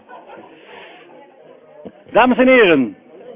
Dames en heren,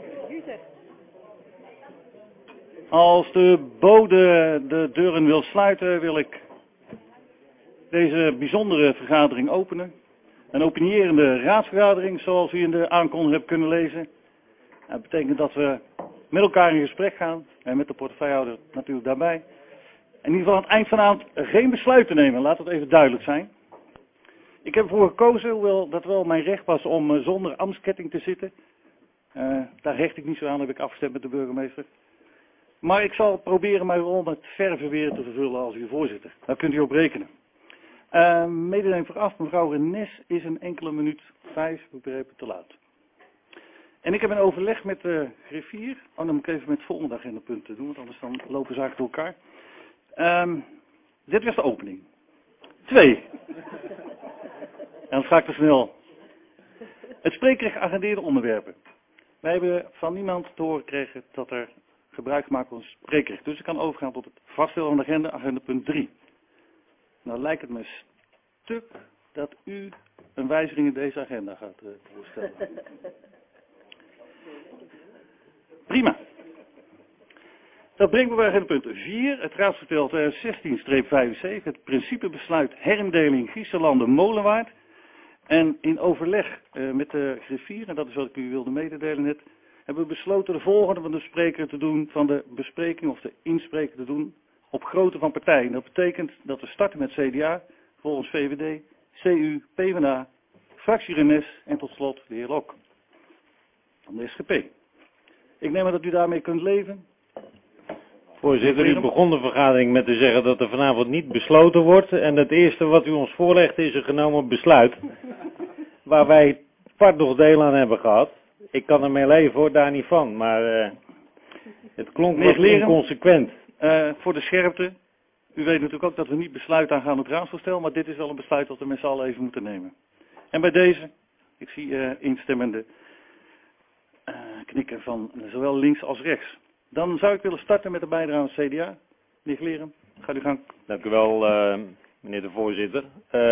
als de bode de deuren wil sluiten, wil ik deze bijzondere vergadering openen. Een opinierende raadsvergadering, zoals u in de aankondiging hebt kunnen lezen. Dat betekent dat we met elkaar in gesprek gaan, en met de portefeuillehouder natuurlijk daarbij. In ieder geval aan het eind van de avond geen besluiten nemen, laat het even duidelijk zijn. Ik heb ervoor gekozen, hoewel dat wel mijn recht was, om zonder ambtsketting te zitten. Daar hecht ik niet zo aan, heb ik afgestemd met de burgemeester. Maar ik zal proberen mijn rol met verve weer te vervullen als uw voorzitter. Daar kunt u op rekenen. Mededeling vooraf, mevrouw Rennes is een enkele minuut 5, begrepen, te laat. En ik heb een overleg met de griffier. Dan moet ik even met het volgende agendapunt doen, want anders dan lopen zaken door elkaar. Dit was de opening. 2. En dan ga ik te snel. Het spreekrecht geagendeerde onderwerpen. Wij hebben van niemand te horen gekregen dat er gebruik gemaakt wordt van spreekrecht. Dus ik kan overgaan tot het vaststellen van de agenda, agendapunt 3. Nou lijkt het me stuk dat u een wijziging in deze agenda gaat voorstellen. Prima. Dat brengt me bij agendapunt 4, het raadsvoorstel 2016-75, het principebesluit herindeling Grieselanden-Molenwaard. En in overleg met de griffier, en dat is wat ik u wilde mededelen net, hebben we besloten de volgende van de spreker te doen, van de bespreking of de inspreker te doen op grootte van partijen. Dat betekent dat we starten met CDA, volgens VVD, CU, PvdA, fractie Rennes en tot slot de heer Lok van de SGP. Ik neem aan dat u daarmee kunt leven. Voorzitter, u begon de vergadering met te zeggen dat er vanavond niet besloten wordt. En het eerste wat u ons voorlegt is een genomen besluit. Waar wij part nog deel aan hebben gehad. Ik kan ermee leven hoor, daar niet van. Maar het klonk wat inconsequent. Voor de scherpte. U weet natuurlijk ook dat we niet besluiten aangaan het raadsvoorstel. Maar dit is wel een besluit dat we met z'n allen even moeten nemen. En bij deze, ik zie instemmende knikken van zowel links als rechts. Dan zou ik willen starten met de bijdrage van het CDA. Meneer Gleren, gaat u gang. Dank u wel, meneer de voorzitter.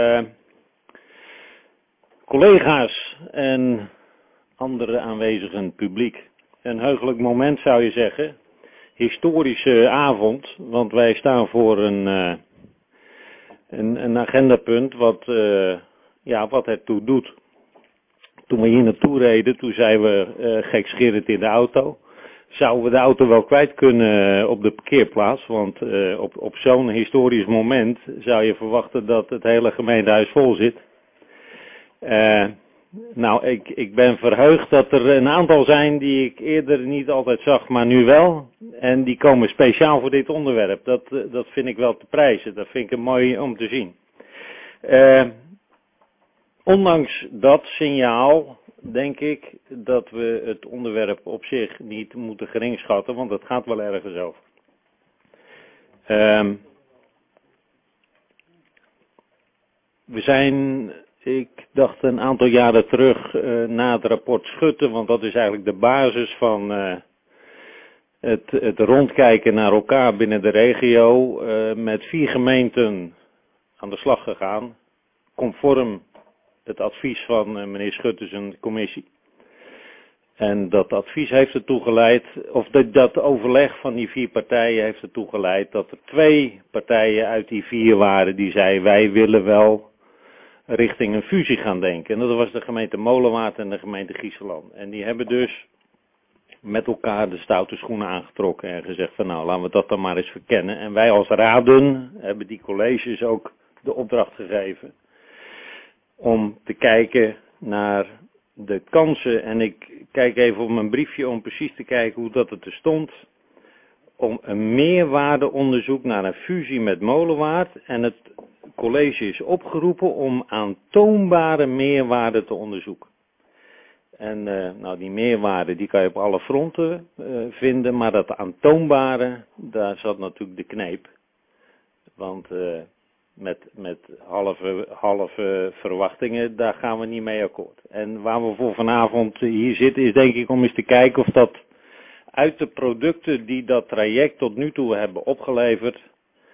Collega's en andere aanwezigen publiek. Een heugelijk moment zou je zeggen. Historische avond, want wij staan voor een agendapunt wat ertoe doet. Toen we hier naartoe reden, toen zijn we gekscherend in de auto. Zouden we de auto wel kwijt kunnen op de parkeerplaats, want op zo'n historisch moment zou je verwachten dat het hele gemeentehuis vol zit. Ik ben verheugd dat er een aantal zijn die ik eerder niet altijd zag, maar nu wel. En die komen speciaal voor dit onderwerp. Dat vind ik wel te prijzen, dat vind ik mooi om te zien. Ondanks dat signaal denk ik dat we het onderwerp op zich niet moeten geringschatten, want het gaat wel ergens over. We zijn, ik dacht een aantal jaren terug na het rapport Schutte, want dat is eigenlijk de basis van het rondkijken naar elkaar binnen de regio, met 4 gemeenten aan de slag gegaan, conform het advies van meneer Schutte en de commissie. En dat advies heeft ertoe geleid, of dat overleg van die 4 partijen heeft ertoe geleid dat er 2 partijen uit die 4 waren die zeiden wij willen wel richting een fusie gaan denken. En dat was de gemeente Molenwaard en de gemeente Grieselanden. En die hebben dus met elkaar de stoute schoenen aangetrokken en gezegd van nou laten we dat dan maar eens verkennen. En wij als raden hebben die colleges ook de opdracht gegeven om te kijken naar de kansen, en ik kijk even op mijn briefje om precies te kijken hoe dat er stond, om een meerwaardeonderzoek naar een fusie met Molenwaard, en het college is opgeroepen om aantoonbare meerwaarde te onderzoeken. En die meerwaarde die kan je op alle fronten vinden, maar dat aantoonbare, daar zat natuurlijk de kneep. Want met halve verwachtingen, daar gaan we niet mee akkoord. En waar we voor vanavond hier zitten is denk ik om eens te kijken of dat uit de producten die dat traject tot nu toe hebben opgeleverd,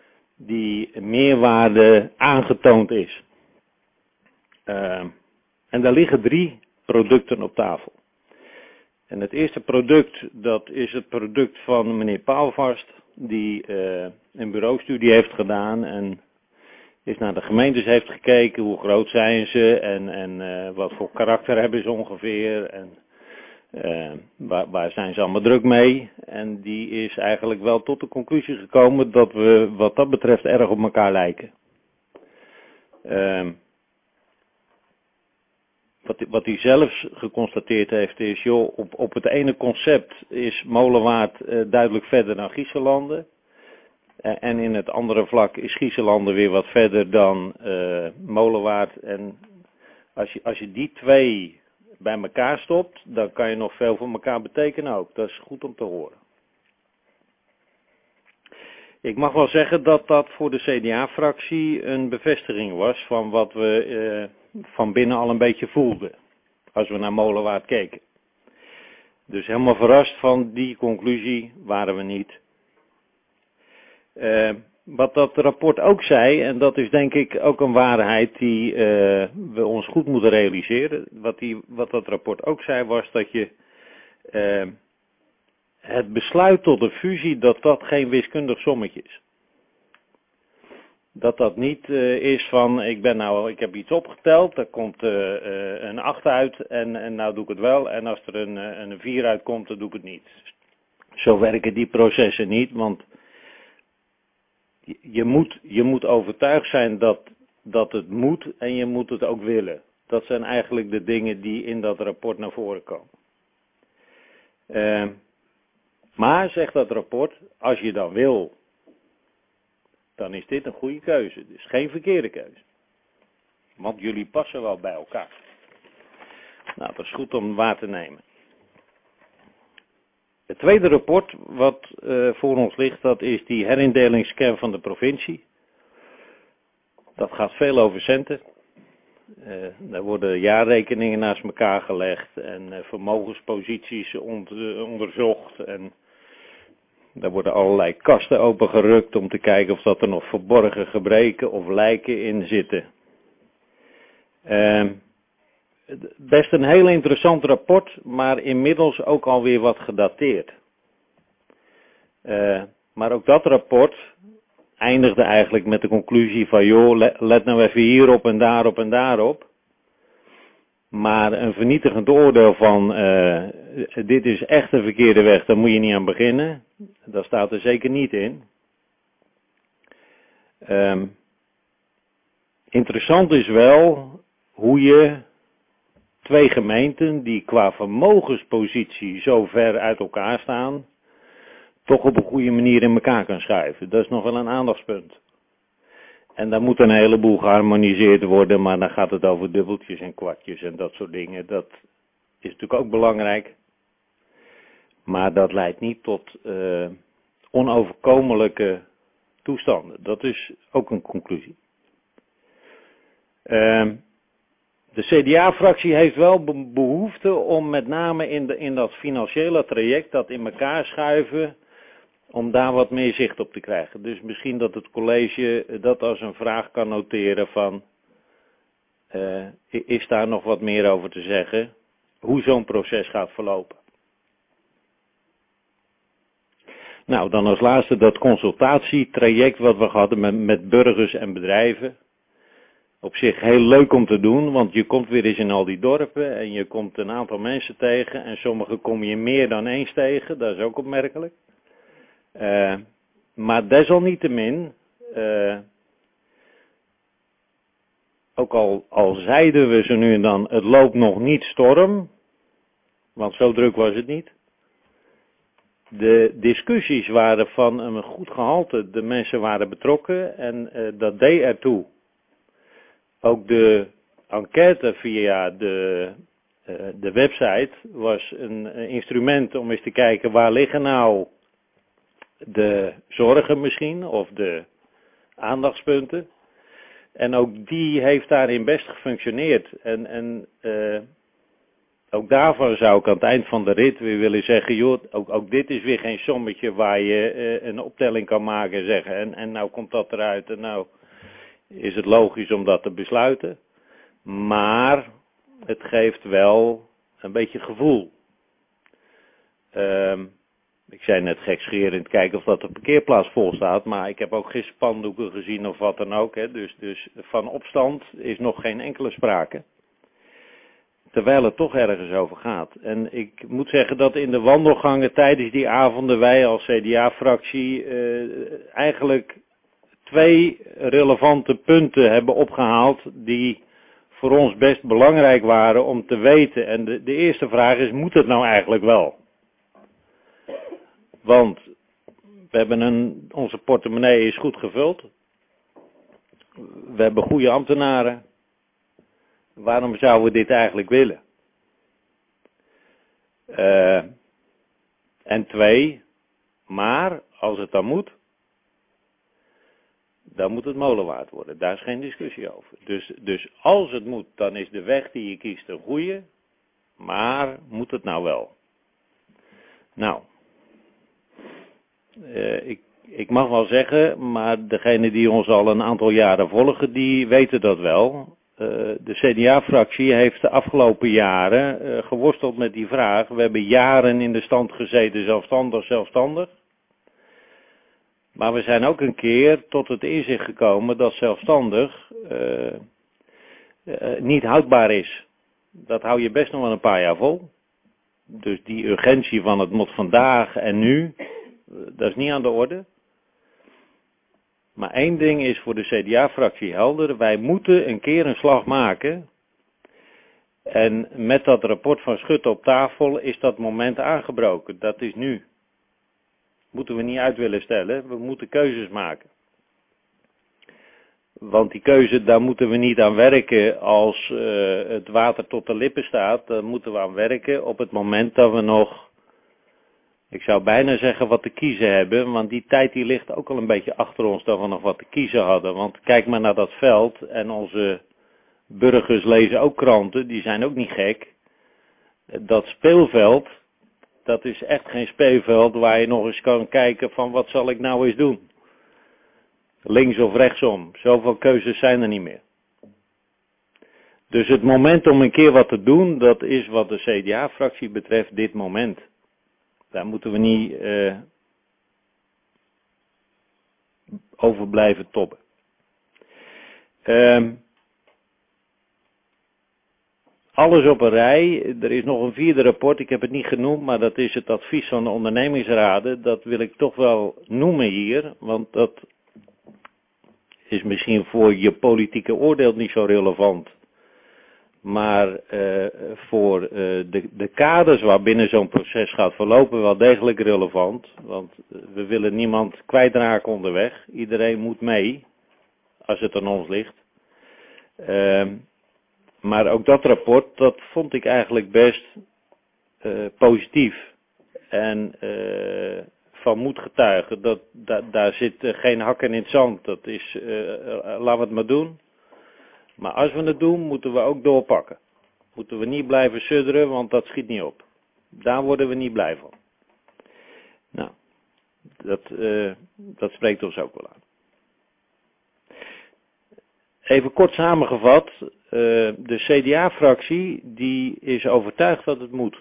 die meerwaarde aangetoond is. En daar liggen 3 producten op tafel. En het eerste product, dat is het product van meneer Paalvast, die een bureaustudie heeft gedaan en is naar de gemeentes heeft gekeken, hoe groot zijn ze en wat voor karakter hebben ze ongeveer en waar zijn ze allemaal druk mee. En die is eigenlijk wel tot de conclusie gekomen dat we wat dat betreft erg op elkaar lijken. Wat hij zelfs geconstateerd heeft is, joh, op het ene concept is Molenwaard duidelijk verder dan Giesselanden. En in het andere vlak is Giesselanden weer wat verder dan Molenwaard. En als je die 2 bij elkaar stopt, dan kan je nog veel voor elkaar betekenen ook. Dat is goed om te horen. Ik mag wel zeggen dat dat voor de CDA-fractie een bevestiging was van wat we van binnen al een beetje voelden. Als we naar Molenwaard keken. Dus helemaal verrast van die conclusie waren we niet. Wat dat rapport ook zei, en dat is denk ik ook een waarheid die we ons goed moeten realiseren. Wat dat rapport ook zei was dat je het besluit tot de fusie, dat geen wiskundig sommetje is. Dat niet is van, ik heb iets opgeteld, daar komt een 8 uit en nou doe ik het wel. En als er een 4 uitkomt, dan doe ik het niet. Zo werken die processen niet, want je moet overtuigd zijn dat het moet en je moet het ook willen. Dat zijn eigenlijk de dingen die in dat rapport naar voren komen. Maar, zegt dat rapport, als je dan wil, dan is dit een goede keuze. Dus geen verkeerde keuze. Want jullie passen wel bij elkaar. Nou, dat is goed om waar te nemen. Het tweede rapport wat voor ons ligt, dat is die herindelingsscan van de provincie. Dat gaat veel over centen. Daar worden jaarrekeningen naast elkaar gelegd en vermogensposities onderzocht. En daar worden allerlei kasten opengerukt om te kijken of dat er nog verborgen gebreken of lijken in zitten. Best een heel interessant rapport, maar inmiddels ook alweer wat gedateerd. Maar ook dat rapport eindigde eigenlijk met de conclusie van, joh, let nou even hierop en daarop en daarop. Maar een vernietigend oordeel van, dit is echt een verkeerde weg, daar moet je niet aan beginnen. Dat staat er zeker niet in. Interessant is wel hoe je 2 gemeenten die qua vermogenspositie zo ver uit elkaar staan, toch op een goede manier in elkaar kan schuiven. Dat is nog wel een aandachtspunt. En daar moet een heleboel geharmoniseerd worden, maar dan gaat het over dubbeltjes en kwartjes en dat soort dingen. Dat is natuurlijk ook belangrijk. Maar dat leidt niet tot onoverkomelijke toestanden. Dat is ook een conclusie. De CDA-fractie heeft wel behoefte om met name in dat financiële traject, dat in elkaar schuiven, om daar wat meer zicht op te krijgen. Dus misschien dat het college dat als een vraag kan noteren van, is daar nog wat meer over te zeggen, hoe zo'n proces gaat verlopen. Nou, dan als laatste dat consultatietraject wat we hadden met burgers en bedrijven. Op zich heel leuk om te doen, want je komt weer eens in al die dorpen en je komt een aantal mensen tegen en sommige kom je meer dan eens tegen, dat is ook opmerkelijk. Maar desalniettemin, ook al zeiden we ze nu en dan, het loopt nog niet storm, want zo druk was het niet. De discussies waren van een goed gehalte, de mensen waren betrokken en dat deed ertoe. Ook de enquête via de website was een instrument om eens te kijken waar liggen nou de zorgen misschien of de aandachtspunten. En ook die heeft daarin best gefunctioneerd. En ook daarvan zou ik aan het eind van de rit weer willen zeggen, joh, ook dit is weer geen sommetje waar je een optelling kan maken en zeggen en nou komt dat eruit en nou is het logisch om dat te besluiten. Maar het geeft wel een beetje gevoel. Ik zei net gekscherend kijken of dat de parkeerplaats vol staat, maar ik heb ook geen spandoeken gezien of wat dan ook. Hè. Dus van opstand is nog geen enkele sprake. Terwijl het toch ergens over gaat. En ik moet zeggen dat in de wandelgangen tijdens die avonden wij als CDA-fractie eigenlijk 2 relevante punten hebben opgehaald die voor ons best belangrijk waren om te weten. En de eerste vraag is, moet het nou eigenlijk wel? Want we hebben onze portemonnee is goed gevuld. We hebben goede ambtenaren. Waarom zouden we dit eigenlijk willen? En 2, maar als het dan moet het molenwaard worden. Daar is geen discussie over. Dus als het moet, dan is de weg die je kiest een goede. Maar moet het nou wel? Nou, ik mag wel zeggen, maar degenen die ons al een aantal jaren volgen, die weten dat wel. De CDA-fractie heeft de afgelopen jaren geworsteld met die vraag. We hebben jaren in de stand gezeten, zelfstandig. Maar we zijn ook een keer tot het inzicht gekomen dat zelfstandig niet houdbaar is. Dat hou je best nog wel een paar jaar vol. Dus die urgentie van het moet vandaag en nu, dat is niet aan de orde. Maar één ding is voor de CDA-fractie helder. Wij moeten een keer een slag maken. En met dat rapport van Schutte op tafel is dat moment aangebroken. Dat is nu. Moeten we niet uit willen stellen. We moeten keuzes maken. Want die keuze, daar moeten we niet aan werken als het water tot de lippen staat. Daar moeten we aan werken op het moment dat we nog, ik zou bijna zeggen, wat te kiezen hebben. Want die tijd die ligt ook al een beetje achter ons dat we nog wat te kiezen hadden. Want kijk maar naar dat veld en onze burgers lezen ook kranten, die zijn ook niet gek. Dat speelveld, dat is echt geen speelveld waar je nog eens kan kijken van wat zal ik nou eens doen. Links of rechtsom, zoveel keuzes zijn er niet meer. Dus het moment om een keer wat te doen, dat is wat de CDA-fractie betreft dit moment. Daar moeten we niet over blijven tobben. Alles op een rij. Er is nog een 4e rapport, ik heb het niet genoemd, maar dat is het advies van de ondernemingsraden. Dat wil ik toch wel noemen hier, want dat is misschien voor je politieke oordeel niet zo relevant. Maar voor de kaders waarbinnen zo'n proces gaat verlopen wel degelijk relevant. Want we willen niemand kwijtraken onderweg. Iedereen moet mee, als het aan ons ligt. Maar ook dat rapport, dat vond ik eigenlijk best positief. En van moed getuigen. Daar zit geen hakken in het zand. Dat is, laten we het maar doen. Maar als we het doen, moeten we ook doorpakken. Moeten we niet blijven sudderen, want dat schiet niet op. Daar worden we niet blij van. Nou, dat spreekt ons ook wel aan. Even kort samengevat, de CDA-fractie die is overtuigd dat het moet.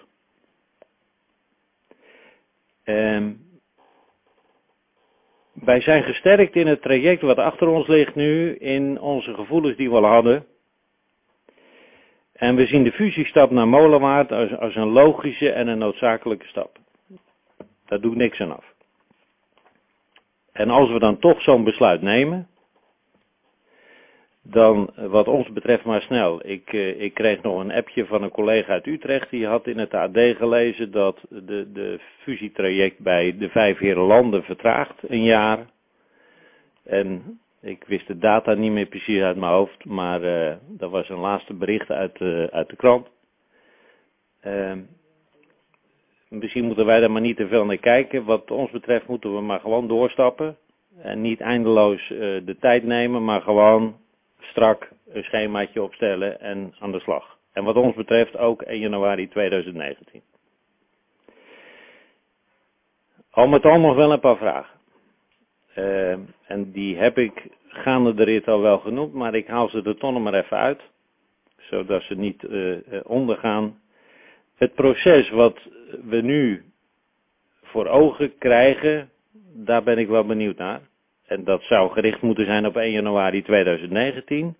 Wij zijn gesterkt in het traject wat achter ons ligt nu, in onze gevoelens die we al hadden. En we zien de fusiestap naar Molenwaard als een logische en een noodzakelijke stap. Daar doe ik niks aan af. En als we dan toch zo'n besluit nemen, dan wat ons betreft maar snel. Ik kreeg nog een appje van een collega uit Utrecht, die had in het AD gelezen dat de fusietraject bij de 5 Herenlanden vertraagt een jaar. En ik wist de data niet meer precies uit mijn hoofd, maar dat was een laatste bericht uit de krant. Misschien moeten wij daar maar niet te veel naar kijken. Wat ons betreft moeten we maar gewoon doorstappen. En niet eindeloos de tijd nemen, maar gewoon strak een schemaatje opstellen en aan de slag. En wat ons betreft ook 1 januari 2019. Al met al nog wel een paar vragen. En die heb ik gaande de rit al wel genoemd, maar ik haal ze er toch nog maar even uit. zodat ze niet ondergaan. Het proces wat we nu voor ogen krijgen, daar ben ik wel benieuwd naar. En dat zou gericht moeten zijn op 1 januari 2019.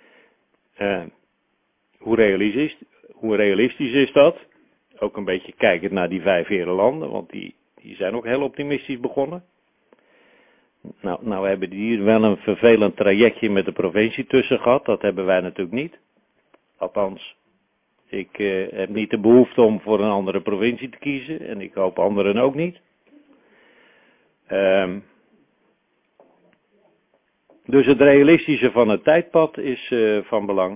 Hoe realistisch is dat? Ook een beetje kijkend naar die 5 landen, want die zijn ook heel optimistisch begonnen. Nou hebben die hier wel een vervelend trajectje met de provincie tussen gehad. Dat hebben wij natuurlijk niet. Althans, ik heb niet de behoefte om voor een andere provincie te kiezen. En ik hoop anderen ook niet. Dus het realistische van het tijdpad is van belang.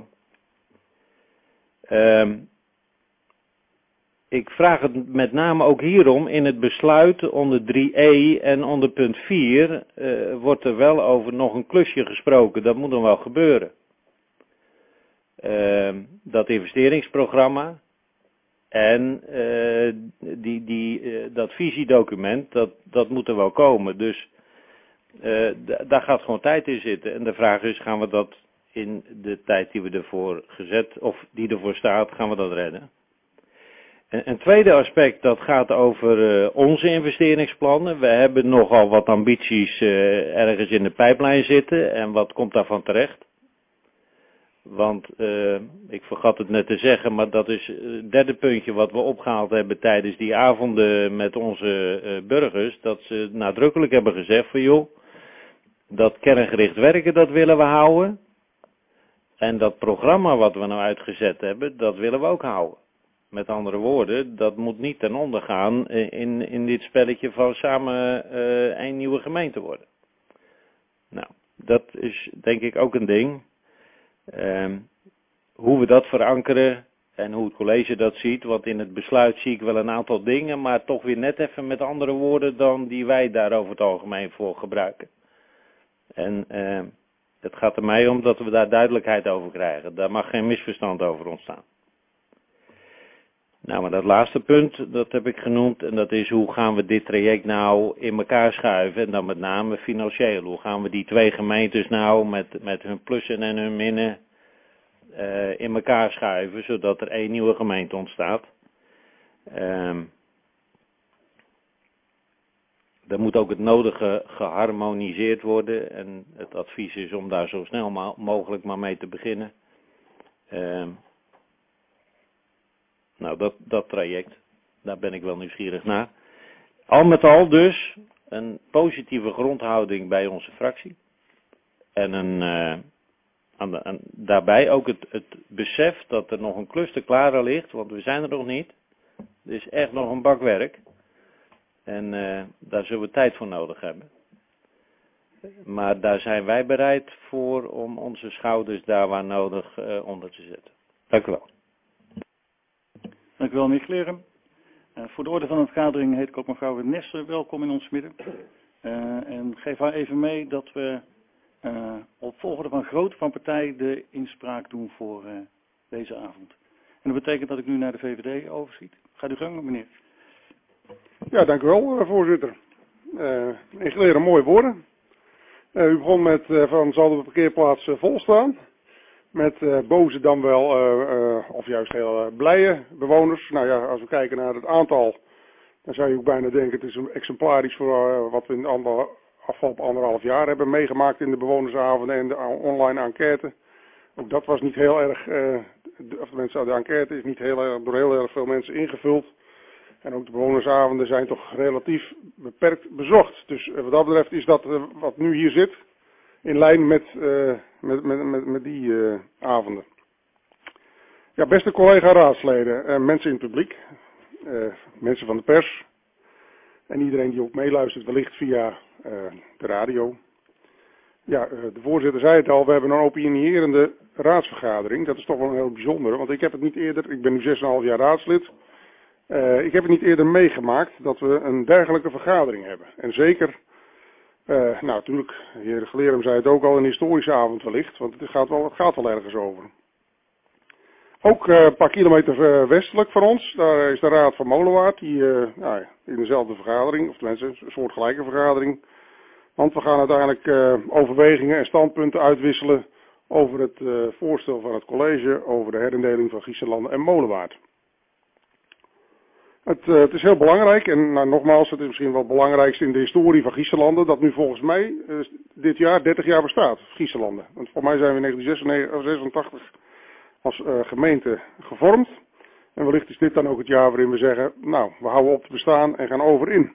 Ik vraag het met name ook hierom, in het besluit onder 3e en onder punt 4 wordt er wel over nog een klusje gesproken. Dat moet dan wel gebeuren. Dat investeringsprogramma en dat visiedocument, dat moet er wel komen. Dus daar gaat gewoon tijd in zitten. En de vraag is, gaan we dat in de tijd die we ervoor gezet, of die ervoor staat, gaan we dat redden? Een tweede aspect, dat gaat over onze investeringsplannen. We hebben nogal wat ambities ergens in de pijplijn zitten. En wat komt daarvan terecht? Want, ik vergat het net te zeggen, maar dat is het derde puntje wat we opgehaald hebben tijdens die avonden met onze burgers. Dat ze nadrukkelijk hebben gezegd van joh, dat kerngericht werken, dat willen we houden. En dat programma wat we nou uitgezet hebben, dat willen we ook houden. Met andere woorden, dat moet niet ten onder gaan in dit spelletje van samen één nieuwe gemeente worden. Nou, dat is denk ik ook een ding. Hoe we dat verankeren en hoe het college dat ziet. Want in het besluit zie ik wel een aantal dingen, maar toch weer net even met andere woorden dan die wij daar over het algemeen voor gebruiken. En het gaat er mij om dat we daar duidelijkheid over krijgen. Daar mag geen misverstand over ontstaan. Nou, maar dat laatste punt, dat heb ik genoemd. En dat is hoe gaan we dit traject nou in elkaar schuiven. En dan met name financieel. Hoe gaan we die 2 gemeentes nou met hun plussen en hun minnen in elkaar schuiven. Zodat er 1 nieuwe gemeente ontstaat. Er moet ook het nodige geharmoniseerd worden. En het advies is om daar zo snel mogelijk maar mee te beginnen. Nou, dat traject, daar ben ik wel nieuwsgierig naar. Al met al dus een positieve grondhouding bij onze fractie. En daarbij ook het besef dat er nog een klus te klaren ligt, want we zijn er nog niet. Er is echt nog een bak werk. En daar zullen we tijd voor nodig hebben. Maar daar zijn wij bereid voor om onze schouders daar waar nodig onder te zetten. Dank u wel. Dank u wel, meneer Kleren. Voor de orde van de vergadering heet ik ook mevrouw Nester welkom in ons midden. En geef haar even mee dat we op volgorde van grootte van partij de inspraak doen voor deze avond. En dat betekent dat ik nu naar de VVD overschiet. Gaat u gang, meneer. Ja, dank u wel, voorzitter. Meneer Kleren, mooie woorden. U begon met van zal de parkeerplaats vol staan. Met boze dan wel, of juist heel blije bewoners. Nou ja, als we kijken naar het aantal, dan zou je ook bijna denken het is exemplarisch voor wat we in de afgelopen 1,5 jaar hebben meegemaakt in de bewonersavonden en de online enquête. Ook dat was niet heel erg, de enquête is niet door heel erg veel mensen ingevuld. En ook de bewonersavonden zijn toch relatief beperkt bezocht. Dus wat dat betreft is dat wat nu hier zit in lijn met die avonden. Ja, beste collega raadsleden, mensen in het publiek, mensen van de pers en iedereen die ook meeluistert wellicht via de radio. Ja, de voorzitter zei het al, we hebben een opinierende raadsvergadering. Dat is toch wel een heel bijzondere, want ik heb het niet eerder, ik ben nu 6,5 jaar raadslid. Ik heb het niet eerder meegemaakt dat we een dergelijke vergadering hebben. En zeker, nou natuurlijk, de heer Gelerum zei het ook al, een historische avond wellicht, want het gaat wel ergens over. Ook een paar kilometer westelijk van ons, daar is de Raad van Molenwaard, die in dezelfde vergadering, of tenminste een soortgelijke vergadering. Want we gaan uiteindelijk overwegingen en standpunten uitwisselen over het voorstel van het college over de herindeling van Giessenlanden en Molenwaard. Het is heel belangrijk en nou, nogmaals, het is misschien wel het belangrijkste in de historie van Giessenlanden dat nu volgens mij dit jaar 30 jaar bestaat, Giessenlanden. Want voor mij zijn we in 1986 als gemeente gevormd. En wellicht is dit dan ook het jaar waarin we zeggen, nou, we houden op te bestaan en gaan over in.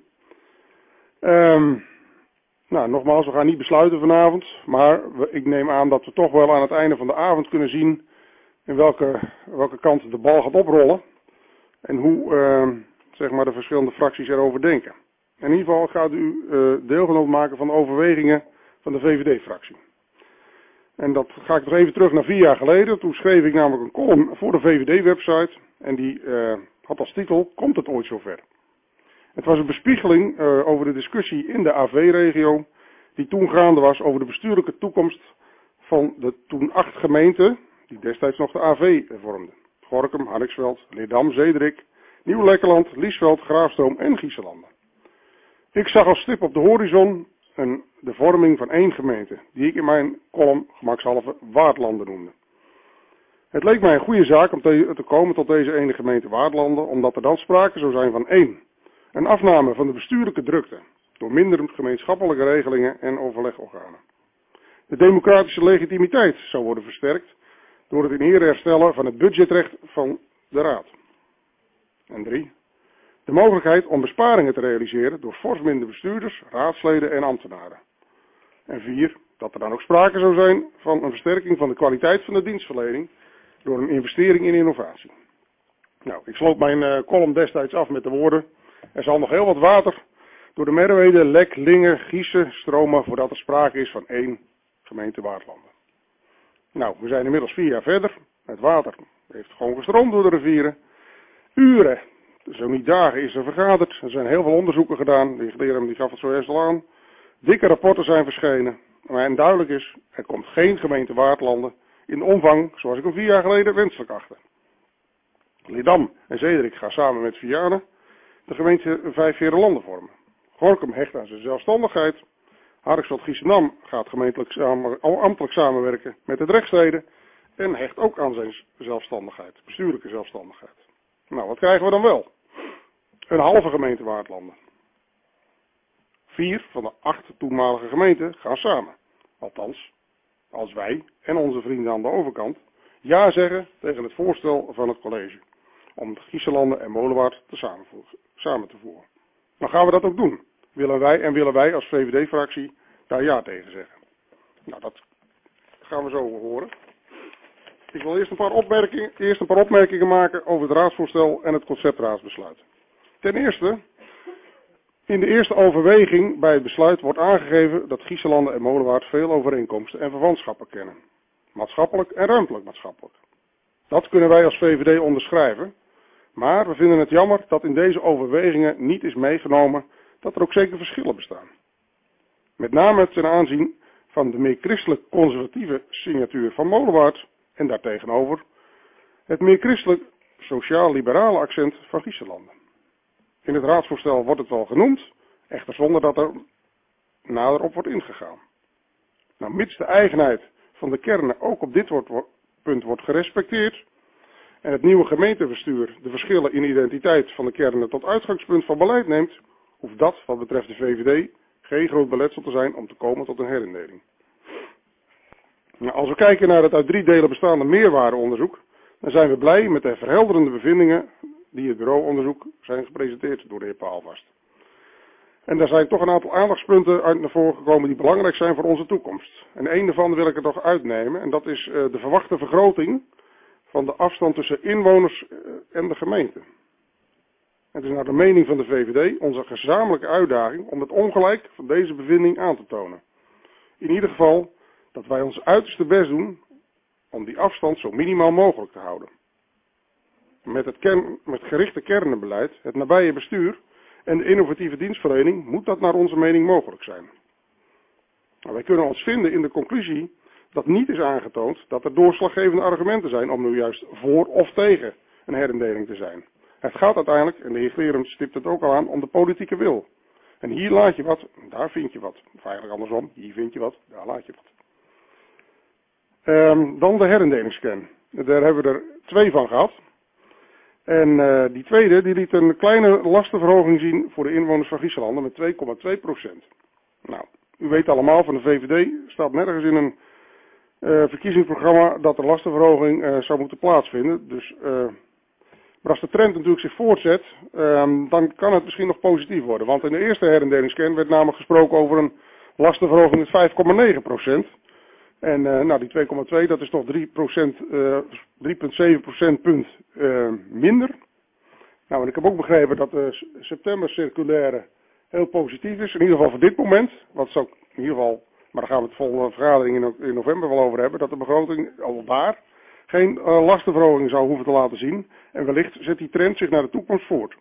Nou, nogmaals, we gaan niet besluiten vanavond, maar ik neem aan dat we toch wel aan het einde van de avond kunnen zien in welke kant de bal gaat oprollen. En hoe zeg maar de verschillende fracties erover denken. In ieder geval gaat u deelgenomen maken van de overwegingen van de VVD-fractie. En dat ga ik nog even terug naar 4 jaar geleden. Toen schreef ik namelijk een column voor de VVD-website. En die had als titel, komt het ooit zover? Het was een bespiegeling over de discussie in de AV-regio. Die toen gaande was over de bestuurlijke toekomst van de toen 8 gemeenten. Die destijds nog de AV vormden. Gorinchem, Hardingsveld, Leerdam, Zederik, Nieuw-Lekkerland, Liesveld, Graafstroom en Giessenlanden. Ik zag als stip op de horizon de vorming van 1 gemeente, die ik in mijn column gemakshalve Waardlanden noemde. Het leek mij een goede zaak om te komen tot deze ene gemeente Waardlanden, omdat er dan sprake zou zijn van 1. Een afname van de bestuurlijke drukte, door minder gemeenschappelijke regelingen en overlegorganen. De democratische legitimiteit zou worden versterkt, door het in ere herstellen van het budgetrecht van de Raad. En 3. De mogelijkheid om besparingen te realiseren door fors minder bestuurders, raadsleden en ambtenaren. En 4. Dat er dan ook sprake zou zijn van een versterking van de kwaliteit van de dienstverlening door een investering in innovatie. Nou, ik sloot mijn column destijds af met de woorden: er zal nog heel wat water door de Merwede, Lek, Lingen, Giesen stromen voordat er sprake is van 1 gemeente Waardlanden. Nou, we zijn inmiddels 4 jaar verder. Het water heeft gewoon gestroomd door de rivieren. Uren, zo niet dagen, is er vergaderd. Er zijn heel veel onderzoeken gedaan. De hoogleraar die gaf het zojuist al aan. Dikke rapporten zijn verschenen. En duidelijk is, er komt geen gemeente Waardlanden in de omvang zoals ik hem 4 jaar geleden wenselijk achtte. Leerdam en Zederik gaan samen met Vianen de gemeente 5 Herenlanden vormen. Gorinchem hecht aan zijn zelfstandigheid. Hardingsveld-Giessendam gaat gemeentelijk ambtelijk samenwerken met de Drechtsteden en hecht ook aan zijn zelfstandigheid, bestuurlijke zelfstandigheid. Nou, wat krijgen we dan wel? Een halve gemeente Waardlanden. 4 van de 8 toenmalige gemeenten gaan samen. Althans, als wij en onze vrienden aan de overkant ja zeggen tegen het voorstel van het college om Giessenlanden en Molenwaard samen te voeren. Dan gaan we dat ook doen. Willen wij als VVD-fractie daar ja tegen zeggen. Nou, dat gaan we zo horen. Ik wil eerst een paar opmerkingen maken over het raadsvoorstel en het conceptraadsbesluit. Ten eerste, in de eerste overweging bij het besluit wordt aangegeven dat Giessenlanden en Molenwaard veel overeenkomsten en verwantschappen kennen. Maatschappelijk en ruimtelijk maatschappelijk. Dat kunnen wij als VVD onderschrijven, maar we vinden het jammer dat in deze overwegingen niet is meegenomen dat er ook zeker verschillen bestaan. Met name ten aanzien van de meer christelijk conservatieve signatuur van Molenwaard en daartegenover het meer christelijk sociaal-liberale accent van Giessenlanden. In het raadsvoorstel wordt het wel genoemd, echter zonder dat er nader op wordt ingegaan. Nou, mits de eigenheid van de kernen ook op dit punt wordt gerespecteerd en het nieuwe gemeentebestuur de verschillen in identiteit van de kernen tot uitgangspunt van beleid neemt, hoeft dat, wat betreft de VVD, geen groot beletsel te zijn om te komen tot een herindeling. Nou, als we kijken naar het uit 3 delen bestaande meerwaardeonderzoek, dan zijn we blij met de verhelderende bevindingen die het bureauonderzoek zijn gepresenteerd door de heer Paalvast. En daar zijn toch een aantal aandachtspunten uit naar voren gekomen die belangrijk zijn voor onze toekomst. En een daarvan wil ik er toch uitnemen, en dat is de verwachte vergroting van de afstand tussen inwoners en de gemeente. Het is naar de mening van de VVD onze gezamenlijke uitdaging om het ongelijk van deze bevinding aan te tonen. In ieder geval dat wij ons uiterste best doen om die afstand zo minimaal mogelijk te houden. Met het gerichte kernenbeleid, het nabije bestuur en de innovatieve dienstverlening moet dat naar onze mening mogelijk zijn. Nou, wij kunnen ons vinden in de conclusie dat niet is aangetoond dat er doorslaggevende argumenten zijn om nu juist voor of tegen een herindeling te zijn. Het gaat uiteindelijk, en de heer Glerum stipt het ook al aan, om de politieke wil. En hier laat je wat, daar vind je wat. Of eigenlijk andersom, hier vind je wat, daar laat je wat. Dan de herindelingsscan. Daar hebben we er 2 van gehad. En die tweede die liet een kleine lastenverhoging zien voor de inwoners van Griezenlanden met 2,2%. Nou, u weet allemaal, van de VVD staat nergens in een verkiezingsprogramma dat de lastenverhoging zou moeten plaatsvinden. Dus, maar als de trend natuurlijk zich voortzet, dan kan het misschien nog positief worden. Want in de eerste herindelingsscan werd namelijk gesproken over een lastenverhoging met 5,9%. En nou, die 2,2 dat is toch 3,7 procentpunt minder. Nou, en ik heb ook begrepen dat de september-circulaire heel positief is. In ieder geval voor dit moment. Wat is ook in ieder geval, maar daar gaan we het volgende vergadering in november wel over hebben. Dat de begroting al daar geen lastenverhoging zou hoeven te laten zien. En wellicht zet die trend zich naar de toekomst voort.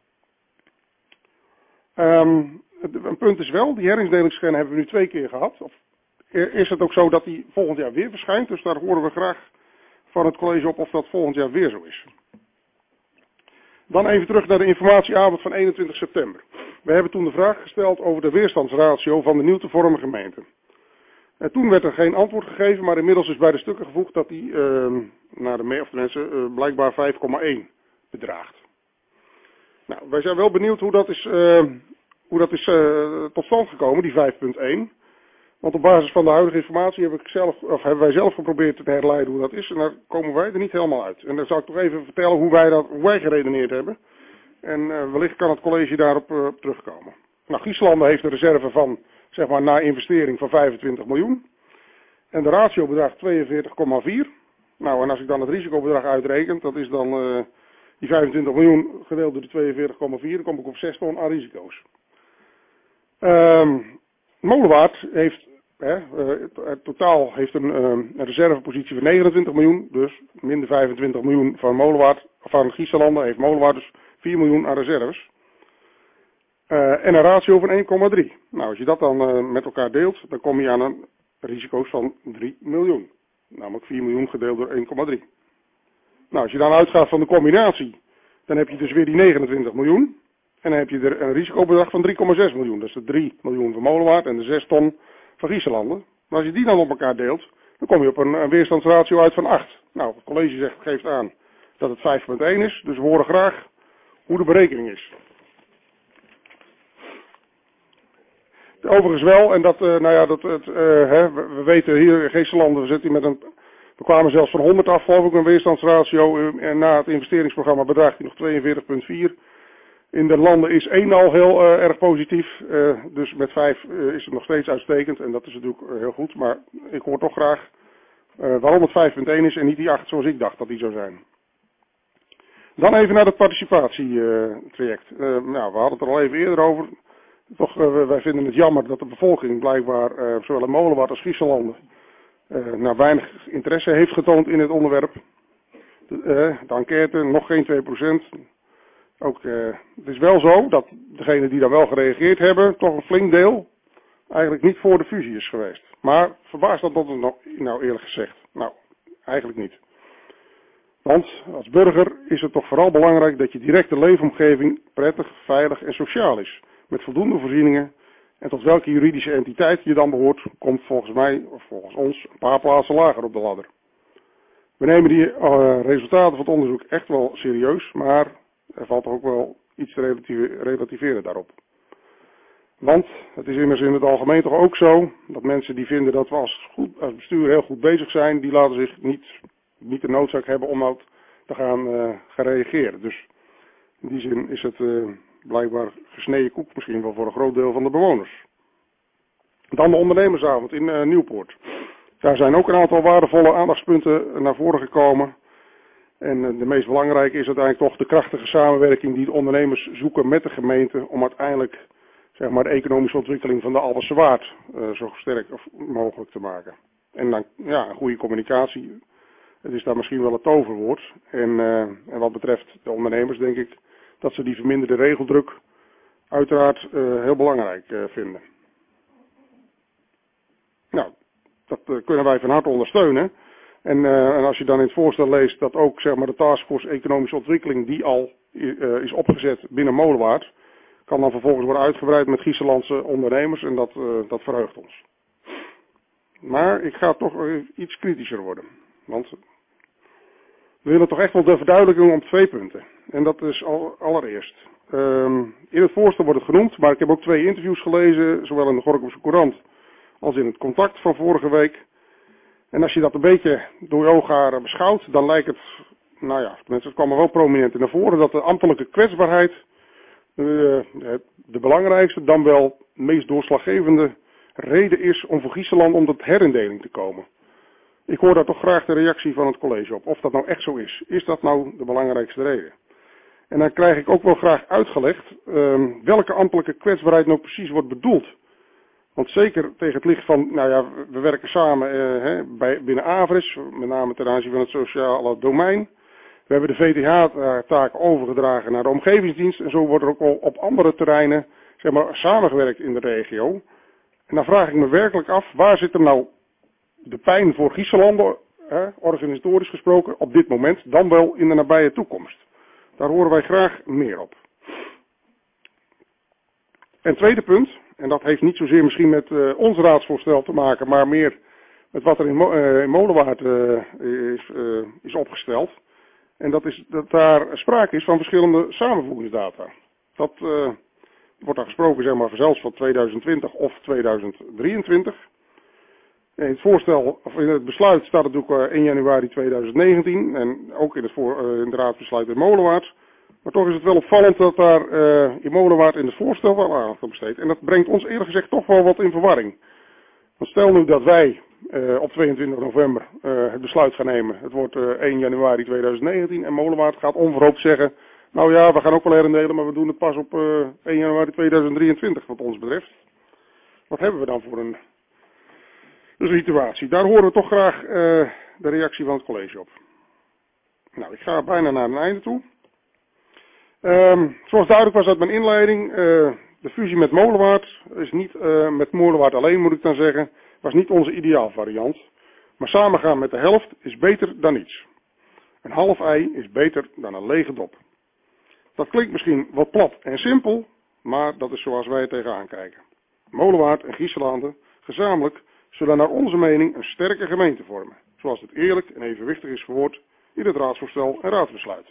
Een punt is wel, die herindelingsscan hebben we nu 2 keer gehad. Of is het ook zo dat die volgend jaar weer verschijnt? Dus daar horen we graag van het college op of dat volgend jaar weer zo is. Dan even terug naar de informatieavond van 21 september. We hebben toen de vraag gesteld over de weerstandsratio van de nieuw te vormen gemeente. Toen werd er geen antwoord gegeven, maar inmiddels is bij de stukken gevoegd dat die naar de mensen blijkbaar 5,1 bedraagt. Nou, wij zijn wel benieuwd hoe dat is tot stand gekomen, die 5,1. Want op basis van de huidige informatie hebben wij zelf geprobeerd te herleiden hoe dat is. En daar komen wij er niet helemaal uit. En dan zal ik toch even vertellen hoe wij geredeneerd hebben. En wellicht kan het college daarop terugkomen. Nou, Griezenlanden heeft een reserve van, zeg maar, na investering van 25 miljoen. En de ratio bedraagt 42,4. Nou, en als ik dan het risicobedrag uitreken, dat is dan die 25 miljoen gedeeld door de 42,4, dan kom ik op 6 ton aan risico's. Molenwaard heeft, het totaal heeft een reservepositie van 29 miljoen, dus minder 25 miljoen van Molenwaard, van Griezenlanden heeft Molenwaard dus 4 miljoen aan reserves. En een ratio van 1,3. Nou, als je dat dan met elkaar deelt, dan kom je aan een risico's van 3 miljoen. Namelijk 4 miljoen gedeeld door 1,3. Nou, als je dan uitgaat van de combinatie, dan heb je dus weer die 29 miljoen. En dan heb je er een risicobedrag van 3,6 miljoen. Dat is de 3 miljoen van Molenwaard en de 6 ton van Griezenlanden. Maar als je die dan op elkaar deelt, dan kom je op een weerstandsratio uit van 8. Nou, het college geeft aan dat het 5,1 is. Dus we horen graag hoe de berekening is. Overigens wel, en dat, we weten hier in Griezenlanden, we kwamen zelfs van 100 af, geloof ik, een weerstandsratio. En na het investeringsprogramma bedraagt hij nog 42,4. In de landen is 1 al heel erg positief, dus met 5 is het nog steeds uitstekend. En dat is natuurlijk heel goed, maar ik hoor toch graag waarom het 5,1 is en niet die 8 zoals ik dacht dat die zou zijn. Dan even naar het participatietraject. Nou, we hadden het er al even eerder over. Toch, wij vinden het jammer dat de bevolking blijkbaar, zowel in Molenwaard als Griezenlanden, weinig interesse heeft getoond in het onderwerp. De enquête, nog geen 2%. Ook, het is wel zo dat degenen die daar wel gereageerd hebben, toch een flink deel, eigenlijk niet voor de fusie is geweest. Maar verbaast dat ons nou eerlijk gezegd? Nou, eigenlijk niet. Want als burger is het toch vooral belangrijk dat je directe leefomgeving prettig, veilig en sociaal is. Met voldoende voorzieningen. En tot welke juridische entiteit je dan behoort, komt volgens mij, of volgens ons, een paar plaatsen lager op de ladder. We nemen die resultaten van het onderzoek echt wel serieus, maar er valt ook wel iets te relativeren daarop. Want het is immers in het algemeen toch ook zo, dat mensen die vinden dat we als bestuur heel goed bezig zijn, die laten zich niet de noodzaak hebben om dat te gaan reageren. Dus in die zin is het blijkbaar gesneden koek misschien wel voor een groot deel van de bewoners. Dan de ondernemersavond in Nieuwpoort. Daar zijn ook een aantal waardevolle aandachtspunten naar voren gekomen. En de meest belangrijke is uiteindelijk toch de krachtige samenwerking die de ondernemers zoeken met de gemeente om uiteindelijk, zeg maar, de economische ontwikkeling van de Alberse Waard zo sterk mogelijk te maken. En dan, ja, een goede communicatie. Het is daar misschien wel het toverwoord. En wat betreft de ondernemers denk ik dat ze die verminderde regeldruk uiteraard heel belangrijk vinden. Nou, dat kunnen wij van harte ondersteunen. En als je dan in het voorstel leest dat ook, zeg maar, de taskforce economische ontwikkeling die al is opgezet binnen Molenwaard, kan dan vervolgens worden uitgebreid met Griezenlandse ondernemers en dat verheugt ons. Maar ik ga toch iets kritischer worden. Want we willen toch echt wel de verduidelijking op 2 punten. En dat is allereerst. In het voorstel wordt het genoemd, maar ik heb ook 2 interviews gelezen, zowel in de Gorinchische Courant als in het Contact van vorige week. En als je dat een beetje door je oogharen beschouwt, dan lijkt het, nou ja, het kwam er wel prominent naar voren, dat de ambtelijke kwetsbaarheid de belangrijkste, dan wel meest doorslaggevende reden is om voor Griezenland om tot herindeling te komen. Ik hoor daar toch graag de reactie van het college op, of dat nou echt zo is. Is dat nou de belangrijkste reden? En dan krijg ik ook wel graag uitgelegd welke ambtelijke kwetsbaarheid nou precies wordt bedoeld. Want zeker tegen het licht van, nou ja, we werken samen binnen Avris, met name ten aanzien van het sociale domein. We hebben de VTH-taak overgedragen naar de omgevingsdienst en zo wordt er ook al op andere terreinen, zeg maar, samengewerkt in de regio. En dan vraag ik me werkelijk af, waar zit er nou de pijn voor Griezenland, organisatorisch gesproken, op dit moment, dan wel in de nabije toekomst? Daar horen wij graag meer op. En tweede punt, en dat heeft niet zozeer misschien met ons raadsvoorstel te maken, maar meer met wat er in Molenwaard is opgesteld. En dat is dat daar sprake is van verschillende samenvoegingsdata. Dat wordt daar gesproken, zeg maar, zelfs van 2020 of 2023. In het voorstel, of in het besluit staat het ook 1 januari 2019 en ook in het raadsbesluit in Molenwaard. Maar toch is het wel opvallend dat daar in Molenwaard in het voorstel wel aandacht aan besteedt. En dat brengt ons eerlijk gezegd toch wel wat in verwarring. Want stel nu dat wij op 22 november het besluit gaan nemen. Het wordt 1 januari 2019 en Molenwaard gaat onverhoopt zeggen, nou ja, we gaan ook wel herindelen, maar we doen het pas op 1 januari 2023 wat ons betreft. Wat hebben we dan voor een situatie? Daar horen we toch graag de reactie van het college op. Nou, ik ga bijna naar een einde toe. Zoals duidelijk was uit mijn inleiding, de fusie met Molenwaard is niet, met Molenwaard alleen moet ik dan zeggen, was niet onze ideaalvariant. Maar samengaan met de helft is beter dan niets. Een half ei is beter dan een lege dop. Dat klinkt misschien wat plat en simpel, maar dat is zoals wij er tegenaan kijken. Molenwaard en Griezenlanden gezamenlijk zullen naar onze mening een sterke gemeente vormen, zoals het eerlijk en evenwichtig is verwoord in het raadsvoorstel en raadsbesluit.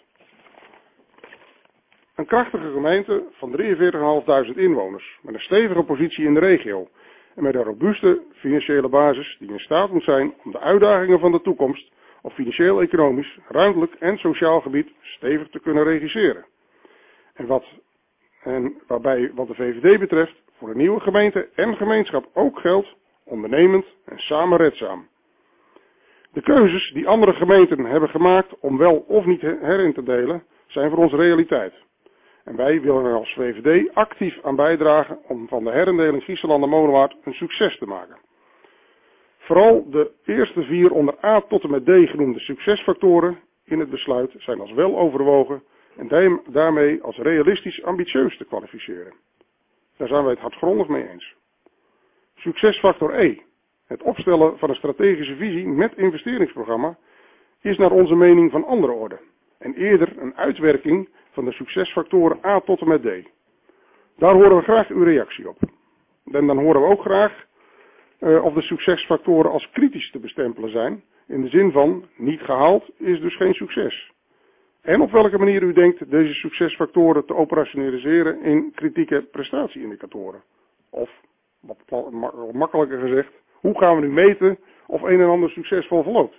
Een krachtige gemeente van 43.500 inwoners, met een stevige positie in de regio en met een robuuste financiële basis die in staat moet zijn om de uitdagingen van de toekomst op financieel, economisch, ruimtelijk en sociaal gebied stevig te kunnen regisseren. En waarbij wat de VVD betreft voor de nieuwe gemeente en gemeenschap ook geldt ondernemend en samenredzaam. De keuzes die andere gemeenten hebben gemaakt om wel of niet herin te delen zijn voor ons realiteit. En wij willen er als VVD actief aan bijdragen om van de herindeling Griezenland en Molenwaard een succes te maken. Vooral de eerste 4 onder A tot en met D genoemde succesfactoren in het besluit zijn als wel overwogen en daarmee als realistisch ambitieus te kwalificeren. Daar zijn wij het hardgrondig mee eens. Succesfactor E, het opstellen van een strategische visie met investeringsprogramma, is naar onze mening van andere orde en eerder een uitwerking van de succesfactoren A tot en met D. Daar horen we graag uw reactie op. En dan horen we ook graag of de succesfactoren als kritisch te bestempelen zijn, in de zin van niet gehaald is dus geen succes. En op welke manier u denkt deze succesfactoren te operationaliseren in kritieke prestatieindicatoren. Of, wat makkelijker gezegd, hoe gaan we nu meten of een en ander succesvol verloopt.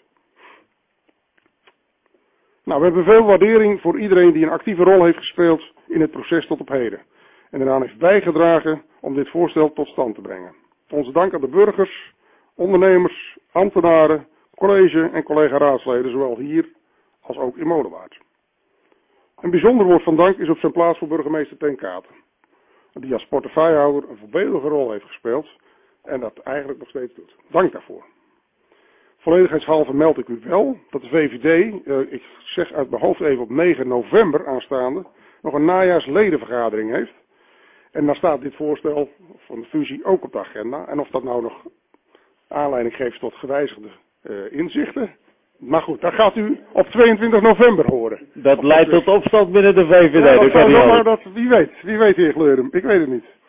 Nou, we hebben veel waardering voor iedereen die een actieve rol heeft gespeeld in het proces tot op heden. En eraan heeft bijgedragen om dit voorstel tot stand te brengen. Onze dank aan de burgers, ondernemers, ambtenaren, college en collega-raadsleden, zowel hier als ook in Molenwaard. Een bijzonder woord van dank is op zijn plaats voor burgemeester Ten Katen, die als portefeuillehouder een voorbeeldige rol heeft gespeeld en dat eigenlijk nog steeds doet. Dank daarvoor. Volledigheidshalve meld ik u wel dat de VVD, ik zeg uit mijn hoofd even op 9 november aanstaande, nog een najaarsledenvergadering heeft. En daar staat dit voorstel van de fusie ook op de agenda. En of dat nou nog aanleiding geeft tot gewijzigde inzichten. Maar goed, dat gaat u op 22 november horen. Dat leidt tot opstand binnen de VVD. Ja, wie weet, heer Gleurum, ik weet het niet.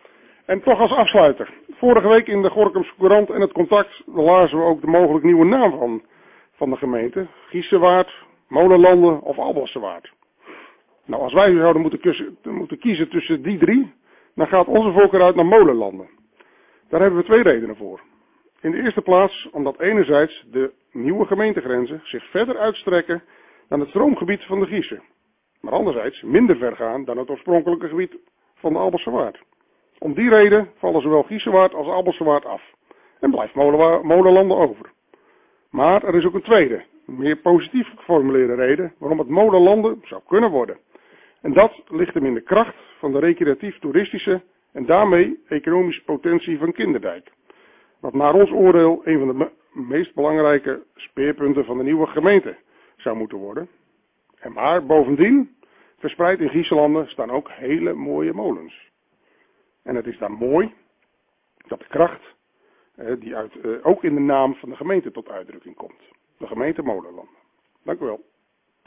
En toch als afsluiter. Vorige week in de Gorinchamse Courant en het Contact lazen we ook de mogelijk nieuwe naam van de gemeente. Giessewaard, Molenlanden of Alblassewaard. Nou, als wij zouden moeten kiezen tussen die drie, dan gaat onze voorkeur uit naar Molenlanden. Daar hebben we twee redenen voor. In de eerste plaats omdat enerzijds de nieuwe gemeentegrenzen zich verder uitstrekken dan het stroomgebied van de Giesse. Maar anderzijds minder ver gaan dan het oorspronkelijke gebied van de Alblassewaard. Om die reden vallen zowel Giessewaard als Alblassewaard af. En blijft Molenlanden over. Maar er is ook een tweede, meer positief geformuleerde reden waarom het Molenlanden zou kunnen worden. En dat ligt hem in de kracht van de recreatief-toeristische en daarmee economische potentie van Kinderdijk. Wat naar ons oordeel een van de meest belangrijke speerpunten van de nieuwe gemeente zou moeten worden. En maar bovendien, verspreid in Gieselanden staan ook hele mooie molens. En het is dan mooi dat de kracht die ook in de naam van de gemeente tot uitdrukking komt. De gemeente Molenlanden. Dank u wel.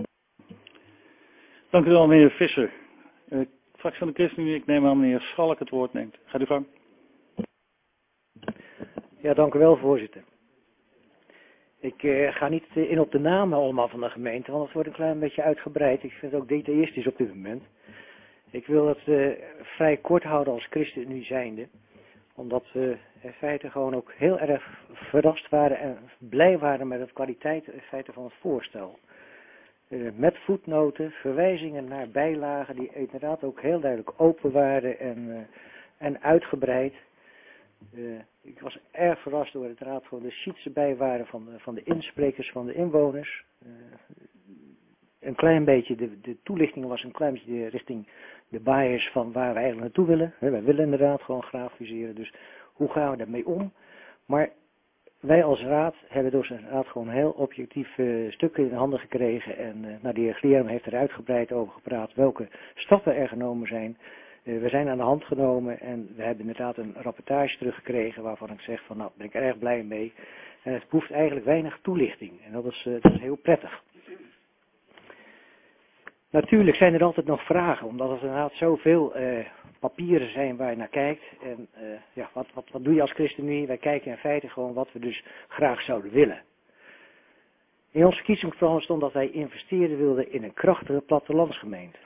Dank u wel, meneer Visser. Fractie van de ChristenUnie, ik neem aan meneer Schalk het woord neemt. Gaat u gang. Ja, dank u wel, voorzitter. Ik ga niet in op de namen allemaal van de gemeente, want het wordt een klein beetje uitgebreid. Ik vind het ook detailistisch op dit moment. Ik wil het vrij kort houden als ChristenUnie zijnde, omdat we in feite gewoon ook heel erg verrast waren en blij waren met de kwaliteit in feite van het voorstel. Met voetnoten, verwijzingen naar bijlagen die inderdaad ook heel duidelijk open waren en uitgebreid. Ik was erg verrast door het raad van de sheets erbij waren van de insprekers, van de inwoners. Een klein beetje, de toelichting was een klein beetje richting de bias van waar we eigenlijk naartoe willen. Wij willen inderdaad gewoon graag fuseren, dus hoe gaan we daarmee om? Maar wij als raad hebben door zijn raad gewoon heel objectief stukken in handen gekregen. En de heer Glerum heeft er uitgebreid over gepraat welke stappen er genomen zijn. We zijn aan de hand genomen en we hebben inderdaad een rapportage teruggekregen waarvan ik zeg van nou, ben ik er erg blij mee. En het behoeft eigenlijk weinig toelichting en dat is heel prettig. Natuurlijk zijn er altijd nog vragen, omdat er inderdaad zoveel papieren zijn waar je naar kijkt. En ja, wat doe je als ChristenUnie? Wij kijken in feite gewoon wat we dus graag zouden willen. In ons verkiezingsprogramma stond dat wij investeren wilden in een krachtige plattelandsgemeente.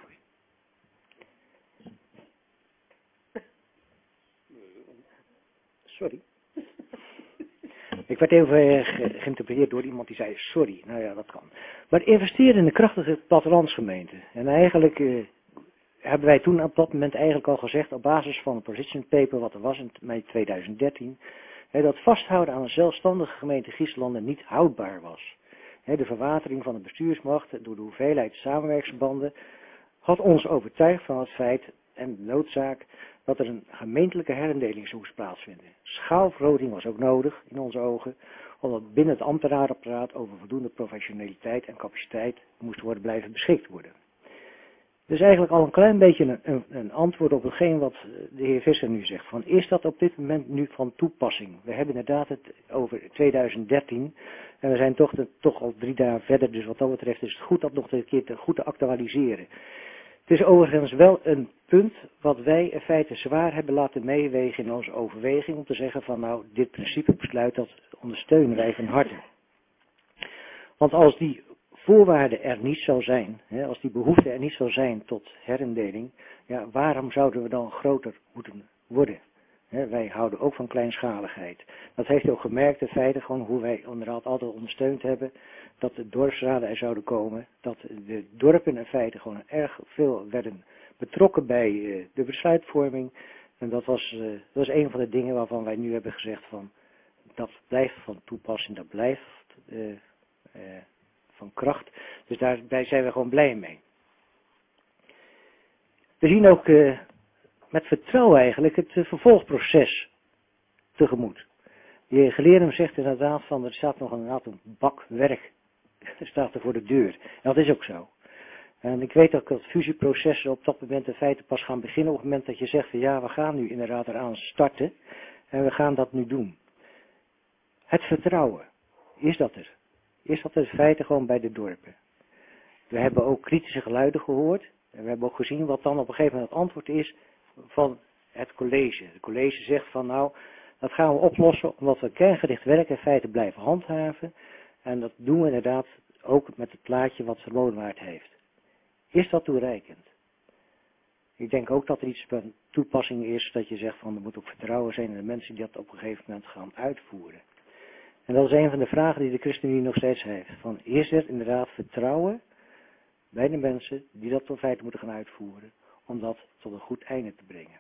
Sorry. Ik werd even geïnterpreteerd door iemand die zei sorry. Nou ja, dat kan. Maar investeren in een krachtige plattelandsgemeente. En eigenlijk hebben wij toen op dat moment eigenlijk al gezegd, op basis van een position paper wat er was in mei 2013, dat vasthouden aan een zelfstandige gemeente Giesselanden niet houdbaar was. De verwatering van de bestuursmacht door de hoeveelheid samenwerksverbanden had ons overtuigd van het feit en de noodzaak dat er een gemeentelijke herindeling moest plaatsvinden. Schaalvergroting was ook nodig in onze ogen, omdat binnen het ambtenarenapparaat over voldoende professionaliteit en capaciteit moest worden blijven beschikt worden. Dus eigenlijk al een klein beetje een antwoord op hetgeen wat de heer Visser nu zegt. Van, is dat op dit moment nu van toepassing? We hebben inderdaad het over 2013 en we zijn toch al 3 dagen verder. Dus wat dat betreft is het goed dat nog een keer goed te actualiseren. Het is overigens wel een punt wat wij in feite zwaar hebben laten meewegen in onze overweging. Om te zeggen van nou, dit principebesluit dat ondersteunen wij van harte. Want als die voorwaarde er niet zou zijn, als die behoefte er niet zou zijn tot herindeling, ja, waarom zouden we dan groter moeten worden? Wij houden ook van kleinschaligheid. Dat heeft u ook gemerkt in feite gewoon hoe wij inderdaad altijd ondersteund hebben dat de dorpsraden er zouden komen, dat de dorpen in feite gewoon erg veel werden betrokken bij de besluitvorming. En dat was een van de dingen waarvan wij nu hebben gezegd van dat blijft van toepassing, dat blijft van kracht. Dus daarbij zijn we gewoon blij mee. We zien ook met vertrouwen eigenlijk het vervolgproces tegemoet. De heer Glerum zegt inderdaad van er staat nog een bak werk staat er voor de deur. En dat is ook zo. En ik weet ook dat fusieprocessen op dat moment in feite pas gaan beginnen op het moment dat je zegt van ja, we gaan nu inderdaad eraan starten en we gaan dat nu doen. Het vertrouwen, is dat er? Is dat in feite gewoon bij de dorpen? We hebben ook kritische geluiden gehoord en we hebben ook gezien wat dan op een gegeven moment het antwoord is van het college. Het college zegt van nou, dat gaan we oplossen omdat we kerngericht werk in feite blijven handhaven. En dat doen we inderdaad ook met het plaatje wat de Molenwaard heeft. Is dat toereikend? Ik denk ook dat er iets van toepassing is dat je zegt van er moet ook vertrouwen zijn in de mensen die dat op een gegeven moment gaan uitvoeren. En dat is een van de vragen die de ChristenUnie nog steeds heeft. Van is er inderdaad vertrouwen bij de mensen die dat in feite moeten gaan uitvoeren om dat tot een goed einde te brengen.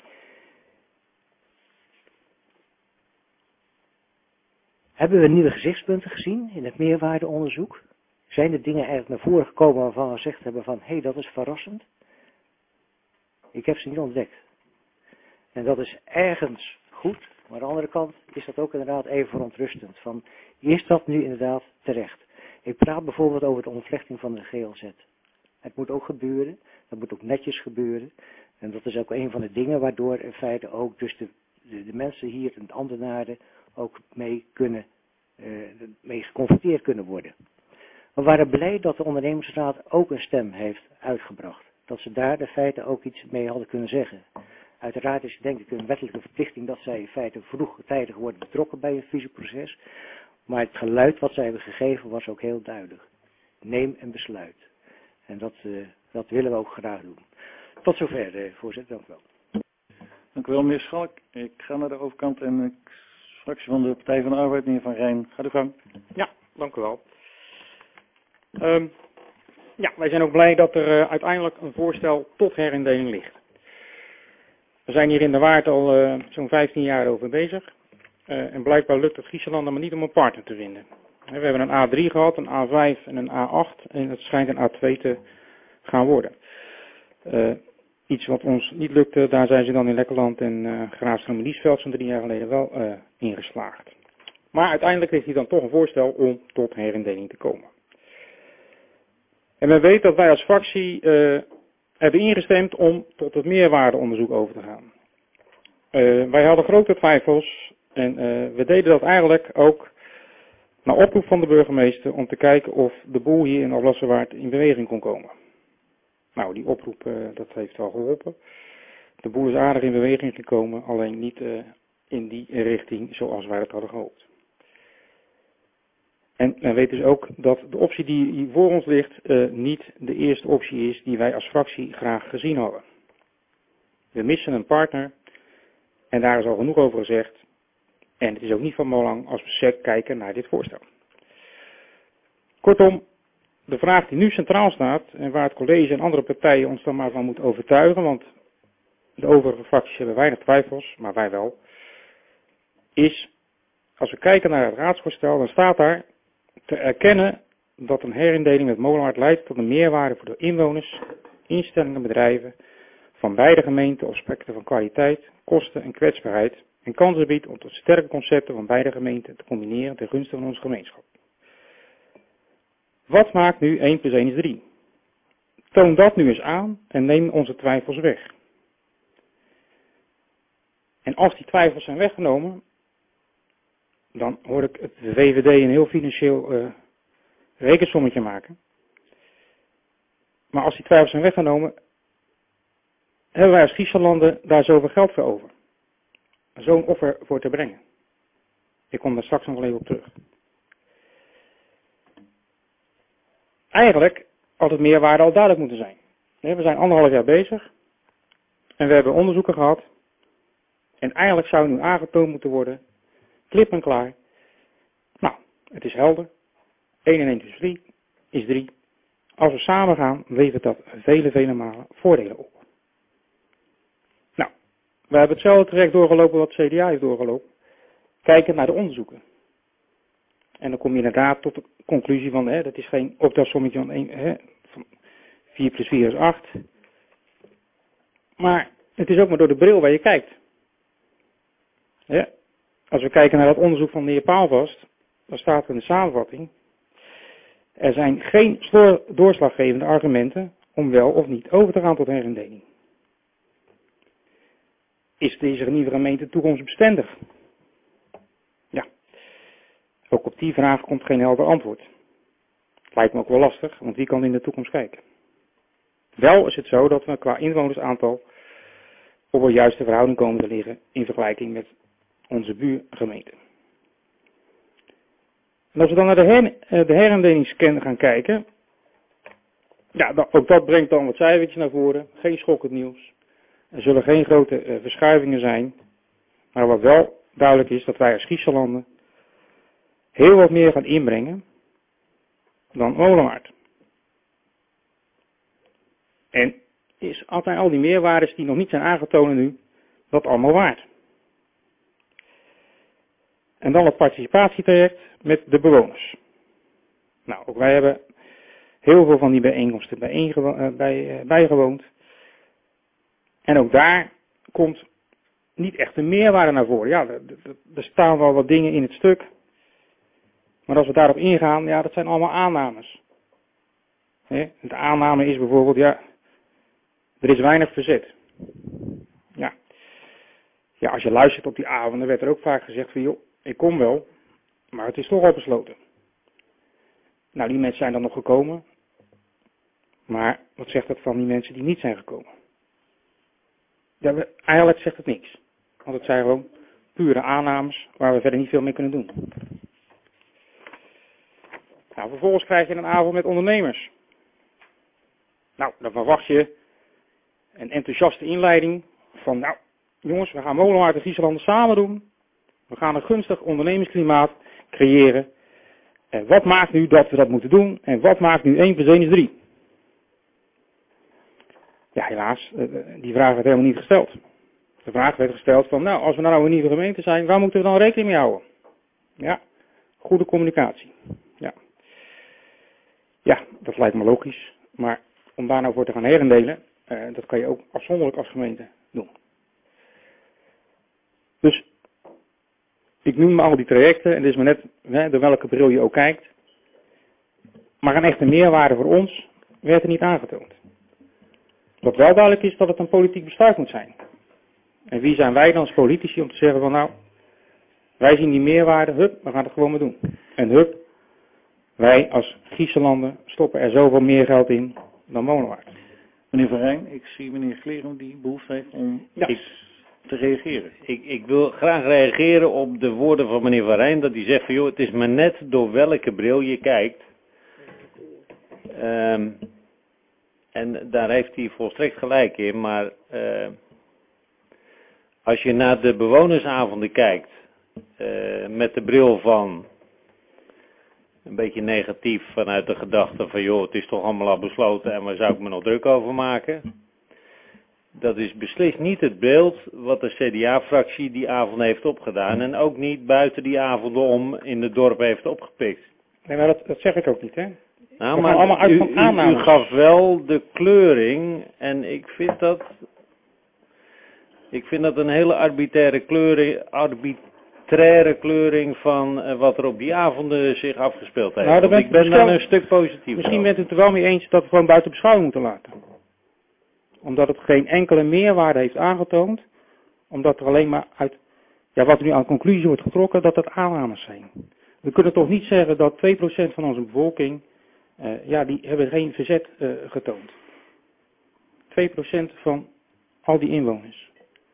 Hebben we nieuwe gezichtspunten gezien in het meerwaardeonderzoek? Zijn er dingen eigenlijk naar voren gekomen waarvan we gezegd hebben van hé, dat is verrassend? Ik heb ze niet ontdekt. En dat is ergens goed, maar aan de andere kant is dat ook inderdaad even verontrustend. Van, is dat nu inderdaad terecht? Ik praat bijvoorbeeld over de ontvlechting van de GLZ. Het moet ook gebeuren, dat moet ook netjes gebeuren. En dat is ook een van de dingen waardoor in feite ook dus de mensen hier en de ambtenaren ook mee geconfronteerd kunnen worden. We waren blij dat de ondernemingsraad ook een stem heeft uitgebracht. Dat ze daar de feiten ook iets mee hadden kunnen zeggen. Uiteraard is het denk ik een wettelijke verplichting dat zij in feite vroegtijdig worden betrokken bij een visieproces. Maar het geluid wat zij hebben gegeven was ook heel duidelijk. Neem een besluit. En dat willen we ook graag doen. Tot zover, voorzitter. Dank u wel. Dank u wel, meneer Schalk. Ik ga naar de overkant en de fractie van de Partij van de Arbeid, meneer Van Rijn. Ga uw gang. Ja, dank u wel. Wij zijn ook blij dat er uiteindelijk een voorstel tot herindeling ligt. We zijn hier in de Waard al zo'n 15 jaar over bezig. En blijkbaar lukt het Griezenland maar niet om een partner te vinden. We hebben een A3 gehad, een A5 en een A8 en het schijnt een A2 te gaan worden. Iets wat ons niet lukte, daar zijn ze dan in Lekkerland en Graafstroom en Liesveld zo'n 3 jaar geleden wel ingeslaagd. Maar uiteindelijk ligt hier dan toch een voorstel om tot herindeling te komen. En men weet dat wij als fractie hebben ingestemd om tot het meerwaardeonderzoek over te gaan. Wij hadden grote twijfels en we deden dat eigenlijk ook naar oproep van de burgemeester om te kijken of de boel hier in Alblasserwaard in beweging kon komen. Nou, die oproep dat heeft wel geholpen. De boel is aardig in beweging gekomen, alleen niet in die richting zoals wij het hadden gehoopt. En men weet dus ook dat de optie die hier voor ons ligt niet de eerste optie is die wij als fractie graag gezien hadden. We missen een partner en daar is al genoeg over gezegd. En het is ook niet van belang als we kijken naar dit voorstel. Kortom, de vraag die nu centraal staat en waar het college en andere partijen ons dan maar van moeten overtuigen, want de overige fracties hebben weinig twijfels, maar wij wel, is als we kijken naar het raadsvoorstel, dan staat daar te erkennen dat een herindeling met Molenwaard leidt tot een meerwaarde voor de inwoners, instellingen en bedrijven van beide gemeenten op aspecten van kwaliteit, kosten en kwetsbaarheid en kansen biedt om tot sterke concepten van beide gemeenten te combineren ten gunste van onze gemeenschap. Wat maakt nu 1 plus 1 is 3? Toon dat nu eens aan en neem onze twijfels weg. En als die twijfels zijn weggenomen, dan hoor ik het VVD een heel financieel rekensommetje maken. Maar als die twijfels zijn weggenomen, hebben wij als Griezenlanden daar zoveel geld voor over. Zo'n offer voor te brengen. Ik kom daar straks nog wel even op terug. Eigenlijk had het meerwaarde al duidelijk moeten zijn. We zijn 1,5 jaar bezig. En we hebben onderzoeken gehad. En eigenlijk zou nu aangetoond moeten worden. Klip en klaar. Nou, het is helder. 1 en 1 plus 3 is 3. Als we samen gaan, levert dat vele malen voordelen op. Nou, we hebben hetzelfde traject doorgelopen wat het CDA heeft doorgelopen. Kijken naar de onderzoeken. En dan kom je inderdaad tot de conclusie van, dat is geen optelsommetje van 4 plus 4 is 8. Maar het is ook maar door de bril waar je kijkt. Als we kijken naar dat onderzoek van de heer Paalvast, dan staat er in de samenvatting, er zijn geen doorslaggevende argumenten om wel of niet over te gaan tot herindeling. Is deze nieuwe gemeente toekomstbestendig? Ja. Ook op die vraag komt geen helder antwoord. Lijkt me ook wel lastig, want wie kan in de toekomst kijken? Wel is het zo dat we qua inwonersaantal op een juiste verhouding komen te liggen in vergelijking met onze buurgemeente. En als we dan naar de herindelingscan gaan kijken, ja, ook dat brengt dan wat cijfertjes naar voren. Geen schokkend nieuws. Er zullen geen grote verschuivingen zijn. Maar wat wel duidelijk is, dat wij als Grieselanden heel wat meer gaan inbrengen dan Molenwaard. En is altijd al die meerwaardes die nog niet zijn aangetoond nu, dat allemaal waard. En dan het participatietraject met de bewoners. Nou, ook wij hebben heel veel van die bijeenkomsten bijgewoond. En ook daar komt niet echt een meerwaarde naar voren. Ja, er staan wel wat dingen in het stuk. Maar als we daarop ingaan, ja, dat zijn allemaal aannames. De aanname is bijvoorbeeld, ja, er is weinig verzet. Ja, als je luistert op die avonden, werd er ook vaak gezegd van, joh, ik kom wel, maar het is toch al besloten. Nou, die mensen zijn dan nog gekomen. Maar wat zegt dat van die mensen die niet zijn gekomen? Ja, eigenlijk zegt het niks. Want het zijn gewoon pure aannames waar we verder niet veel mee kunnen doen. Nou, vervolgens krijg je een avond met ondernemers. Nou, dan verwacht je een enthousiaste inleiding van, nou, jongens, we gaan Molenwaard en Grieselanden samen doen. We gaan een gunstig ondernemingsklimaat creëren. En wat maakt nu dat we dat moeten doen? En wat maakt nu 1 + 1 = 3? Ja, helaas, die vraag werd helemaal niet gesteld. De vraag werd gesteld van, nou, als we nou een nieuwe gemeente zijn, waar moeten we dan rekening mee houden? Ja, goede communicatie. Ja, dat lijkt me logisch. Maar om daar nou voor te gaan herindelen, dat kan je ook afzonderlijk als gemeente doen. Dus, ik noem al die trajecten, en het is maar net door welke bril je ook kijkt. Maar een echte meerwaarde voor ons werd er niet aangetoond. Wat wel duidelijk is, dat het een politiek besluit moet zijn. En wie zijn wij dan als politici om te zeggen van, nou, wij zien die meerwaarde, hup, we gaan het gewoon maar doen. En hup, wij als Grieselanden stoppen er zoveel meer geld in dan Molenwaard. Meneer Van Rijn, ik zie meneer Klerum die behoefte heeft om te reageren. Ik wil graag reageren op de woorden van meneer Van Rijn, dat hij zegt van, joh, het is maar net door welke bril je kijkt. En daar heeft hij volstrekt gelijk in, maar als je naar de bewonersavonden kijkt, met de bril van een beetje negatief vanuit de gedachte van, joh, het is toch allemaal al besloten en waar zou ik me nog druk over maken? Dat is beslist niet het beeld wat de CDA-fractie die avond heeft opgedaan en ook niet buiten die avonden om in het dorp heeft opgepikt. Nee, maar dat zeg ik ook niet, hè? Nou, maar allemaal uit van aannames. U gaf wel de kleuring en ik vind dat een hele arbitraire kleuring van wat er op die avonden zich afgespeeld heeft. Nou, ik ben daar een stuk positief. Misschien bent u het er wel mee eens dat we gewoon buiten beschouwing moeten laten. Omdat het geen enkele meerwaarde heeft aangetoond. Omdat er alleen maar uit, ja, wat er nu aan conclusie wordt getrokken, dat het aannames zijn. We kunnen toch niet zeggen dat 2% van onze bevolking, die hebben geen verzet getoond. 2% van al die inwoners.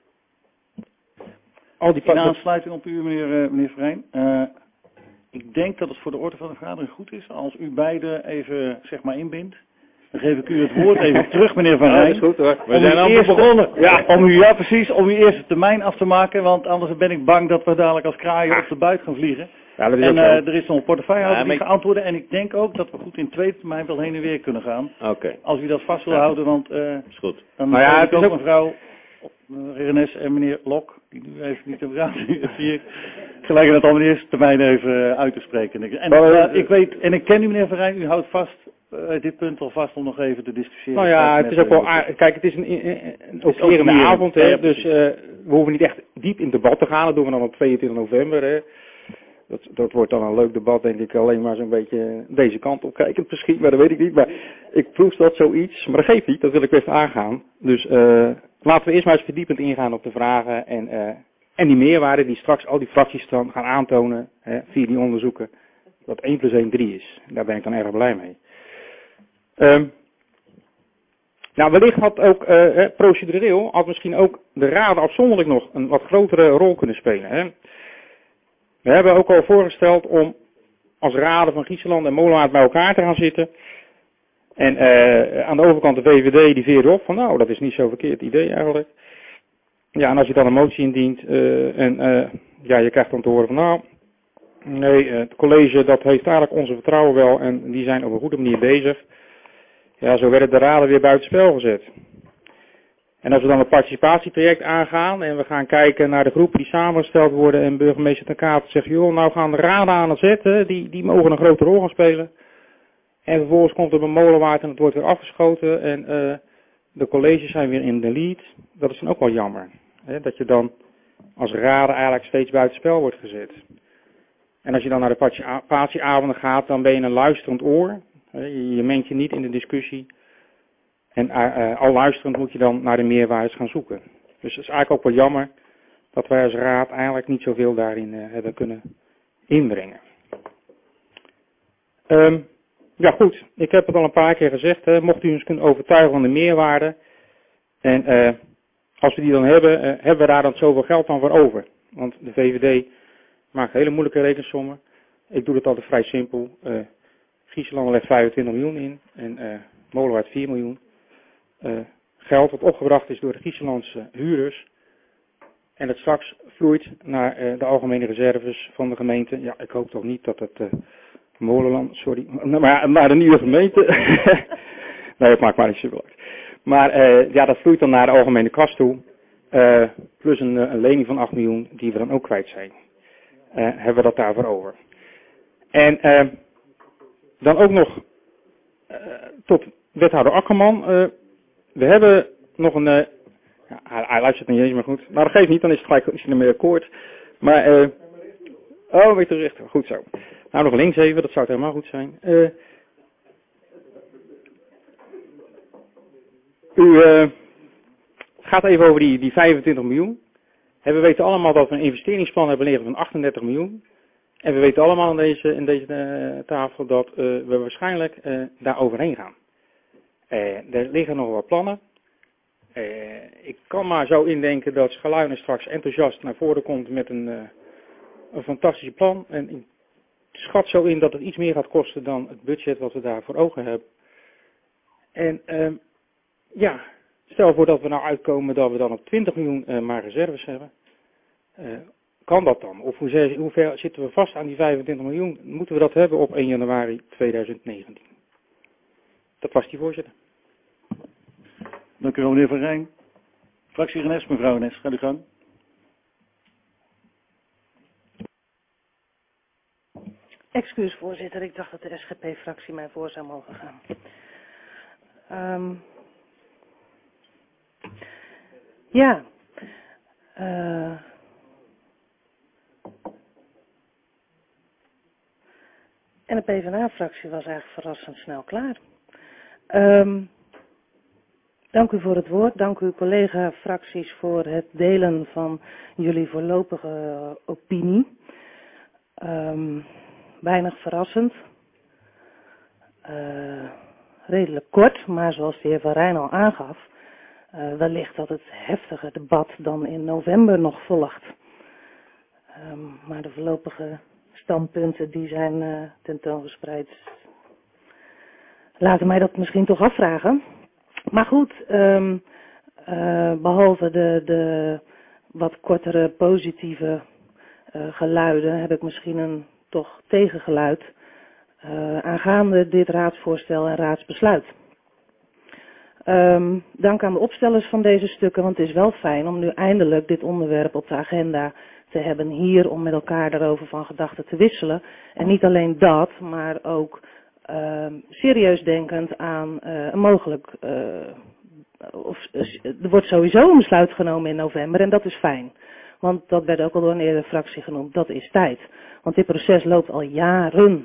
In aansluiting op u, meneer Verijn. Ik denk dat het voor de orde van de vergadering goed is als u beiden even, zeg maar, inbindt. Dan geef ik u het woord even terug, meneer Van Rijn. Ja, dat is goed hoor. We zijn al begonnen. Om uw eerste termijn af te maken, want anders ben ik bang dat we dadelijk als kraaien op de buit gaan vliegen. Ja, dat is en er is nog een portefeuillehouder die gaat antwoorden. En ik denk ook dat we goed in tweede termijn wel heen en weer kunnen gaan. Oké. Als u dat vast wil houden, want is goed. Dan heb ik ook mevrouw Renes en meneer Lok, die nu even niet hebben gedaan, zie ik. Gelijk dat al de eerste termijn even uit te spreken. En ik weet, en ik ken u meneer Van Rijn, u houdt vast dit punt al vast om nog even te discussiëren. Nou ja, het is ook wel, kijk, het is een okerende avond, hè, dus we hoeven niet echt diep in debat te gaan. Dat doen we dan op 22 november. Hè. Dat wordt dan een leuk debat, denk ik, alleen maar zo'n beetje deze kant op kijkend misschien, maar dat weet ik niet. Maar ik proef dat zoiets, maar dat geeft niet, dat wil ik best aangaan. Dus laten we eerst maar eens verdiepend ingaan op de vragen en die meerwaarde die straks al die fracties dan gaan aantonen, via die onderzoeken, dat 1 + 1 = 3 is. Daar ben ik dan erg blij mee. Nou, wellicht had ook procedureel, had misschien ook de raden afzonderlijk nog een wat grotere rol kunnen spelen. Hè. We hebben ook al voorgesteld om als raden van Griezenland en Molenwaard bij elkaar te gaan zitten. En aan de overkant de VVD die veerde op van nou, dat is niet zo'n verkeerd idee eigenlijk. Ja, en als je dan een motie indient ja, je krijgt dan te horen van nou, nee, het college dat heeft eigenlijk onze vertrouwen wel en die zijn op een goede manier bezig. Ja, zo werden de raden weer buitenspel gezet. En als we dan een participatietraject aangaan en we gaan kijken naar de groepen die samengesteld worden en burgemeester Ten Katen zegt, joh, nou gaan de raden aan het zetten, die mogen een grote rol gaan spelen. En vervolgens komt er een Molenwaard en het wordt weer afgeschoten en de colleges zijn weer in de lead. Dat is dan ook wel jammer. Hè, dat je dan als raden eigenlijk steeds buitenspel wordt gezet. En als je dan naar de participatieavonden gaat, dan ben je een luisterend oor. Je mengt je niet in de discussie. En al luisterend moet je dan naar de meerwaardes gaan zoeken. Dus het is eigenlijk ook wel jammer dat wij als raad eigenlijk niet zoveel daarin hebben kunnen inbrengen. Ja goed, ik heb het al een paar keer gezegd. Mocht u ons kunnen overtuigen van de meerwaarde. En als we die dan hebben, hebben we daar dan zoveel geld dan voor over. Want de VVD maakt hele moeilijke rekensommen. Ik doe het altijd vrij simpel. Griezenland legt 25 miljoen in en Molenwaard 4 miljoen. Geld wat opgebracht is door de Griezenlandse huurders. En het straks vloeit naar de algemene reserves van de gemeente. Ja, ik hoop toch niet dat het Molenland, sorry, maar naar de nieuwe gemeente. Nee, het maakt maar niet zo uit. Maar ja, dat vloeit dan naar de algemene kas toe. Plus een lening van 8 miljoen die we dan ook kwijt zijn. Hebben we dat daarvoor over. En dan ook nog tot wethouder Akkerman. We hebben nog een... ja, hij luistert niet eens, maar goed. Maar dat geeft niet, dan is het gelijk misschien meer akkoord. Maar... oh, weet je recht. Goed zo. Nou, nog links even, dat zou het helemaal goed zijn. U gaat even over die 25 miljoen. En we weten allemaal dat we een investeringsplan hebben liggen van 38 miljoen. En we weten allemaal in deze tafel dat we waarschijnlijk daar overheen gaan. Er liggen nog wat plannen. Ik kan maar zo indenken dat Schaluinen straks enthousiast naar voren komt met een fantastisch plan. En ik schat zo in dat het iets meer gaat kosten dan het budget wat we daar voor ogen hebben. En ja, stel voor dat we nou uitkomen dat we dan op 20 miljoen maar reserves hebben. Kan dat dan? Of hoe ver zitten we vast aan die 25 miljoen? Moeten we dat hebben op 1 januari 2019? Dat was die voorzitter. Dank u wel, meneer Van Rijn. Fractie Rennes, mevrouw Rennes, ga uw gang. Excuus voorzitter, ik dacht dat de SGP-fractie mij voor zou mogen gaan. Ja. En de PvdA-fractie was eigenlijk verrassend snel klaar. Dank u voor het woord. Dank uw collega-fracties voor het delen van jullie voorlopige opinie. Weinig verrassend. Redelijk kort, maar zoals de heer Van Rijn al aangaf, wellicht dat het heftige debat dan in november nog volgt. Maar de voorlopige standpunten die zijn tentoongespreid laten mij dat misschien toch afvragen. Maar goed, behalve de wat kortere positieve geluiden heb ik misschien een toch tegengeluid aangaande dit raadsvoorstel en raadsbesluit. Dank aan de opstellers van deze stukken, want het is wel fijn om nu eindelijk dit onderwerp op de agenda te hebben hier om met elkaar daarover van gedachten te wisselen. En niet alleen dat, maar ook serieus denkend aan een mogelijk, er wordt sowieso een besluit genomen in november en dat is fijn. Want dat werd ook al door een eerdere fractie genoemd, dat is tijd. Want dit proces loopt al jaren.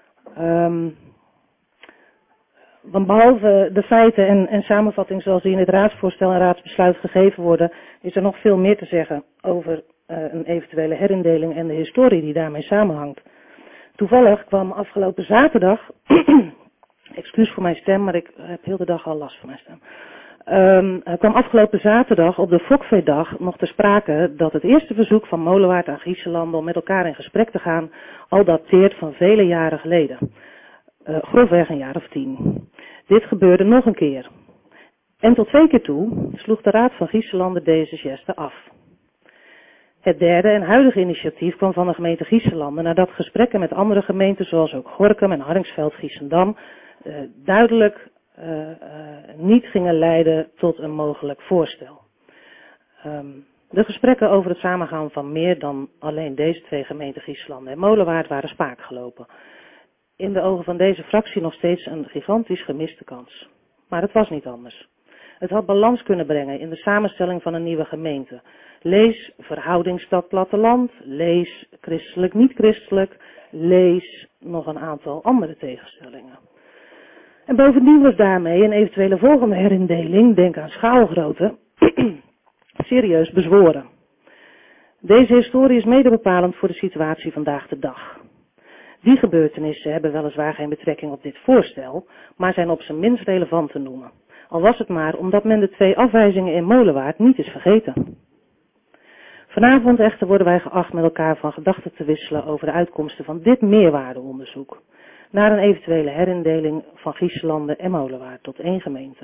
Want behalve de feiten en samenvatting zoals die in het raadsvoorstel en raadsbesluit gegeven worden, is er nog veel meer te zeggen over een eventuele herindeling en de historie die daarmee samenhangt. Toevallig kwam afgelopen zaterdag, excuus voor mijn stem, maar ik heb heel de dag al last van mijn stem. Er kwam afgelopen zaterdag op de Fokveedag nog ter sprake dat het eerste verzoek van Molenwaard aan Griezenlanden om met elkaar in gesprek te gaan al dateert van vele jaren geleden. Grofweg een jaar of 10. Dit gebeurde nog een keer. En tot 2 keer toe sloeg de Raad van Griezenlanden deze geste af. Het derde en huidige initiatief kwam van de gemeente Griezenlanden nadat gesprekken met andere gemeenten zoals ook Gorinchem en Hardingsveld-Giessendam duidelijk niet gingen leiden tot een mogelijk voorstel. De gesprekken over het samengaan van meer dan alleen deze 2 gemeenten Griezenlanden en Molenwaard waren spaak gelopen. In de ogen van deze fractie nog steeds een gigantisch gemiste kans. Maar het was niet anders. Het had balans kunnen brengen in de samenstelling van een nieuwe gemeente. Lees verhouding stad-platteland, lees christelijk-niet-christelijk, lees nog een aantal andere tegenstellingen. En bovendien was daarmee een eventuele volgende herindeling, denk aan schaalgrootte, serieus bezworen. Deze historie is mede bepalend voor de situatie vandaag de dag. Die gebeurtenissen hebben weliswaar geen betrekking op dit voorstel, maar zijn op zijn minst relevant te noemen. Al was het maar omdat men de 2 afwijzingen in Molenwaard niet is vergeten. Vanavond echter worden wij geacht met elkaar van gedachten te wisselen over de uitkomsten van dit meerwaardeonderzoek, naar een eventuele herindeling van Griezenlanden en Molenwaard tot 1 gemeente.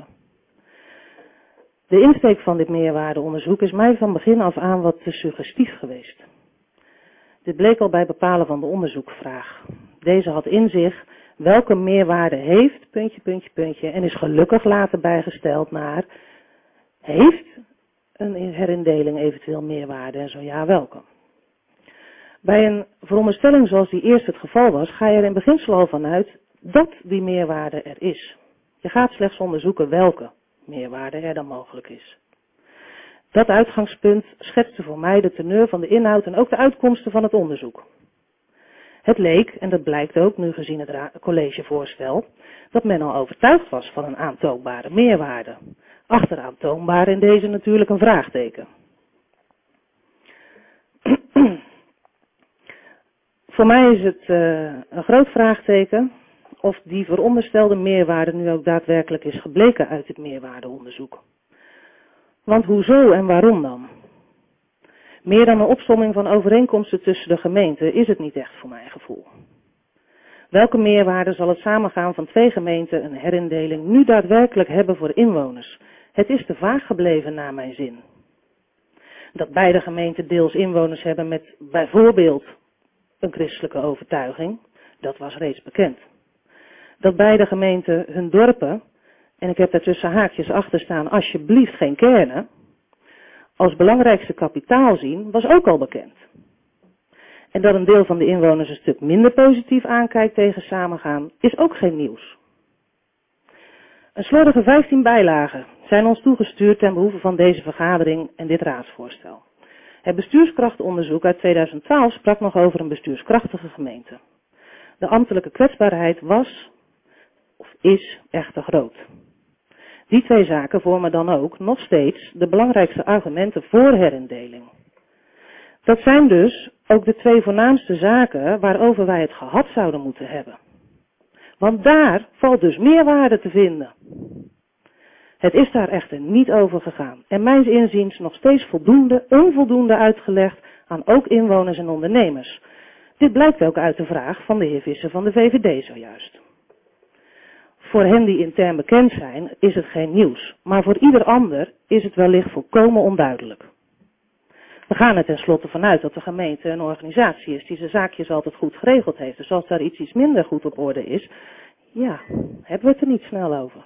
De insteek van dit meerwaardeonderzoek is mij van begin af aan wat te suggestief geweest. Dit bleek al bij bepalen van de onderzoekvraag. Deze had in zich welke meerwaarde heeft, ... en is gelukkig later bijgesteld naar, heeft een herindeling eventueel meerwaarde en zo ja welke. Bij een veronderstelling zoals die eerst het geval was, ga je er in beginsel al vanuit dat die meerwaarde er is. Je gaat slechts onderzoeken welke meerwaarde er dan mogelijk is. Dat uitgangspunt schetste voor mij de teneur van de inhoud en ook de uitkomsten van het onderzoek. Het leek, en dat blijkt ook nu gezien het collegevoorstel, dat men al overtuigd was van een aantoonbare meerwaarde. Achter aantoonbaar in deze natuurlijk een vraagteken. Voor mij is het een groot vraagteken of die veronderstelde meerwaarde nu ook daadwerkelijk is gebleken uit het meerwaardeonderzoek. Want hoezo en waarom dan? Meer dan een opsomming van overeenkomsten tussen de gemeenten is het niet echt voor mijn gevoel. Welke meerwaarde zal het samengaan van 2 gemeenten een herindeling nu daadwerkelijk hebben voor inwoners? Het is te vaag gebleven naar mijn zin. Dat beide gemeenten deels inwoners hebben met bijvoorbeeld een christelijke overtuiging, dat was reeds bekend. Dat beide gemeenten hun dorpen, en ik heb daar tussen haakjes achter staan, alsjeblieft geen kernen, als belangrijkste kapitaal zien, was ook al bekend. En dat een deel van de inwoners een stuk minder positief aankijkt tegen samengaan, is ook geen nieuws. Een slordige 15 bijlagen zijn ons toegestuurd ten behoeve van deze vergadering en dit raadsvoorstel. Het bestuurskrachtonderzoek uit 2012 sprak nog over een bestuurskrachtige gemeente. De ambtelijke kwetsbaarheid was, of is, echter groot. Die 2 zaken vormen dan ook nog steeds de belangrijkste argumenten voor herindeling. Dat zijn dus ook de 2 voornaamste zaken waarover wij het gehad zouden moeten hebben. Want daar valt dus meerwaarde te vinden. Het is daar echter niet over gegaan en mijns inziens nog steeds onvoldoende uitgelegd aan ook inwoners en ondernemers. Dit blijkt ook uit de vraag van de heer Visser van de VVD zojuist. Voor hen die intern bekend zijn is het geen nieuws, maar voor ieder ander is het wellicht volkomen onduidelijk. We gaan er tenslotte vanuit dat de gemeente een organisatie is die zijn zaakjes altijd goed geregeld heeft. Dus als daar iets minder goed op orde is, ja, hebben we het er niet snel over.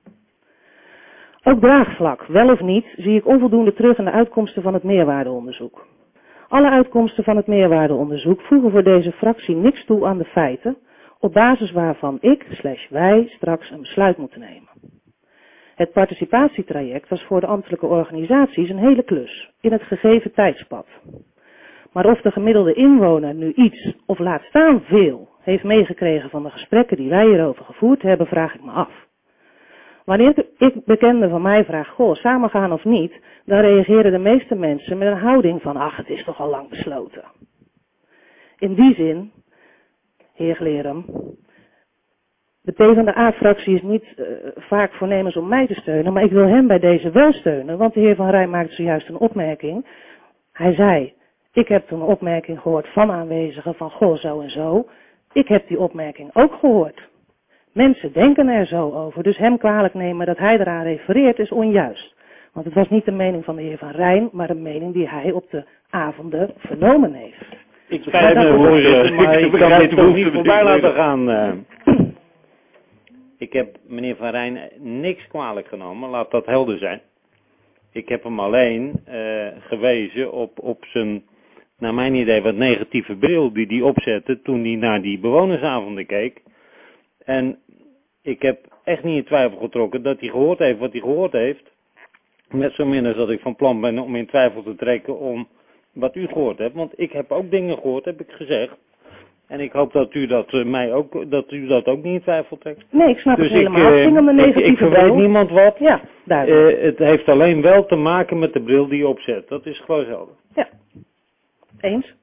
Ook draagvlak, wel of niet, zie ik onvoldoende terug in de uitkomsten van het meerwaardeonderzoek. Alle uitkomsten van het meerwaardeonderzoek voegen voor deze fractie niks toe aan de feiten, op basis waarvan wij straks een besluit moeten nemen. Het participatietraject was voor de ambtelijke organisaties een hele klus, in het gegeven tijdspad. Maar of de gemiddelde inwoner nu iets, of laat staan veel, heeft meegekregen van de gesprekken die wij hierover gevoerd hebben, vraag ik me af. Wanneer ik bekenden van mij vraag, goh, samengaan of niet, dan reageren de meeste mensen met een houding van, ach, het is toch al lang besloten. In die zin, heer Glerum, De PvdA-fractie is niet vaak voornemens om mij te steunen, maar ik wil hem bij deze wel steunen, want de heer Van Rijn maakte zojuist een opmerking. Hij zei, ik heb toen een opmerking gehoord van aanwezigen van goh, zo en zo. Ik heb die opmerking ook gehoord. Mensen denken er zo over, dus hem kwalijk nemen dat hij eraan refereert is onjuist. Want het was niet de mening van de heer Van Rijn, maar de mening die hij op de avonden vernomen heeft. Ik spijt me, voorzitter, maar ik kan dit toch niet voorbij laten gaan. Ik heb meneer Van Rijn niks kwalijk genomen, laat dat helder zijn. Ik heb hem alleen gewezen op zijn, naar mijn idee, wat negatieve bril die hij opzette toen hij naar die bewonersavonden keek. En ik heb echt niet in twijfel getrokken dat hij gehoord heeft wat hij gehoord heeft. Net zo min als dat ik van plan ben om in twijfel te trekken om wat u gehoord hebt. Want ik heb ook dingen gehoord, heb ik gezegd. En ik hoop dat u dat ook niet in twijfel trekt. Nee, ik snap Dus het helemaal. Het ging om een negatieve ik verwijt bril. niemand wat. Ja, duidelijk. Het heeft alleen wel te maken met de bril die je opzet. Dat is gewoon helder. Ja, eens.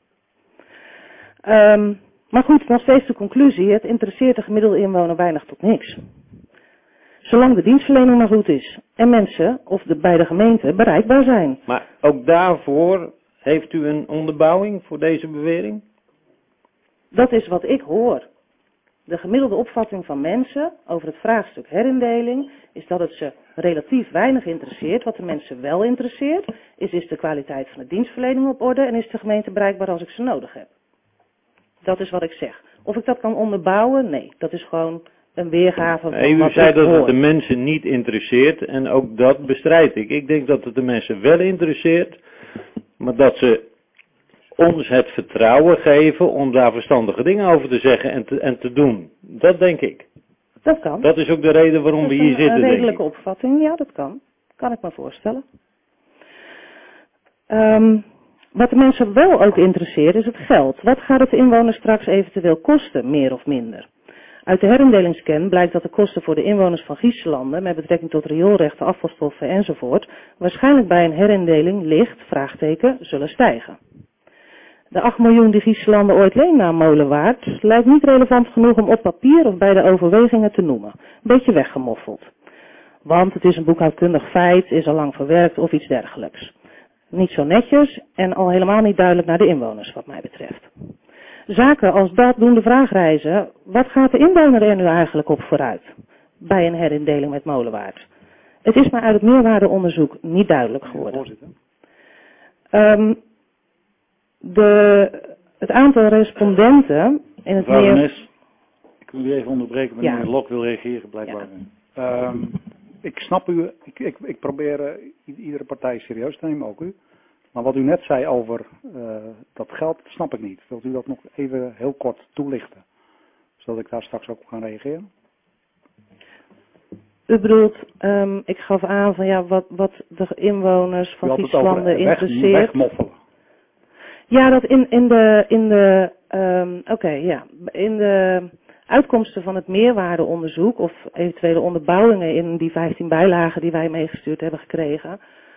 Maar goed, nog steeds de conclusie. Het interesseert de gemiddelde inwoner weinig tot niks. Zolang de dienstverlening maar goed is. En mensen, of bij de gemeente, bereikbaar zijn. Maar ook daarvoor heeft u een onderbouwing voor deze bewering? Dat is wat ik hoor. De gemiddelde opvatting van mensen over het vraagstuk herindeling is dat het ze relatief weinig interesseert. Wat de mensen wel interesseert, is de kwaliteit van de dienstverlening op orde en is de gemeente bereikbaar als ik ze nodig heb. Dat is wat ik zeg. Of ik dat kan onderbouwen? Nee, dat is gewoon een weergave van u wat zei ik dat hoor. het de mensen niet interesseert en ook dat bestrijd ik. Ik denk dat het de mensen wel interesseert, maar dat ze ons het vertrouwen geven om daar verstandige dingen over te zeggen en te doen. Dat denk ik. Dat kan. Dat is ook de reden waarom we hier zitten, een denk ik. redelijke opvatting, ja, dat kan. Kan ik me voorstellen. Wat de mensen wel ook interesseert is het geld. Wat gaat het de inwoners straks eventueel kosten, meer of minder? Uit de herindelingscan blijkt dat de kosten voor de inwoners van Giesselanden met betrekking tot rioolrechten, afvalstoffen enzovoort waarschijnlijk bij een herindeling licht, zullen stijgen. De 8 miljoen die Giesselanden ooit leende aan Molenwaard lijkt niet relevant genoeg om op papier of bij de overwegingen te noemen. Beetje weggemoffeld. Want het is een boekhoudkundig feit, is al lang verwerkt of iets dergelijks. Niet zo netjes en al helemaal niet duidelijk naar de inwoners wat mij betreft. Zaken als dat doen de vraag reizen, wat gaat de inwoner er nu eigenlijk op vooruit bij een herindeling met Molenwaard? Het is maar uit het meerwaardeonderzoek niet duidelijk geworden. Het aantal respondenten in het Mevrouw meer... Nes, ik wil u even onderbreken, maar meneer Lok wil reageren blijkbaar. Ja. Ik snap u, ik probeer iedere partij serieus te nemen, ook u. Maar wat u net zei over dat geld, snap ik niet. Wilt u dat nog even heel kort toelichten? Zodat ik daar straks ook op kan reageren? U bedoelt, ik gaf aan van ja, wat de inwoners van Giesselanden interesseert. Wegmoffelen. Ja, dat in de uitkomsten van het meerwaardeonderzoek of eventuele onderbouwingen in die 15 bijlagen die wij meegestuurd hebben gekregen.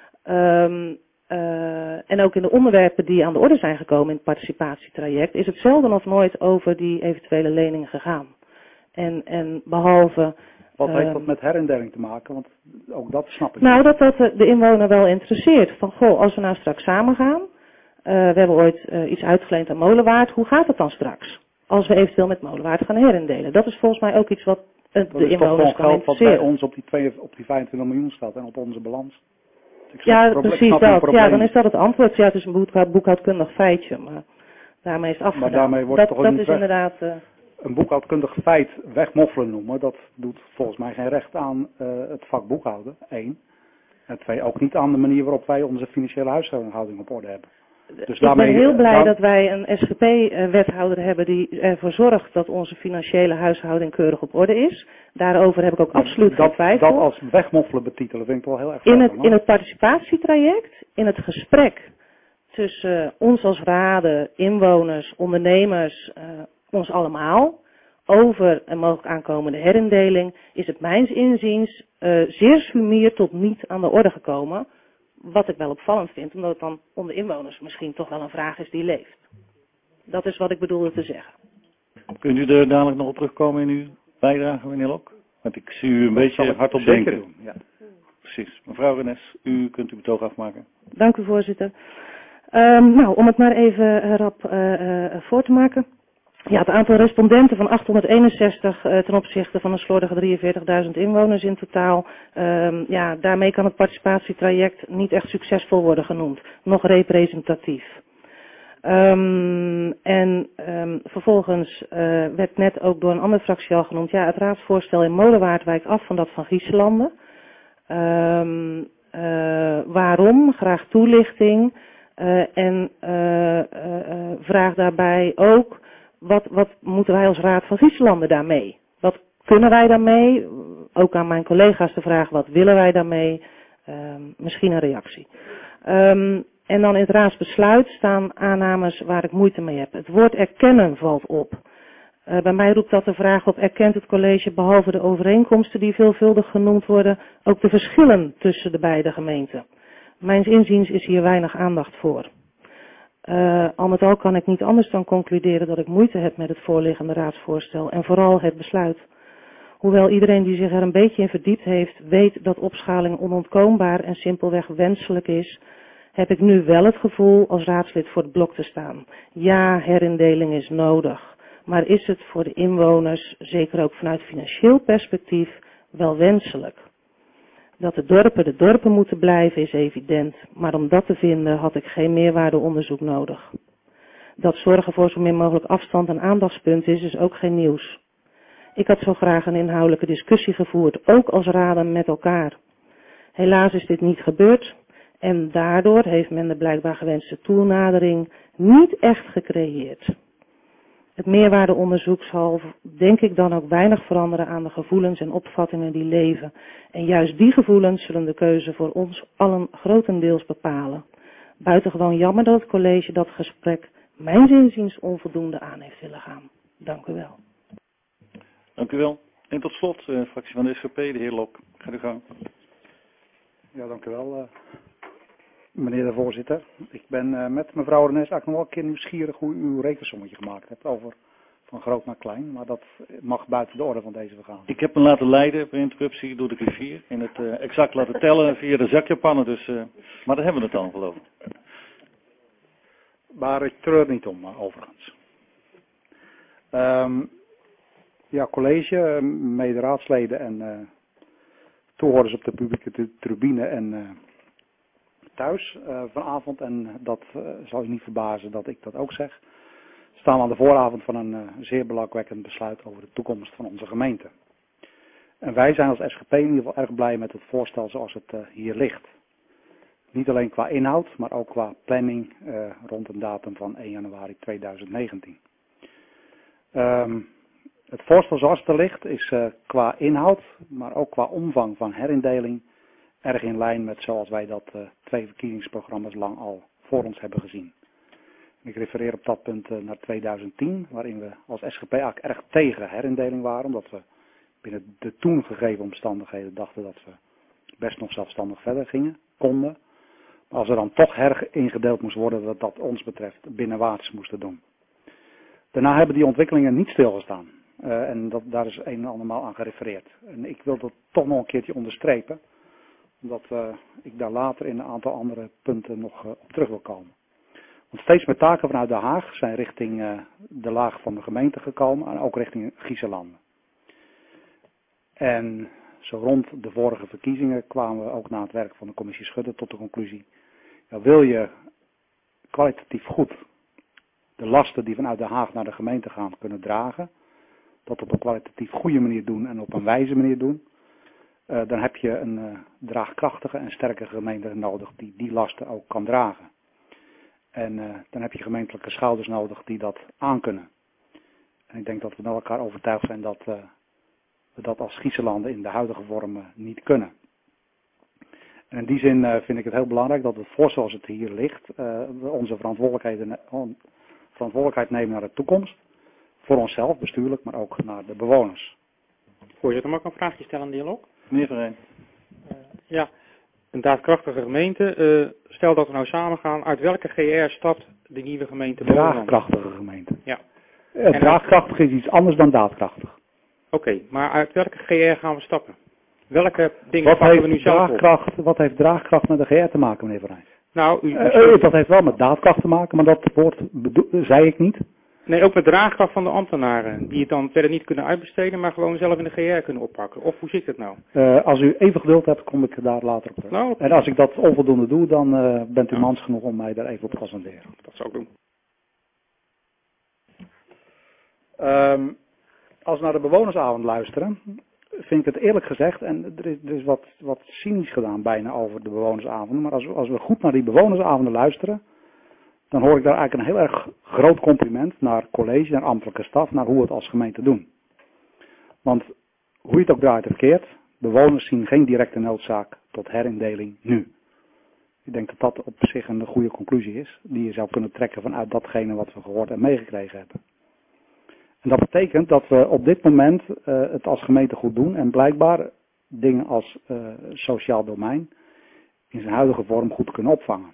En ook in de onderwerpen die aan de orde zijn gekomen in het participatietraject, is het zelden of nooit over die eventuele leningen gegaan. En behalve... Wat heeft dat met herindeling te maken? Want ook dat snap ik Nou, niet. dat de inwoner wel interesseert. Van goh, als we nou straks samen gaan, we hebben ooit iets uitgeleend aan Molenwaard, hoe gaat het dan straks? Als we eventueel met Molenwaard gaan herindelen. Dat is volgens mij ook iets wat de inwoners kan geld wat bij interesseren. ons op die 25 miljoen staat en op onze balans. Ja, precies dat. Ja, dan is dat het antwoord. Ja, het is een boekhoudkundig feitje, maar daarmee is het afgedaan. Maar daarmee wordt toch ook dat niet is weg. inderdaad... Een boekhoudkundig feit wegmoffelen noemen, dat doet volgens mij geen recht aan het vak boekhouden, 1. En 2, ook niet aan de manier waarop wij onze financiële huishouding op orde hebben. Dus ik ben heel blij dat wij een SGP-wethouder hebben die ervoor zorgt dat onze financiële huishouding keurig op orde is. Daarover heb ik ook absoluut geen twijfel. Dat als wegmoffelen betitelen vind ik wel heel erg in het participatietraject, in het gesprek tussen ons als raden, inwoners, ondernemers, ons allemaal, over een mogelijk aankomende herindeling, is het mijns inziens zeer sumier tot niet aan de orde gekomen. Wat ik wel opvallend vind, omdat het dan onder inwoners misschien toch wel een vraag is die leeft. Dat is wat ik bedoelde te zeggen. Kunt u er dadelijk nog op terugkomen in uw bijdragen, meneer Lok? Want ik zie u een Dat beetje zal ik hardop zeker denken. doen, ja. Precies. Mevrouw Renes, u kunt uw betoog afmaken. Dank u, voorzitter. Om het maar even rap voor te maken. Ja, het aantal respondenten van 861 ten opzichte van een slordige 43.000 inwoners in totaal. Daarmee kan het participatietraject niet echt succesvol worden genoemd. Nog representatief. Vervolgens werd net ook door een andere fractie al genoemd. Ja, het raadsvoorstel in Molenwaard wijkt af van dat van Giesselanden. Waarom? Graag toelichting. Vraag daarbij ook, wat moeten wij als Raad van Giesselanden daarmee? Wat kunnen wij daarmee? Ook aan mijn collega's de vraag, wat willen wij daarmee? Misschien een reactie. En dan in het raadsbesluit staan aannames waar ik moeite mee heb. Het woord erkennen valt op. Bij mij roept dat de vraag op, erkent het college behalve de overeenkomsten die veelvuldig genoemd worden, ook de verschillen tussen de beide gemeenten? Mijns inziens is hier weinig aandacht voor. Al met al kan ik niet anders dan concluderen dat ik moeite heb met het voorliggende raadsvoorstel en vooral het besluit. Hoewel iedereen die zich er een beetje in verdiept heeft, weet dat opschaling onontkoombaar en simpelweg wenselijk is, heb ik nu wel het gevoel als raadslid voor het blok te staan. Ja, herindeling is nodig. Maar is het voor de inwoners, zeker ook vanuit financieel perspectief, wel wenselijk? Dat de dorpen moeten blijven is evident, maar om dat te vinden had ik geen meerwaardeonderzoek nodig. Dat zorgen voor zo min mogelijk afstand een aandachtspunt is ook geen nieuws. Ik had zo graag een inhoudelijke discussie gevoerd, ook als raden met elkaar. Helaas is dit niet gebeurd en daardoor heeft men de blijkbaar gewenste toenadering niet echt gecreëerd. Het meerwaardeonderzoek zal, denk ik, dan ook weinig veranderen aan de gevoelens en opvattingen die leven. En juist die gevoelens zullen de keuze voor ons allen grotendeels bepalen. Buitengewoon jammer dat het college dat gesprek mijns inziens onvoldoende aan heeft willen gaan. Dank u wel. Dank u wel. En tot slot, fractie van de SVP, de heer Lok. Ga uw gang. Ja, dank u wel, meneer de voorzitter. Ik ben met mevrouw Renes eigenlijk nog wel een keer nieuwsgierig hoe u uw rekensommetje gemaakt hebt over van groot naar klein. Maar dat mag buiten de orde van deze vergadering. Ik heb me laten leiden per interruptie door de griffier en het exact laten tellen via de zakjapannen. Dus, maar daar hebben we het dan geloof ik. Maar ik treur niet om, overigens. College, mede-raadsleden en toehoorders op de publieke tribune en thuis vanavond. En dat zal u niet verbazen dat ik dat ook zeg. Staan we aan de vooravond van een zeer belangwekkend besluit over de toekomst van onze gemeente. En wij zijn als SGP in ieder geval erg blij met het voorstel zoals het hier ligt. Niet alleen qua inhoud, maar ook qua planning rond een datum van 1 januari 2019. Het voorstel zoals het er ligt is qua inhoud, maar ook qua omvang van herindeling erg in lijn met zoals wij dat 2 verkiezingsprogramma's lang al voor ons hebben gezien. Ik refereer op dat punt naar 2010, waarin we als SGP eigenlijk erg tegen herindeling waren, omdat we binnen de toen gegeven omstandigheden dachten dat we best nog zelfstandig verder konden. Maar als er dan toch heringedeeld moest worden, dat dat ons betreft binnenwaarts moesten doen. Daarna hebben die ontwikkelingen niet stilgestaan. Daar is een en andermaal aan gerefereerd. En ik wil dat toch nog een keertje onderstrepen, omdat ik daar later in een aantal andere punten nog op terug wil komen. Want steeds meer taken vanuit Den Haag zijn richting de laag van de gemeente gekomen en ook richting Giesselanden. En zo rond de vorige verkiezingen kwamen we ook na het werk van de commissie Schudde tot de conclusie, ja, wil je kwalitatief goed de lasten die vanuit Den Haag naar de gemeente gaan kunnen dragen, dat op een kwalitatief goede manier doen en op een wijze manier doen, dan heb je een draagkrachtige en sterke gemeente nodig die die lasten ook kan dragen. En dan heb je gemeentelijke schouders nodig die dat aankunnen. En ik denk dat we met elkaar overtuigd zijn dat we dat als Giesselanden in de huidige vorm niet kunnen. En in die zin vind ik het heel belangrijk dat het voorstel zoals het hier ligt, we onze verantwoordelijkheid nemen naar de toekomst. Voor onszelf, bestuurlijk, maar ook naar de bewoners. Voorzitter, mag ik een vraagje stellen aan de heer Lok? Meneer Verheyen. Ja, een daadkrachtige gemeente. Stel dat we nou samen gaan, uit welke GR stapt de nieuwe gemeente Molenland? Draagkrachtige gemeente. Ja. Draagkrachtig is iets anders dan daadkrachtig. Oké, maar uit welke GR gaan we stappen? Welke dingen pakken we nu zelf op? Wat heeft draagkracht met de GR te maken, meneer Van Rijn? Nou, Dat heeft wel met daadkracht te maken, maar dat woord zei ik niet. Nee, ook met draagkracht van de ambtenaren, die het dan verder niet kunnen uitbesteden, maar gewoon zelf in de GR kunnen oppakken. Of hoe zit het nou? Als u even geduld hebt, kom ik daar later op terug. Nou, en als ik dat onvoldoende doe, dan bent u mans genoeg om mij daar even op te attenderen. Dat zou ik doen. Als we naar de bewonersavond luisteren, vind ik het eerlijk gezegd, en er is wat cynisch gedaan bijna over de bewonersavonden, maar als we goed naar die bewonersavonden luisteren, dan hoor ik daar eigenlijk een heel erg groot compliment naar college, naar ambtelijke staf, naar hoe we het als gemeente doen. Want hoe je het ook draait of keert, bewoners zien geen directe noodzaak tot herindeling nu. Ik denk dat dat op zich een goede conclusie is, die je zou kunnen trekken vanuit datgene wat we gehoord en meegekregen hebben. En dat betekent dat we op dit moment het als gemeente goed doen en blijkbaar dingen als sociaal domein in zijn huidige vorm goed kunnen opvangen.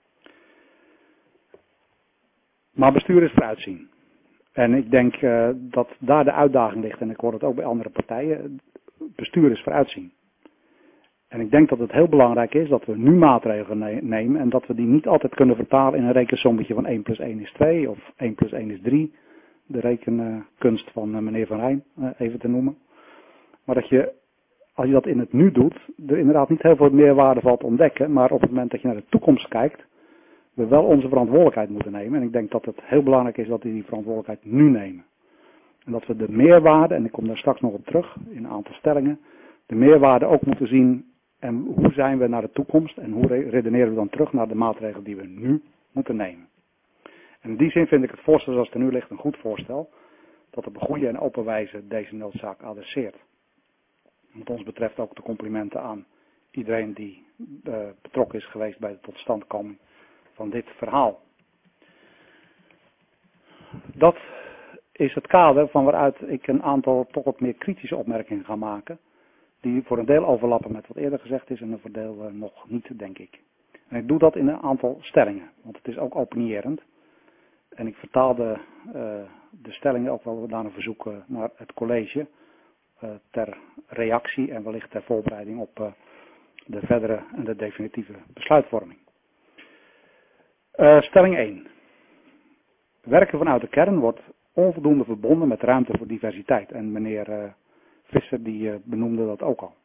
Maar bestuur is vooruitzien. En ik denk dat daar de uitdaging ligt, en ik hoor het ook bij andere partijen, bestuur is vooruitzien. En ik denk dat het heel belangrijk is dat we nu maatregelen nemen en dat we die niet altijd kunnen vertalen in een rekensommetje van 1 + 1 = 2 of 1 + 1 = 3. De rekenkunst van meneer Van Rijn, even te noemen. Maar dat je, als je dat in het nu doet, er inderdaad niet heel veel meerwaarde valt te ontdekken, maar op het moment dat je naar de toekomst kijkt, we wel onze verantwoordelijkheid moeten nemen. En ik denk dat het heel belangrijk is dat we die verantwoordelijkheid nu nemen. En dat we de meerwaarde, en ik kom daar straks nog op terug in een aantal stellingen, de meerwaarde ook moeten zien en hoe zijn we naar de toekomst en hoe redeneren we dan terug naar de maatregelen die we nu moeten nemen. En in die zin vind ik het voorstel zoals het er nu ligt een goed voorstel, dat op een goede en open wijze deze noodzaak adresseert. Wat ons betreft ook de complimenten aan iedereen die betrokken is geweest bij de totstandkoming van dit verhaal. Dat is het kader van waaruit ik een aantal toch wat meer kritische opmerkingen ga maken, die voor een deel overlappen met wat eerder gezegd is en voor een deel nog niet, denk ik. En ik doe dat in een aantal stellingen, want het is ook opinierend. En ik vertaal de stellingen ook wel naar een verzoek naar het college ter reactie en wellicht ter voorbereiding op de verdere en de definitieve besluitvorming. Stelling 1. Werken vanuit de kern wordt onvoldoende verbonden met ruimte voor diversiteit. En meneer Visser die benoemde dat ook al.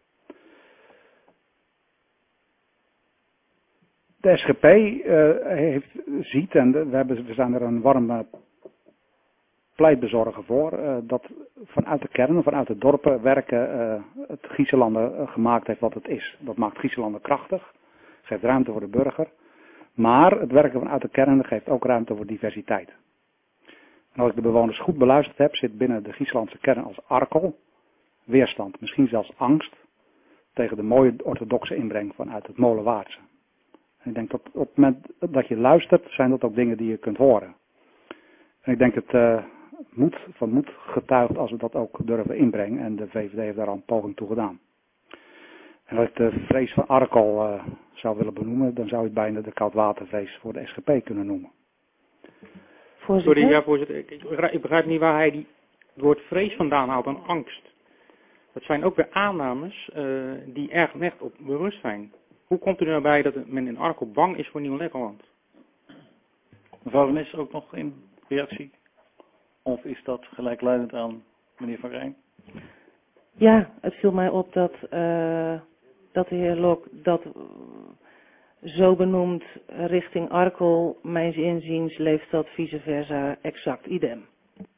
De SGP ziet, en we zijn er een warme pleitbezorger voor, dat vanuit de kern, vanuit de dorpen werken het Giesselanden gemaakt heeft wat het is. Dat maakt Giesselanden krachtig, geeft ruimte voor de burger. Maar het werken vanuit de kern geeft ook ruimte voor diversiteit. En als ik de bewoners goed beluisterd heb, zit binnen de Gieslandse kern als Arkel weerstand, misschien zelfs angst, tegen de mooie orthodoxe inbreng vanuit het Molenwaardse. En ik denk dat op het moment dat je luistert, zijn dat ook dingen die je kunt horen. En ik denk het van moed getuigt als we dat ook durven inbrengen. En de VVD heeft daar al een poging toe gedaan. En als ik de vrees van Arkel zou willen benoemen, dan zou je het bijna de koudwatervrees voor de SGP kunnen noemen. Voorzitter? Sorry, ja, voorzitter. Ik begrijp niet waar hij het woord vrees vandaan haalt en angst. Dat zijn ook weer aannames die erg echt op berust zijn. Hoe komt u erbij dat men in Arkel bang is voor Nieuw-Lekkerland? Mevrouw Van Is ook nog in reactie? Of is dat gelijkluidend aan meneer Van Rijn? Ja, het viel mij op dat de heer Lok dat zo benoemd richting Arkel, mijns inziens leeft dat vice versa exact idem.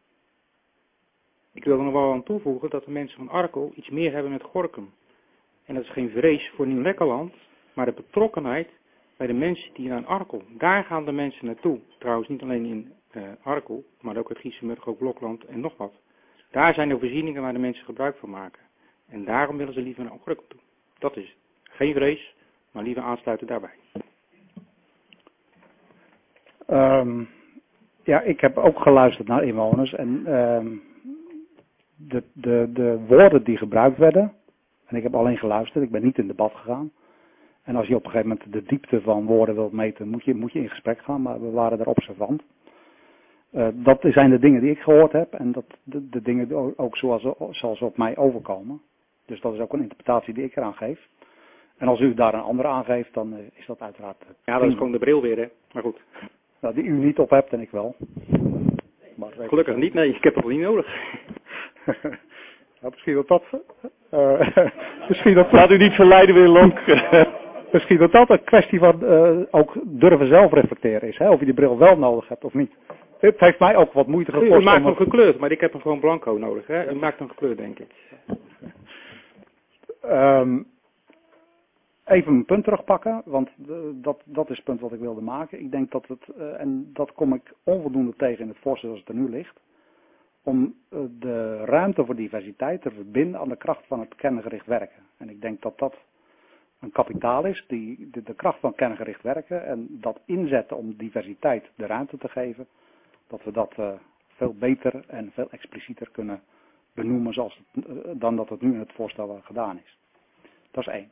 Ik wil er nog wel aan toevoegen dat de mensen van Arkel iets meer hebben met Gorinchem. En dat is geen vrees voor Nieuw-Lekkerland, maar de betrokkenheid bij de mensen die naar Arkel. Daar gaan de mensen naartoe. Trouwens niet alleen in Arkel, maar ook het Giessemurg, ook Blokland en nog wat. Daar zijn de voorzieningen waar de mensen gebruik van maken. En daarom willen ze liever naar Gorinchem toe. Dat is het. Geen vrees, maar liever aansluiten daarbij. Ja, ik heb ook geluisterd naar inwoners en de woorden die gebruikt werden, en ik heb alleen geluisterd, ik ben niet in debat gegaan. En als je op een gegeven moment de diepte van woorden wilt meten, moet je in gesprek gaan, maar we waren daar observant. Dat zijn de dingen die ik gehoord heb en dat de dingen ook zoals ze op mij overkomen. Dus dat is ook een interpretatie die ik eraan geef. En als u daar een andere aangeeft, dan is dat uiteraard... Ja, dat is gewoon de bril weer, hè. Maar goed. Nou, die u niet op hebt en ik wel. Maar, Gelukkig niet, nee. Ik heb het wel niet nodig. Ja, misschien dat Laat u niet verleiden, Willem. Misschien dat een kwestie van ook durven zelf reflecteren is. Hè? Of je die bril wel nodig hebt of niet. Het heeft mij ook wat moeite gekost. U maakt hem gekleurd, maar ik heb hem gewoon blanco nodig. Hè? U maakt hem gekleurd, denk ik. Even mijn punt terugpakken, want dat is het punt wat ik wilde maken. Ik denk dat en dat kom ik onvoldoende tegen in het voorstel zoals het er nu ligt, om de ruimte voor diversiteit te verbinden aan de kracht van het kerngericht werken. En ik denk dat dat een kapitaal is, de kracht van kerngericht werken en dat inzetten om diversiteit de ruimte te geven, dat we dat veel beter en veel explicieter kunnen benoemen dan dat het nu in het voorstel gedaan is. Dat is 1.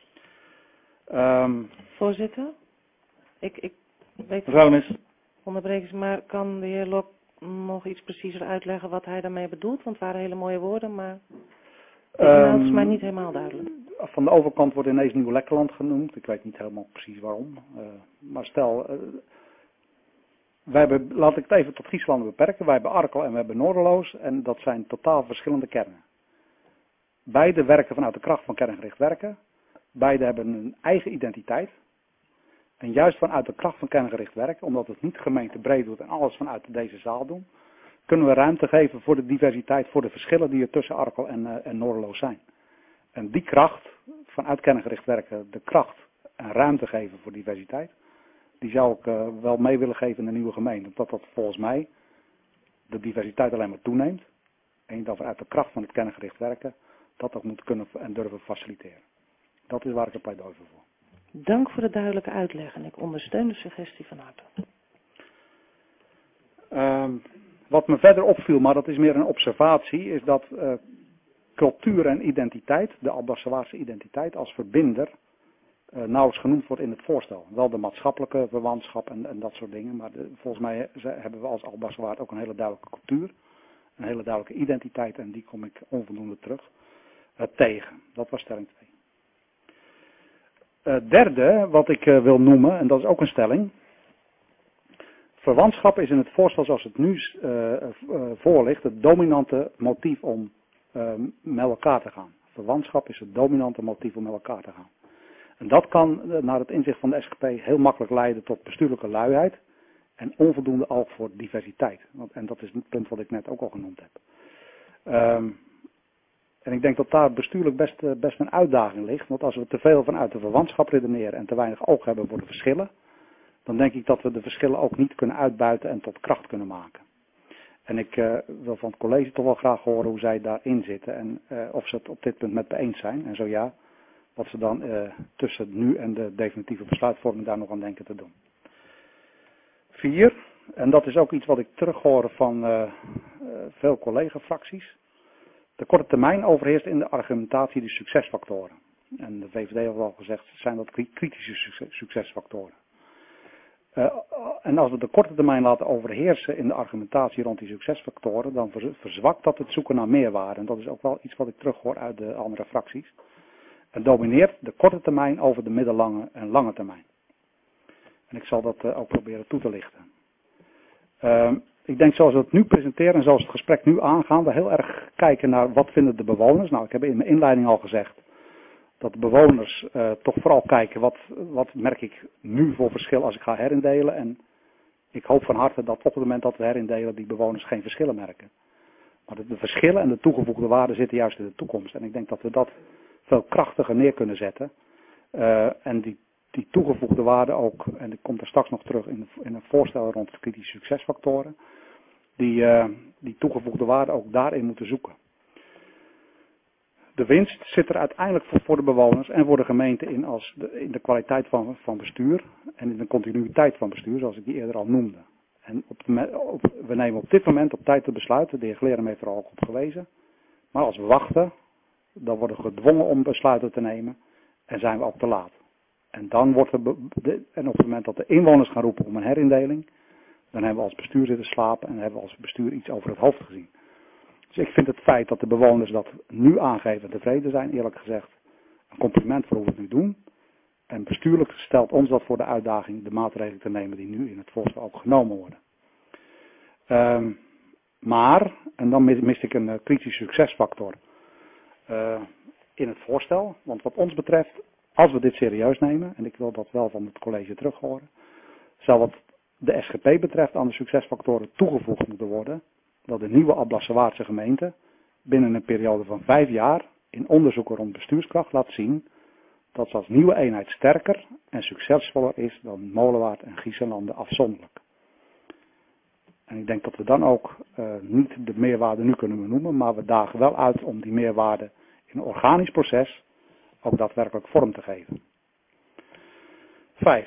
Voorzitter, ik weet Mevrouw Nis. onderbreken, maar kan de heer Lok nog iets preciezer uitleggen wat hij daarmee bedoelt? Want het waren hele mooie woorden, maar de inhoud is mij niet helemaal duidelijk. Van de overkant wordt ineens Nieuw-Lekkerland genoemd. Ik weet niet helemaal precies waarom. Maar stel, laat ik het even tot Giesland beperken. Wij hebben Arkel en we hebben Noorderloos en dat zijn totaal verschillende kernen. Beide werken vanuit de kracht van kerngericht werken. Beide hebben een eigen identiteit. En juist vanuit de kracht van kerngericht werken, omdat het niet gemeentebreed doet en alles vanuit deze zaal doen, kunnen we ruimte geven voor de diversiteit, voor de verschillen die er tussen Arkel en Noorderloos zijn. En die kracht, vanuit kerngericht werken, de kracht en ruimte geven voor diversiteit, die zou ik wel mee willen geven in de nieuwe gemeente. Omdat dat volgens mij de diversiteit alleen maar toeneemt. En dat vanuit de kracht van het kerngericht werken, dat moet kunnen en durven faciliteren. Dat is waar ik een pleidooi voor voer. Dank voor de duidelijke uitleg en ik ondersteun de suggestie van harte. Wat me verder opviel, maar dat is meer een observatie, is dat cultuur en identiteit, de Albassawaardse identiteit als verbinder, nauwelijks genoemd wordt in het voorstel. Wel de maatschappelijke verwantschap en dat soort dingen, maar volgens mij hebben we als Albassawaard ook een hele duidelijke cultuur, een hele duidelijke identiteit en die kom ik onvoldoende terug tegen. Dat was stelling 2. Derde, wat ik wil noemen, en dat is ook een stelling. Verwantschap is in het voorstel zoals het nu voor ligt het dominante motief om met elkaar te gaan. Verwantschap is het dominante motief om met elkaar te gaan. En dat kan naar het inzicht van de SGP heel makkelijk leiden tot bestuurlijke luiheid en onvoldoende oog voor diversiteit. En dat is het punt wat ik net ook al genoemd heb. En ik denk dat daar bestuurlijk best een uitdaging ligt. Want als we te veel vanuit de verwantschap redeneren en te weinig oog hebben voor de verschillen, dan denk ik dat we de verschillen ook niet kunnen uitbuiten en tot kracht kunnen maken. En ik wil van het college toch wel graag horen hoe zij daarin zitten en of ze het op dit punt met me eens zijn. En zo ja, wat ze dan tussen nu en de definitieve besluitvorming daar nog aan denken te doen. 4, en dat is ook iets wat ik terughoor van veel collega-fracties. De korte termijn overheerst in de argumentatie de succesfactoren. En de VVD heeft al gezegd, zijn dat kritische succesfactoren. En als we de korte termijn laten overheersen in de argumentatie rond die succesfactoren, dan verzwakt dat het zoeken naar meerwaarde. En dat is ook wel iets wat ik terughoor uit de andere fracties. En domineert de korte termijn over de middellange en lange termijn. En ik zal dat ook proberen toe te lichten. Ik denk zoals we het nu presenteren en zoals het gesprek nu aangaan, we heel erg kijken naar wat vinden de bewoners. Nou, ik heb in mijn inleiding al gezegd dat de bewoners toch vooral kijken wat merk ik nu voor verschil als ik ga herindelen. En ik hoop van harte dat op het moment dat we herindelen die bewoners geen verschillen merken. Maar de verschillen en de toegevoegde waarde zitten juist in de toekomst. En ik denk dat we dat veel krachtiger neer kunnen zetten. En die toegevoegde waarde ook, en ik kom er straks nog terug in een voorstel rond de kritische succesfactoren, die toegevoegde waarde ook daarin moeten zoeken. De winst zit er uiteindelijk voor de bewoners en voor de gemeente in de kwaliteit van bestuur en in de continuïteit van bestuur, zoals ik die eerder al noemde. En we nemen op dit moment op tijd te besluiten, de heer Glerum heeft er al op gewezen, maar als we wachten, dan worden we gedwongen om besluiten te nemen en zijn we ook te laat. En dan en op het moment dat de inwoners gaan roepen om een herindeling, dan hebben we als bestuur zitten slapen en hebben we als bestuur iets over het hoofd gezien. Dus ik vind het feit dat de bewoners dat nu aangeven en tevreden zijn, eerlijk gezegd, een compliment voor hoe we het nu doen. En bestuurlijk stelt ons dat voor de uitdaging de maatregelen te nemen die nu in het voorstel ook genomen worden. Maar, en dan mist ik een kritische succesfactor in het voorstel. Want wat ons betreft, als we dit serieus nemen, en ik wil dat wel van het college terug horen, zal wat de SGP betreft aan de succesfactoren toegevoegd moeten worden dat de nieuwe Alblasserwaardse gemeente binnen een periode van 5 jaar in onderzoeken rond bestuurskracht laat zien dat ze als nieuwe eenheid sterker en succesvoller is dan Molenwaard en Giessenlanden afzonderlijk. En ik denk dat we dan ook niet de meerwaarde nu kunnen benoemen, maar we dagen wel uit om die meerwaarde in een organisch proces ook daadwerkelijk vorm te geven. 5.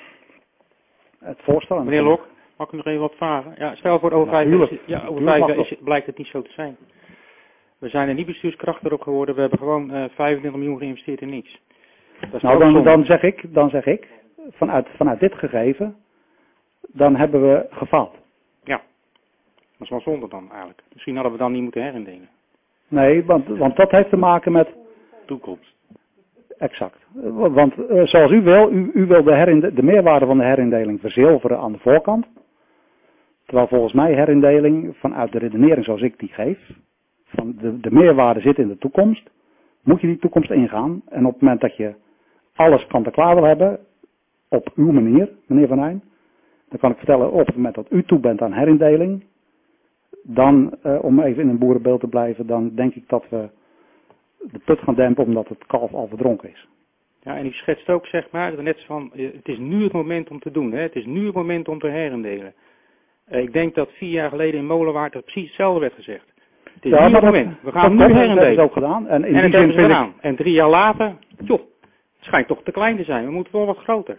Het voorstel. Meneer Lok, mag ik u nog even wat vragen? Ja, stel voor over 5 jaar blijkt het niet zo te zijn. We zijn er niet bestuurskrachtig op geworden, we hebben gewoon 25 miljoen geïnvesteerd in niets. Nou, dan zeg ik, vanuit dit gegeven, dan hebben we gefaald. Ja, dat is wel zonde dan eigenlijk. Misschien hadden we dan niet moeten herindelen. Nee, want dat heeft te maken met toekomst. Exact. Want zoals u wil, u wil de meerwaarde van de herindeling verzilveren aan de voorkant. Terwijl volgens mij herindeling, vanuit de redenering zoals ik die geef, van de meerwaarde zit in de toekomst, moet je die toekomst ingaan. En op het moment dat je alles kant-en-klaar wil hebben, op uw manier, meneer Van Rijn, dan kan ik vertellen, op het moment dat u toe bent aan herindeling, dan, om even in een boerenbeeld te blijven, dan denk ik dat we de put gaan dempen omdat het kalf al verdronken is. Ja, en u schetst ook, zeg maar, net van, het is nu het moment om te doen, hè? Het is nu het moment om te herindelen. Ik denk dat 4 jaar geleden in Molenwaard dat precies hetzelfde werd gezegd. Het is nu het moment. We gaan nu herindelen. Dat is ook gedaan. En dat hebben ze gedaan. En 3 jaar later, joh, het schijnt toch te klein te zijn. We moeten wel wat groter.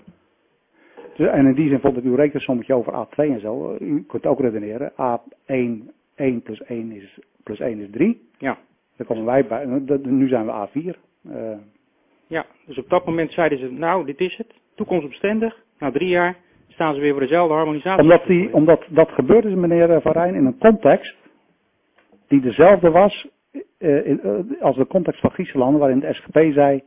En in die zin vond ik uw rekensommetje over A2 en zo. U kunt ook redeneren. A1, 1 plus 1 is 3. Ja. Daar komen wij bij. Nu zijn we A4. Ja, dus op dat moment zeiden ze, nou, dit is het. Toekomstbestendig. Na 3 jaar staan ze weer voor dezelfde harmonisatie. Omdat dat gebeurde is, meneer Van Rijn, in een context die dezelfde was als de context van Giessenlanden, waarin de SGP zei,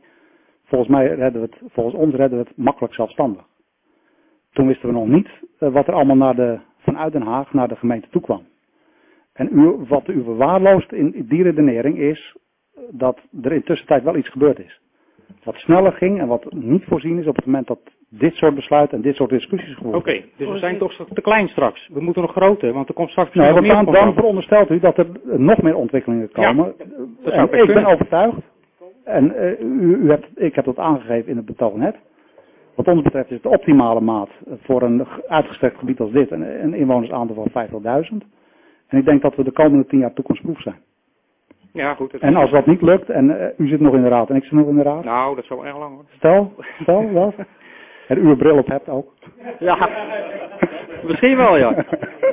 volgens ons redden we het makkelijk zelfstandig. Toen wisten we nog niet wat er allemaal vanuit Den Haag naar de gemeente toe kwam. En wat u verwaarloost in die redenering is dat er in tussentijd wel iets gebeurd is. Wat sneller ging en wat niet voorzien is op het moment dat dit soort besluiten en dit soort discussies gevoerd worden. Oké, dus we zijn toch te klein straks. We moeten nog groter, want er komt straks nog meer. Dan veronderstelt u dat er nog meer ontwikkelingen komen. Ja, ik ben overtuigd. En ik heb dat aangegeven in het betoog net. Wat ons betreft is het de optimale maat voor een uitgestrekt gebied als dit een inwonersaantal van 50.000. En ik denk dat we de komende 10 jaar toekomstproof zijn. Ja, goed. En als dat niet lukt, en u zit nog in de raad en ik zit nog in de raad. Nou, dat is wel erg lang hoor. Stel dat. En u een bril op hebt ook. Ja, misschien wel ja.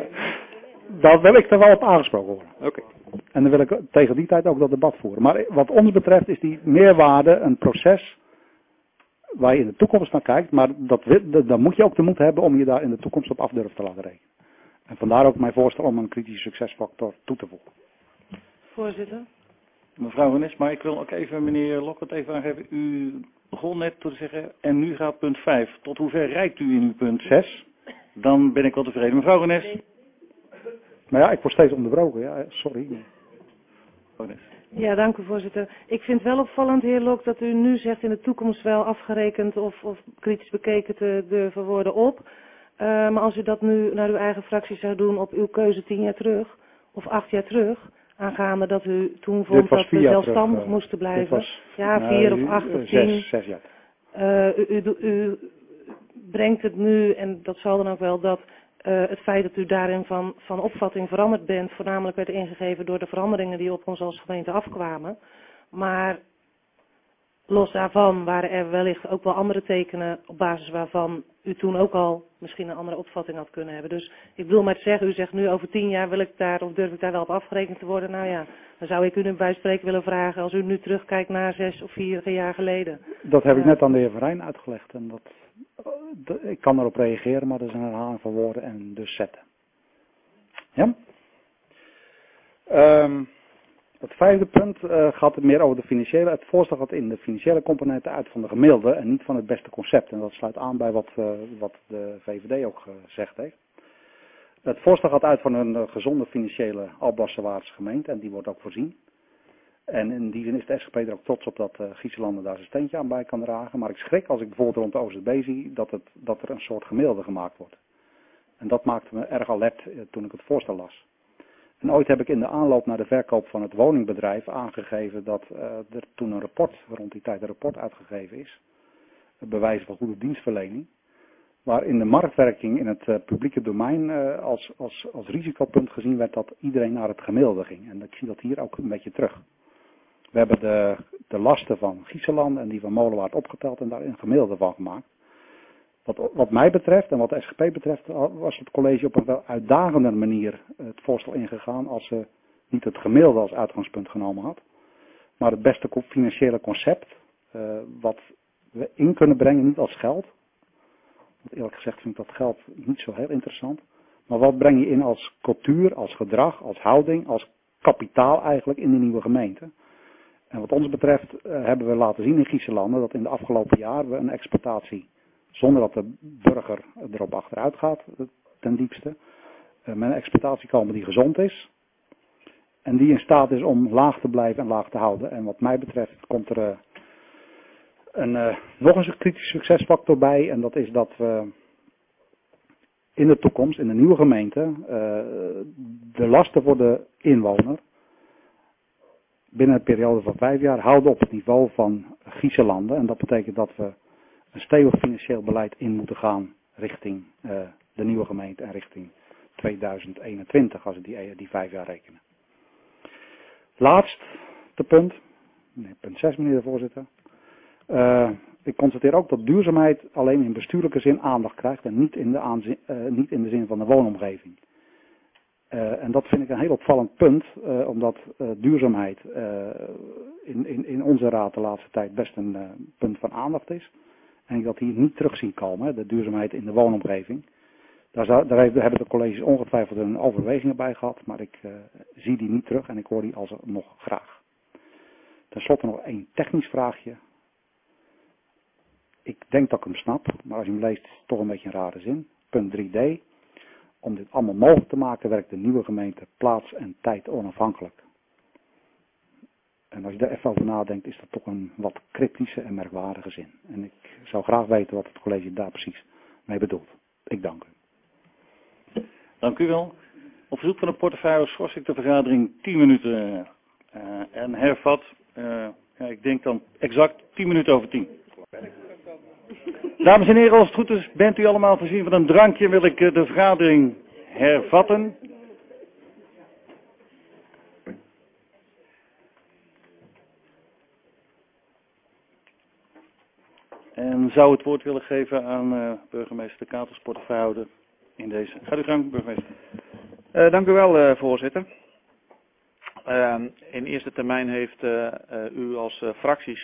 Dan wil ik er wel op aangesproken worden. Oké. En dan wil ik tegen die tijd ook dat debat voeren. Maar wat ons betreft is die meerwaarde een proces waar je in de toekomst naar kijkt. Maar dan moet je ook de moed hebben om je daar in de toekomst op af durven te laten rekenen. En vandaar ook mijn voorstel om een kritische succesfactor toe te voegen. Voorzitter. Mevrouw Van Nes, maar ik wil ook even meneer Lockert even aangeven. U begon net te zeggen, en nu gaat punt 5. Tot hoever rijdt u in uw punt 6? Dan ben ik wel tevreden. Mevrouw Van Nes. Maar ja, ik word steeds onderbroken. Ja, sorry. Ja, dank u voorzitter. Ik vind wel opvallend, heer Lok, dat u nu zegt in de toekomst wel afgerekend of kritisch bekeken te durven worden op. Maar als u dat nu naar uw eigen fractie zou doen op uw keuze 10 jaar terug of 8 jaar terug, aangaande dat u toen vond dat we zelfstandig moesten blijven. Ja, 4 of 8 of 10. 6 jaar. U brengt het nu, en dat zal dan ook wel, dat het feit dat u daarin van opvatting veranderd bent, voornamelijk werd ingegeven door de veranderingen die op ons als gemeente afkwamen. Maar los daarvan waren er wellicht ook wel andere tekenen op basis waarvan u toen ook al misschien een andere opvatting had kunnen hebben. Dus ik bedoel maar te zeggen, u zegt nu over 10 jaar wil ik daar of durf ik daar wel op afgerekend te worden. Nou ja, dan zou ik u nu bij spreken willen vragen als u nu terugkijkt naar 6 of 4 jaar geleden. Dat heb ik net aan de heer Van Rijn uitgelegd. En ik kan erop reageren, maar dat is een herhaling van woorden en dus zetten. Ja? Het vijfde punt gaat het meer over de financiële. Het voorstel gaat in de financiële componenten uit van de gemiddelde en niet van het beste concept. En dat sluit aan bij wat de VVD ook gezegd heeft. Het voorstel gaat uit van een gezonde financiële alblassenwaardige gemeente en die wordt ook voorzien. En in die zin is de SGP er ook trots op dat Giesselanden daar zijn steentje aan bij kan dragen. Maar ik schrik als ik bijvoorbeeld rond de OZB zie dat er een soort gemiddelde gemaakt wordt. En dat maakte me erg alert toen ik het voorstel las. En ooit heb ik in de aanloop naar de verkoop van het woningbedrijf aangegeven dat er toen rond die tijd een rapport uitgegeven is. Bewijs van goede dienstverlening. Waarin de marktwerking in het publieke domein als risicopunt gezien werd dat iedereen naar het gemiddelde ging. En ik zie dat hier ook een beetje terug. We hebben de lasten van Giesselanden en die van Molenwaard opgeteld en daar een gemiddelde van gemaakt. Wat mij betreft en wat de SGP betreft was het college op een wel uitdagender manier het voorstel ingegaan als ze niet het gemiddelde als uitgangspunt genomen had. Maar het beste financiële concept wat we in kunnen brengen, niet als geld. Want eerlijk gezegd vind ik dat geld niet zo heel interessant. Maar wat breng je in als cultuur, als gedrag, als houding, als kapitaal eigenlijk in de nieuwe gemeente. En wat ons betreft hebben we laten zien in Giesselanden dat in de afgelopen jaren we een exploitatie, zonder dat de burger erop achteruit gaat, ten diepste, met een exploitatie komen die gezond is. En die in staat is om laag te blijven en laag te houden. En wat mij betreft komt er nog eens een kritische succesfactor bij. En dat is dat we in de toekomst, in de nieuwe gemeente, de lasten voor de inwoner binnen een periode van 5 jaar houden op het niveau van Giesselanden. En dat betekent dat we een stevig financieel beleid in moeten gaan richting de nieuwe gemeente en richting 2021, als we die 5 jaar rekenen. Laatste punt, punt 6 meneer de voorzitter. Ik constateer ook dat duurzaamheid alleen in bestuurlijke zin aandacht krijgt en niet in de zin van de woonomgeving. En dat vind ik een heel opvallend punt, omdat duurzaamheid in onze raad de laatste tijd best een punt van aandacht is. En ik dat hier niet terug zien komen, de duurzaamheid in de woonomgeving. Daar hebben de colleges ongetwijfeld hun overwegingen bij gehad, maar ik zie die niet terug en ik hoor die alsnog graag. Ten slotte nog één technisch vraagje. Ik denk dat ik hem snap, maar als je hem leest is het toch een beetje een rare zin. Punt 3d. Om dit allemaal mogelijk te maken werkt de nieuwe gemeente plaats- en tijd onafhankelijk. En als je daar even over nadenkt is dat toch een wat cryptische en merkwaardige zin. En ik zou graag weten wat het college daar precies mee bedoelt. Ik dank u. Dank u wel. Op verzoek van de portefeuille schors ik de vergadering 10 minuten en hervat. Ik denk dan exact 10 minuten over 10. Dames en heren, als het goed is, bent u allemaal voorzien van een drankje, wil ik de vergadering hervatten. En zou het woord willen geven aan burgemeester de Katels portefeuille in deze. Gaat u gang, burgemeester. Dank u wel, voorzitter. In eerste termijn heeft u als fracties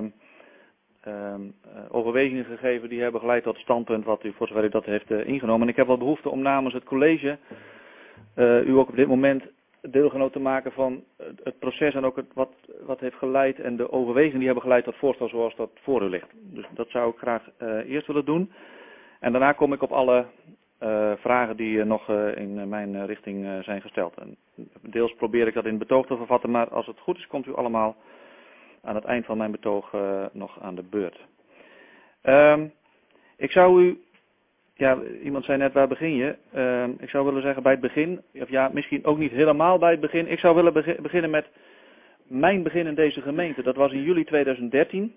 overwegingen gegeven die hebben geleid tot het standpunt wat u voor zover u dat heeft ingenomen. En ik heb wel behoefte om namens het college u ook op dit moment deelgenoot te maken van het proces en ook wat heeft geleid en de overwegingen die hebben geleid tot het voorstel zoals dat voor u ligt. Dus dat zou ik graag eerst willen doen. En daarna kom ik op alle vragen die nog in mijn richting zijn gesteld. En deels probeer ik dat in het betoog te vervatten, maar als het goed is komt u allemaal aan het eind van mijn betoog nog aan de beurt. Ik zou u, iemand zei net waar begin je? Ik zou willen zeggen bij het begin, of ja misschien ook niet helemaal bij het begin. Ik zou willen beginnen met mijn begin in deze gemeente. Dat was in juli 2013.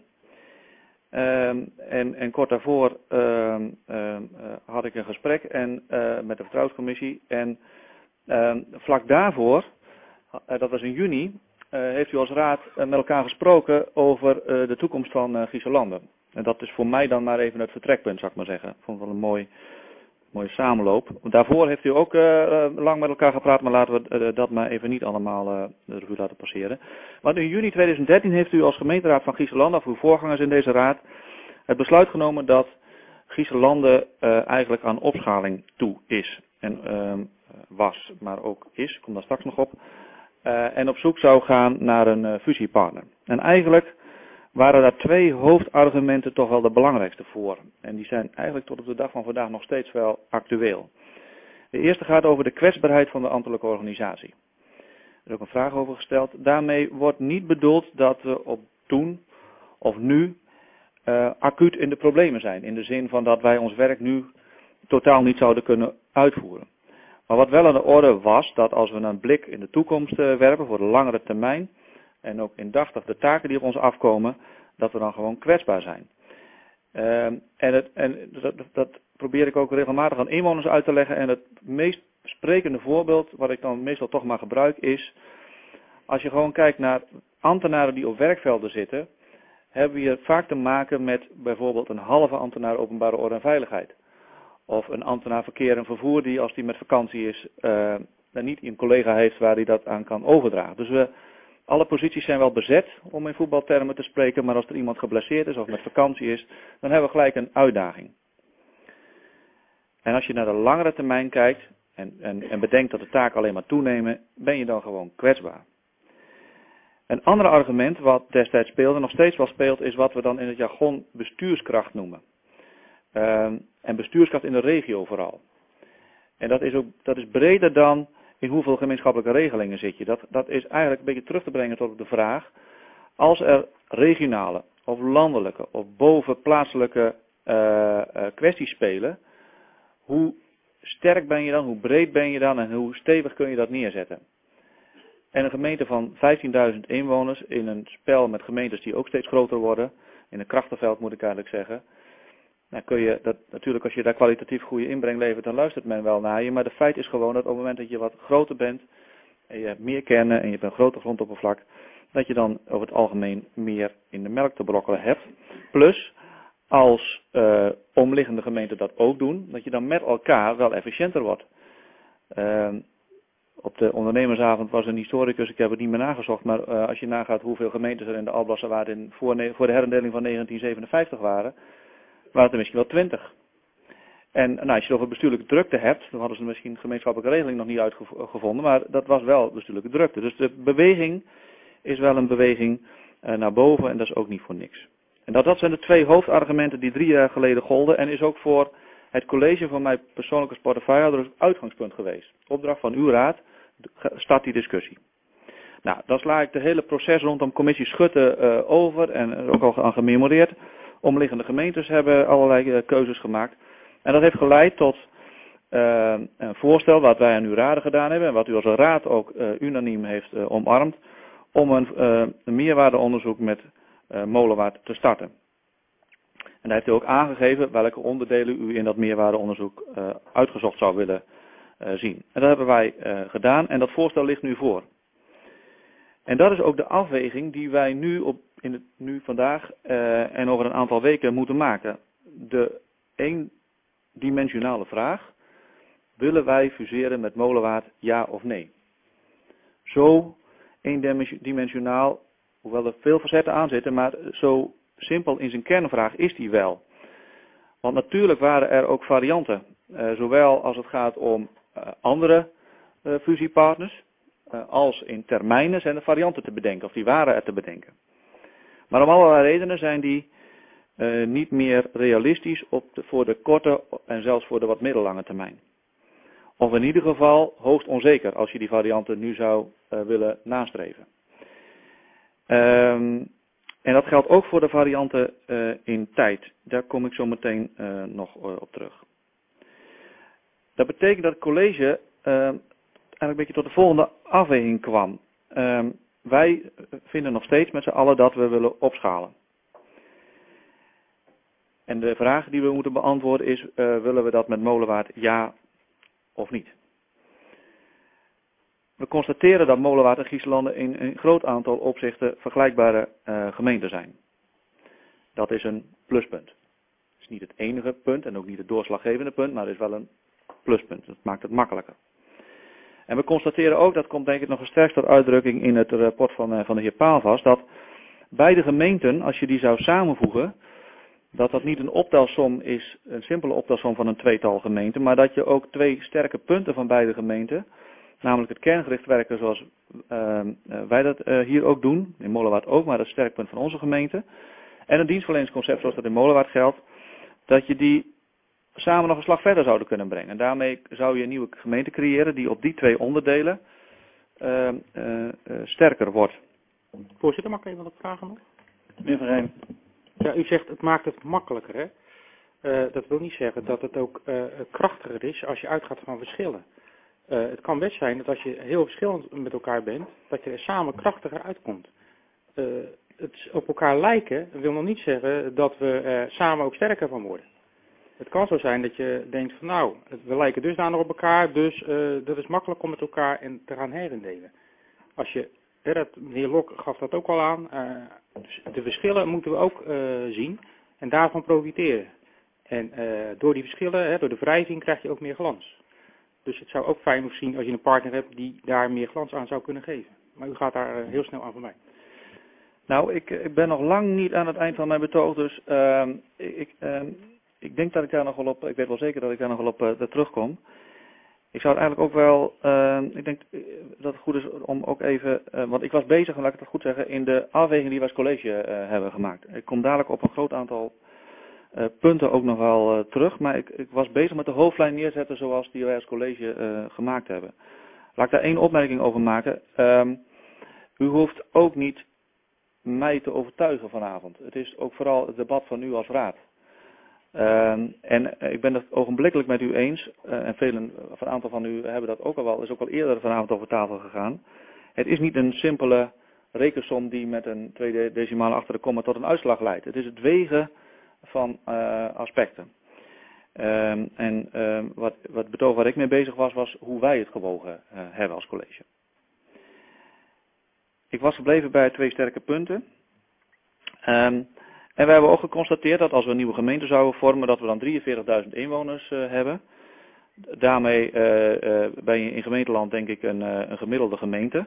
En kort daarvoor had ik een gesprek met de vertrouwenscommissie. En vlak daarvoor, dat was in juni, heeft u als raad met elkaar gesproken over de toekomst van Giesselanden. En dat is voor mij dan maar even het vertrekpunt, zou ik maar zeggen. Ik vond het wel een mooie samenloop. Daarvoor heeft u ook lang met elkaar gepraat, maar laten we dat maar even niet allemaal de revue laten passeren. Want in juni 2013 heeft u als gemeenteraad van Giesselanden, of uw voorgangers in deze raad, het besluit genomen dat Griezenlanden eigenlijk aan opschaling toe is. En was, maar ook is, ik kom daar straks nog op. En op zoek zou gaan naar een fusiepartner. En eigenlijk waren daar 2 hoofdargumenten toch wel de belangrijkste voor. En die zijn eigenlijk tot op de dag van vandaag nog steeds wel actueel. De eerste gaat over de kwetsbaarheid van de ambtelijke organisatie. Er is ook een vraag over gesteld. Daarmee wordt niet bedoeld dat we op toen of nu acuut in de problemen zijn. In de zin van dat wij ons werk nu totaal niet zouden kunnen uitvoeren. Maar wat wel aan de orde was, dat als we een blik in de toekomst werpen voor de langere termijn, en ook indachtig de taken die op ons afkomen, dat we dan gewoon kwetsbaar zijn. Dat probeer ik ook regelmatig aan inwoners uit te leggen. En het meest sprekende voorbeeld, wat ik dan meestal toch maar gebruik, is, als je gewoon kijkt naar ambtenaren die op werkvelden zitten, hebben we hier vaak te maken met bijvoorbeeld een halve ambtenaar openbare orde en veiligheid. Of een ambtenaar verkeer en vervoer die, als die met vakantie is, niet een collega heeft waar hij dat aan kan overdragen. Dus alle posities zijn wel bezet, om in voetbaltermen te spreken, maar als er iemand geblesseerd is of met vakantie is, dan hebben we gelijk een uitdaging. En als je naar de langere termijn kijkt en bedenkt dat de taken alleen maar toenemen, ben je dan gewoon kwetsbaar. Een ander argument wat destijds speelde, nog steeds wel speelt, is wat we dan in het jargon bestuurskracht noemen. En bestuurskracht in de regio vooral. En dat is breder dan in hoeveel gemeenschappelijke regelingen zit je. Dat is eigenlijk een beetje terug te brengen tot de vraag, als er regionale of landelijke of bovenplaatselijke kwesties spelen, hoe sterk ben je dan, hoe breed ben je dan en hoe stevig kun je dat neerzetten. En een gemeente van 15.000 inwoners in een spel met gemeentes die ook steeds groter worden, in een krachtenveld moet ik eigenlijk zeggen, nou kun je dat, natuurlijk als je daar kwalitatief goede inbreng levert, dan luistert men wel naar je. Maar de feit is gewoon dat op het moment dat je wat groter bent, en je hebt meer kernen en je hebt een groter grondoppervlak, dat je dan over het algemeen meer in de melk te brokkelen hebt. Plus, als omliggende gemeenten dat ook doen, dat je dan met elkaar wel efficiënter wordt. Op de ondernemersavond was een historicus, ik heb het niet meer nagezocht, maar als je nagaat hoeveel gemeentes er in de Alblasserwaard voor de herindeling van 1957 waren het er misschien wel 20. En nou, als je het over bestuurlijke drukte hebt, dan hadden ze misschien gemeenschappelijke regeling nog niet uitgevonden, maar dat was wel bestuurlijke drukte. Dus de beweging is wel een beweging naar boven en dat is ook niet voor niks. En dat zijn de 2 hoofdargumenten die 3 jaar geleden golden en is ook voor het college van mijn persoonlijke portefeuillehouder het uitgangspunt geweest. Opdracht van uw raad, start die discussie. Nou, dan sla ik de hele proces rondom commissie Schutte over en er ook al aan gememoreerd. Omliggende gemeentes hebben allerlei keuzes gemaakt. En dat heeft geleid tot een voorstel wat wij aan uw raden gedaan hebben en wat u als raad ook unaniem heeft omarmd, om een meerwaardeonderzoek met Molenwaard te starten. En daar heeft u ook aangegeven welke onderdelen u in dat meerwaardeonderzoek uitgezocht zou willen zien. En dat hebben wij gedaan en dat voorstel ligt nu voor. En dat is ook de afweging die wij nu vandaag en over een aantal weken moeten maken. De eendimensionale vraag, willen wij fuseren met Molenwaard, ja of nee? Zo eendimensionaal, hoewel er veel facetten aan zitten, maar zo simpel in zijn kernvraag is die wel. Want natuurlijk waren er ook varianten, zowel als het gaat om andere fusiepartners, als in termijnen zijn er varianten te bedenken, of die waren er te bedenken. Maar om allerlei redenen zijn die niet meer realistisch voor de korte en zelfs voor de wat middellange termijn. Of in ieder geval hoogst onzeker als je die varianten nu zou willen nastreven. En dat geldt ook voor de varianten in tijd. Daar kom ik zo meteen nog op terug. Dat betekent dat het college eigenlijk een beetje tot de volgende afweging kwam. Wij vinden nog steeds met z'n allen dat we willen opschalen. En de vraag die we moeten beantwoorden is, willen we dat met Molenwaard ja of niet? We constateren dat Molenwaard en Griezenlanden in een groot aantal opzichten vergelijkbare gemeenten zijn. Dat is een pluspunt. Het is niet het enige punt en ook niet het doorslaggevende punt, maar het is wel een pluspunt. Dat maakt het makkelijker. En we constateren ook, dat komt denk ik nog sterkst tot uitdrukking in het rapport van de heer Paalvast, dat beide gemeenten, als je die zou samenvoegen, dat niet een optelsom is, een simpele optelsom van een tweetal gemeenten, maar dat je ook twee sterke punten van beide gemeenten, namelijk het kerngericht werken zoals wij dat hier ook doen, in Molenwaard ook, maar dat is het sterkpunt van onze gemeente, en een dienstverleningsconcept zoals dat in Molenwaard geldt, dat je die samen nog een slag verder zouden kunnen brengen. En daarmee zou je een nieuwe gemeente creëren die op die twee onderdelen sterker wordt. Voorzitter, mag ik even wat vragen nog? Meneer Van Rijn. Ja, u zegt het maakt het makkelijker, hè? Dat wil niet zeggen dat het ook krachtiger is als je uitgaat van verschillen. Het kan best zijn dat als je heel verschillend met elkaar bent, dat je er samen krachtiger uitkomt. Het op elkaar lijken wil nog niet zeggen dat we samen ook sterker van worden. Het kan zo zijn dat je denkt van nou, we lijken dusdanig op elkaar, dus dat is makkelijk om met elkaar te gaan herindelen. Als je, meneer Lok gaf dat ook al aan, dus de verschillen moeten we ook zien en daarvan profiteren. En door die verschillen, door de wrijving, krijg je ook meer glans. Dus het zou ook fijn zijn als je een partner hebt die daar meer glans aan zou kunnen geven. Maar u gaat daar heel snel aan voorbij. Nou, ik ben nog lang niet aan het eind van mijn betoog, dus ik denk dat ik daar nog wel op, ik weet wel zeker dat ik daar nog wel op terugkom. Ik zou het eigenlijk ook wel, ik denk dat het goed is om ook even, want ik was bezig, laat ik het goed zeggen, in de afweging die we als college hebben gemaakt. Ik kom dadelijk op een groot aantal punten ook nog wel terug, maar ik was bezig met de hoofdlijn neerzetten zoals die wij als college gemaakt hebben. Laat ik daar één opmerking over maken. U hoeft ook niet mij te overtuigen vanavond. Het is ook vooral het debat van u als raad. En ik ben het ogenblikkelijk met u eens, en een aantal van u hebben dat ook al wel, is ook al eerder vanavond over tafel gegaan. Het is niet een simpele rekensom die met een tweede decimale achter de komma tot een uitslag leidt. Het is het wegen van aspecten. Wat betoog waar ik mee bezig was hoe wij het gewogen hebben als college. Ik was gebleven bij twee sterke punten. En we hebben ook geconstateerd dat als we een nieuwe gemeente zouden vormen, dat we dan 43.000 inwoners hebben. Daarmee ben je in gemeenteland denk ik een gemiddelde gemeente.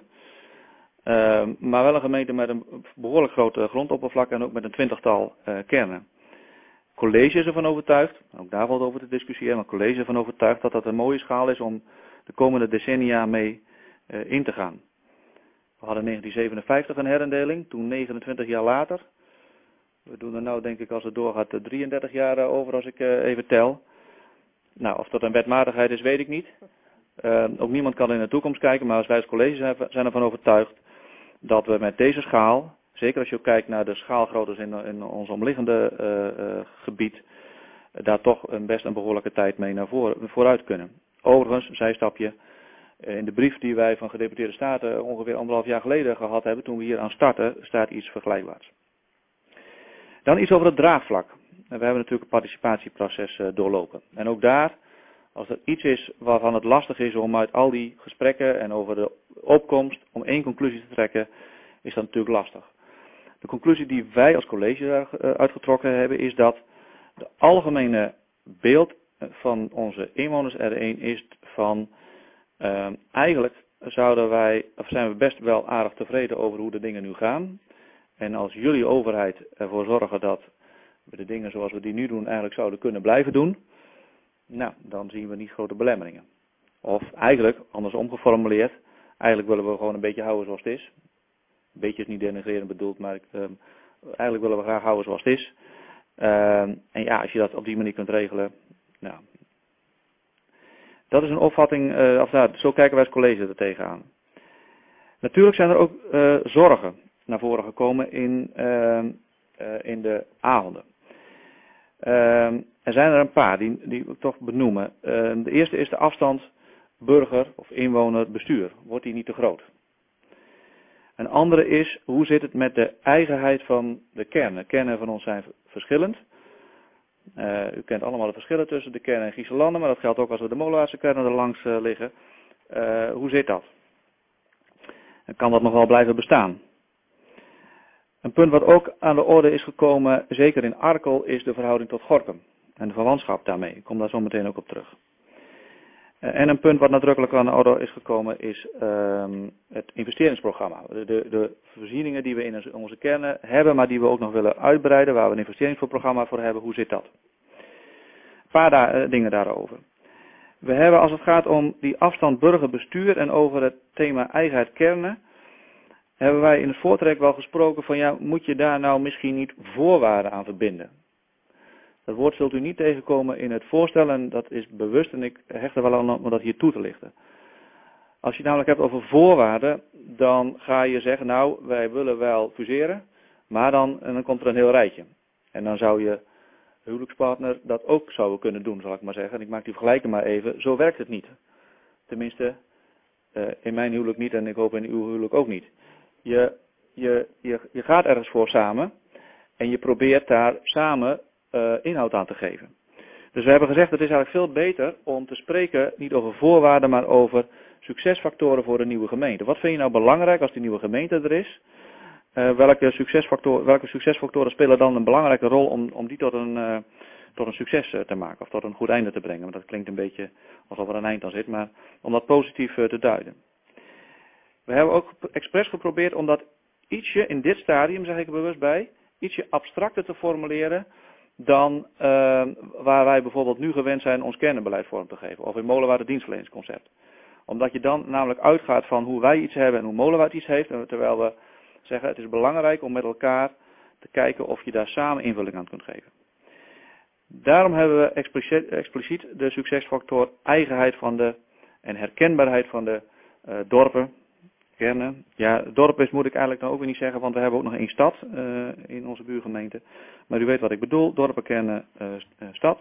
Maar wel een gemeente met een behoorlijk groot grondoppervlak en ook met een 20-tal kernen. Het college is ervan overtuigd, ook daar valt over te discussiëren, maar het college is ervan overtuigd dat dat een mooie schaal is om de komende decennia mee in te gaan. We hadden in 1957 een herindeling, toen 29 jaar later. We doen er nou denk ik als het doorgaat 33 jaar over als ik even tel. Nou, of dat een wetmatigheid is weet ik niet. Ook niemand kan in de toekomst kijken, maar als wij als college zijn ervan overtuigd dat we met deze schaal, zeker als je ook kijkt naar de schaalgroottes in ons omliggende gebied, daar toch best een behoorlijke tijd mee naar vooruit kunnen. Overigens, een zijstapje, in de brief die wij van gedeputeerde staten ongeveer 1,5 jaar geleden gehad hebben, toen we hier aan starten, staat iets vergelijkbaars. Dan iets over het draagvlak. We hebben natuurlijk een participatieproces doorlopen. En ook daar, als er iets is waarvan het lastig is om uit al die gesprekken en over de opkomst, om één conclusie te trekken, is dat natuurlijk lastig. De conclusie die wij als college uitgetrokken hebben is dat de algemene beeld van onze inwoners R1 is van eigenlijk zijn we best wel aardig tevreden over hoe de dingen nu gaan. En als jullie overheid ervoor zorgen dat we de dingen zoals we die nu doen eigenlijk zouden kunnen blijven doen, nou, dan zien we niet grote belemmeringen. Of eigenlijk, andersom geformuleerd, eigenlijk willen we gewoon een beetje houden zoals het is. Een beetje is niet denigrerend bedoeld, maar eigenlijk willen we graag houden zoals het is. En ja, als je dat op die manier kunt regelen, nou, dat is een opvatting, zo kijken wij als college er tegenaan. Natuurlijk zijn er ook zorgen naar voren gekomen in de avonden. Er zijn er een paar die ik toch benoemen. De eerste is de afstand burger of inwoner bestuur. Wordt die niet te groot? Een andere is, hoe zit het met de eigenheid van de kernen? Kernen van ons zijn verschillend. U kent allemaal de verschillen tussen de kernen en Griezenlanden, maar dat geldt ook als we de Molenwaardse kernen er langs liggen. Hoe zit dat? En kan dat nog wel blijven bestaan? Een punt wat ook aan de orde is gekomen, zeker in Arkel, is de verhouding tot Gorinchem en de verwantschap daarmee. Ik kom daar zo meteen ook op terug. En een punt wat nadrukkelijk aan de orde is gekomen is het investeringsprogramma. De voorzieningen die we in onze kernen hebben, maar die we ook nog willen uitbreiden, waar we een investeringsprogramma voor hebben, hoe zit dat? Een paar dingen daarover. We hebben, als het gaat om die afstand burgerbestuur en over het thema eigenheid kernen, hebben wij in het voortrek wel gesproken van ja, moet je daar nou misschien niet voorwaarden aan verbinden? Dat woord zult u niet tegenkomen in het voorstel en dat is bewust en ik hecht er wel aan om dat hier toe te lichten. Als je het namelijk hebt over voorwaarden, dan ga je zeggen, nou, wij willen wel fuseren, maar dan komt er een heel rijtje. En dan zou je huwelijkspartner dat ook zouden kunnen doen, zal ik maar zeggen. En ik maak die vergelijking maar even, zo werkt het niet. Tenminste, in mijn huwelijk niet en ik hoop in uw huwelijk ook niet. Je gaat ergens voor samen en je probeert daar samen inhoud aan te geven. Dus we hebben gezegd, het is eigenlijk veel beter om te spreken niet over voorwaarden, maar over succesfactoren voor de nieuwe gemeente. Wat vind je nou belangrijk als die nieuwe gemeente er is? Welke succesfactoren spelen dan een belangrijke rol om die tot een succes te maken of tot een goed einde te brengen? Want dat klinkt een beetje alsof er een eind aan zit, maar om dat positief te duiden. We hebben ook expres geprobeerd om dat ietsje in dit stadium, zeg ik er bewust bij, ietsje abstracter te formuleren dan waar wij bijvoorbeeld nu gewend zijn ons kernenbeleid vorm te geven. Of in Molenwaard het dienstverleningsconcept. Omdat je dan namelijk uitgaat van hoe wij iets hebben en hoe Molenwaard iets heeft. Terwijl we zeggen het is belangrijk om met elkaar te kijken of je daar samen invulling aan kunt geven. Daarom hebben we expliciet de succesfactor eigenheid en herkenbaarheid van de dorpen. Kernen. Ja, dorp is moet ik eigenlijk dan ook weer niet zeggen, want we hebben ook nog één stad in onze buurgemeente. Maar u weet wat ik bedoel, dorpen, kernen, stad.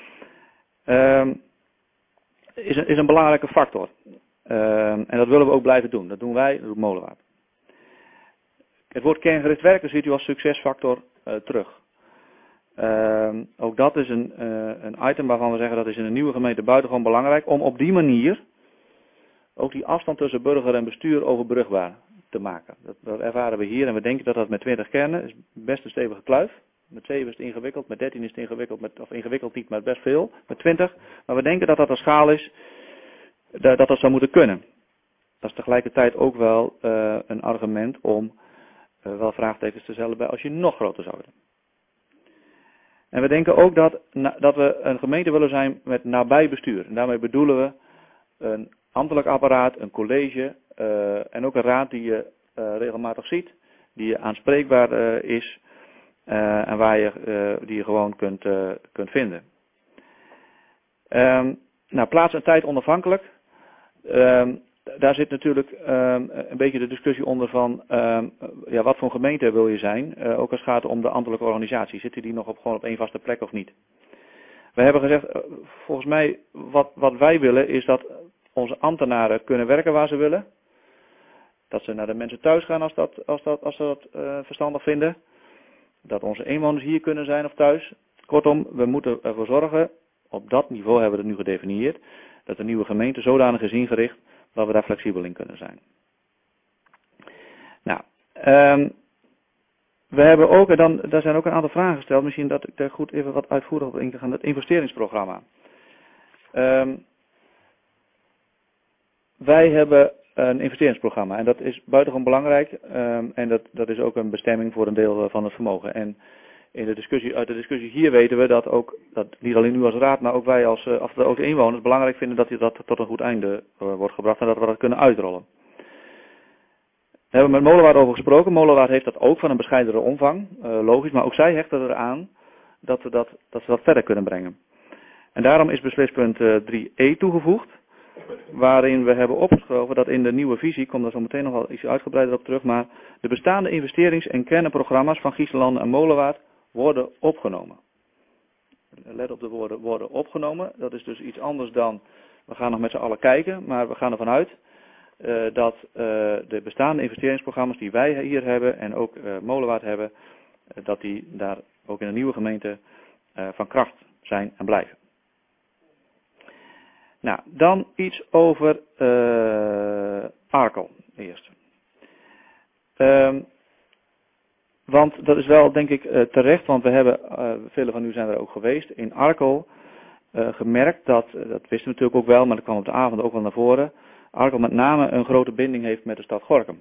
Is een belangrijke factor. En dat willen we ook blijven doen. Dat doen wij, dat doet Molenwaard. Het woord kerngericht werken ziet u als succesfactor terug. Ook dat is een item waarvan we zeggen dat is in een nieuwe gemeente buitengewoon belangrijk om op die manier ook die afstand tussen burger en bestuur overbrugbaar te maken. Dat ervaren we hier en we denken dat dat met 20 kernen is best een stevige kluif. Met 7 is het ingewikkeld, met 13 is het ingewikkeld, of ingewikkeld niet, maar best veel. Met 20. Maar we denken dat dat een schaal is, dat zou moeten kunnen. Dat is tegelijkertijd ook wel een argument om wel vraagtekens te stellen bij als je nog groter zou willen. En we denken ook dat we een gemeente willen zijn met nabij bestuur. En daarmee bedoelen we een ambtelijk apparaat, een college en ook een raad die je regelmatig ziet, die je aanspreekbaar is en die je gewoon kunt vinden. Plaats en tijd onafhankelijk. Daar zit natuurlijk een beetje de discussie onder van wat voor gemeente wil je zijn, ook als het gaat om de ambtelijke organisatie. Zitten die nog gewoon op één vaste plek of niet? We hebben gezegd, volgens mij wat wij willen is dat onze ambtenaren kunnen werken waar ze willen. Dat ze naar de mensen thuis gaan als ze dat verstandig vinden. Dat onze inwoners hier kunnen zijn of thuis. Kortom, we moeten ervoor zorgen, op dat niveau hebben we het nu gedefinieerd, dat de nieuwe gemeente zodanig is ingericht dat we daar flexibel in kunnen zijn. Nou, we hebben ook, en daar zijn ook een aantal vragen gesteld, misschien dat ik daar goed even wat uitvoerig op in kan gaan, het investeringsprogramma. Wij hebben een investeringsprogramma en dat is buitengewoon belangrijk en dat is ook een bestemming voor een deel van het vermogen. En uit de discussie hier weten we dat niet alleen u als raad, maar ook wij ook de inwoners belangrijk vinden dat dat tot een goed einde wordt gebracht en dat we dat kunnen uitrollen. We hebben met Molenwaard over gesproken. Molenwaard heeft dat ook van een bescheidene omvang, logisch, maar ook zij hechten eraan dat ze dat verder kunnen brengen. En daarom is beslispunt 3e toegevoegd, waarin we hebben opgeschoven dat in de nieuwe visie, ik kom daar zo meteen nog wel iets uitgebreider op terug, maar de bestaande investerings- en kernenprogramma's van Giessenlanden en Molenwaard worden opgenomen. Let op de woorden worden opgenomen. Dat is dus iets anders dan, we gaan nog met z'n allen kijken, maar we gaan ervan uit dat de bestaande investeringsprogramma's die wij hier hebben en ook Molenwaard hebben, dat die daar ook in de nieuwe gemeente van kracht zijn en blijven. Nou, dan iets over Arkel eerst. Want dat is wel denk ik terecht, want we hebben, velen van u zijn er ook geweest. In Arkel gemerkt dat wisten we natuurlijk ook wel, maar dat kwam op de avond ook wel naar voren, Arkel met name een grote binding heeft met de stad Gorinchem.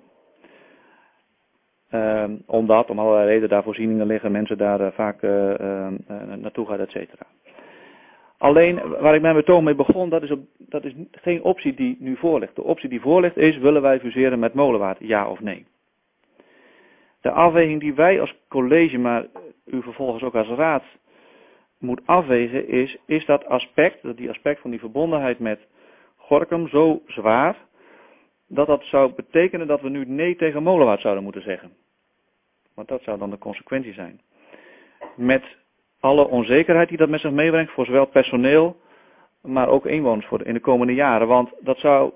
Omdat, om allerlei redenen, daar voorzieningen liggen, mensen daar vaak naartoe gaan, et cetera. Alleen, waar ik mijn betoog mee begon, dat is geen optie die nu voor ligt. De optie die voor ligt is, willen wij fuseren met Molenwaard, ja of nee? De afweging die wij als college, maar u vervolgens ook als raad, moet afwegen is dat die aspect van die verbondenheid met Gorinchem zo zwaar, dat zou betekenen dat we nu nee tegen Molenwaard zouden moeten zeggen. Want dat zou dan de consequentie zijn. Met alle onzekerheid die dat met zich meebrengt voor zowel personeel, maar ook inwoners in de komende jaren. Want dat zou,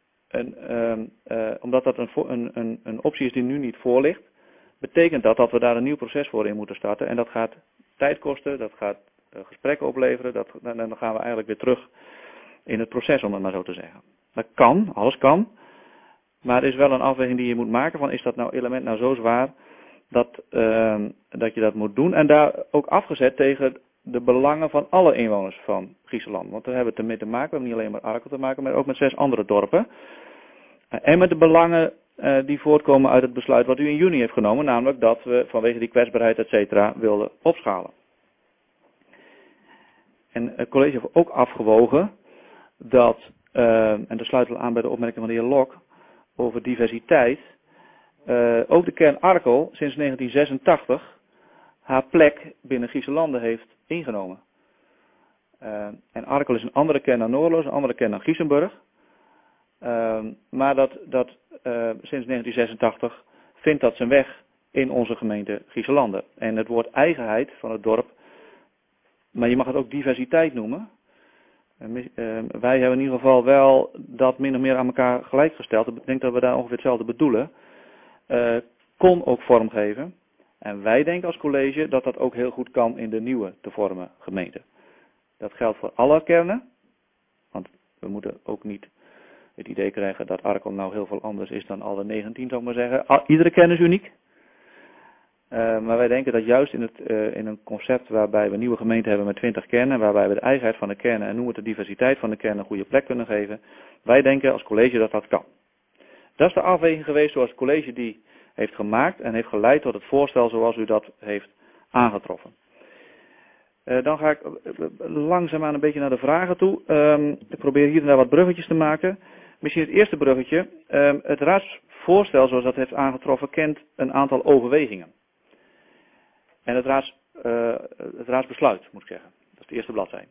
omdat dat een optie is die nu niet voor ligt, betekent dat we daar een nieuw proces voor in moeten starten. En dat gaat tijd kosten, dat gaat gesprekken opleveren, dan gaan we eigenlijk weer terug in het proces, om het maar zo te zeggen. Dat kan, alles kan. Maar er is wel een afweging die je moet maken van, is dat element nou zo zwaar dat je dat moet doen. En daar ook afgezet tegen de belangen van alle inwoners van Griezenland. Want daar hebben we het ermee te maken, we hebben niet alleen maar Arkel te maken, maar ook met 6 andere dorpen. En met de belangen die voortkomen uit het besluit wat u in juni heeft genomen, namelijk dat we vanwege die kwetsbaarheid et cetera wilden opschalen. En het college heeft ook afgewogen dat, en dat sluit wel aan bij de opmerking van de heer Lok, over diversiteit, ook de kern Arkel sinds 1986 haar plek binnen Griezenlanden heeft ingenomen. En Arkel is een andere kern dan Noorloos, een andere kern dan Giesenburg. Maar sinds 1986 vindt dat zijn weg in onze gemeente Griezenlanden. En het woord eigenheid van het dorp, maar je mag het ook diversiteit noemen. Wij hebben in ieder geval wel dat min of meer aan elkaar gelijkgesteld. Ik denk dat we daar ongeveer hetzelfde bedoelen. Kon ook vormgeven. En wij denken als college dat dat ook heel goed kan in de nieuwe te vormen gemeente. Dat geldt voor alle kernen. Want we moeten ook niet het idee krijgen dat Arkel nou heel veel anders is dan alle 19, zou ik maar zeggen. Iedere kern is uniek. Maar wij denken dat juist in een concept waarbij we een nieuwe gemeente hebben met 20 kernen, waarbij we de eigenheid van de kernen en noem het de diversiteit van de kernen een goede plek kunnen geven. Wij denken als college dat dat kan. Dat is de afweging geweest zoals het college die heeft gemaakt en heeft geleid tot het voorstel zoals u dat heeft aangetroffen. Dan ga ik langzaamaan een beetje naar de vragen toe. Ik probeer hier en daar wat bruggetjes te maken. Misschien het eerste bruggetje. Het raadsvoorstel zoals dat heeft aangetroffen kent een aantal overwegingen. En het raadsbesluit, moet ik zeggen. Dat is de eerste bladzijde.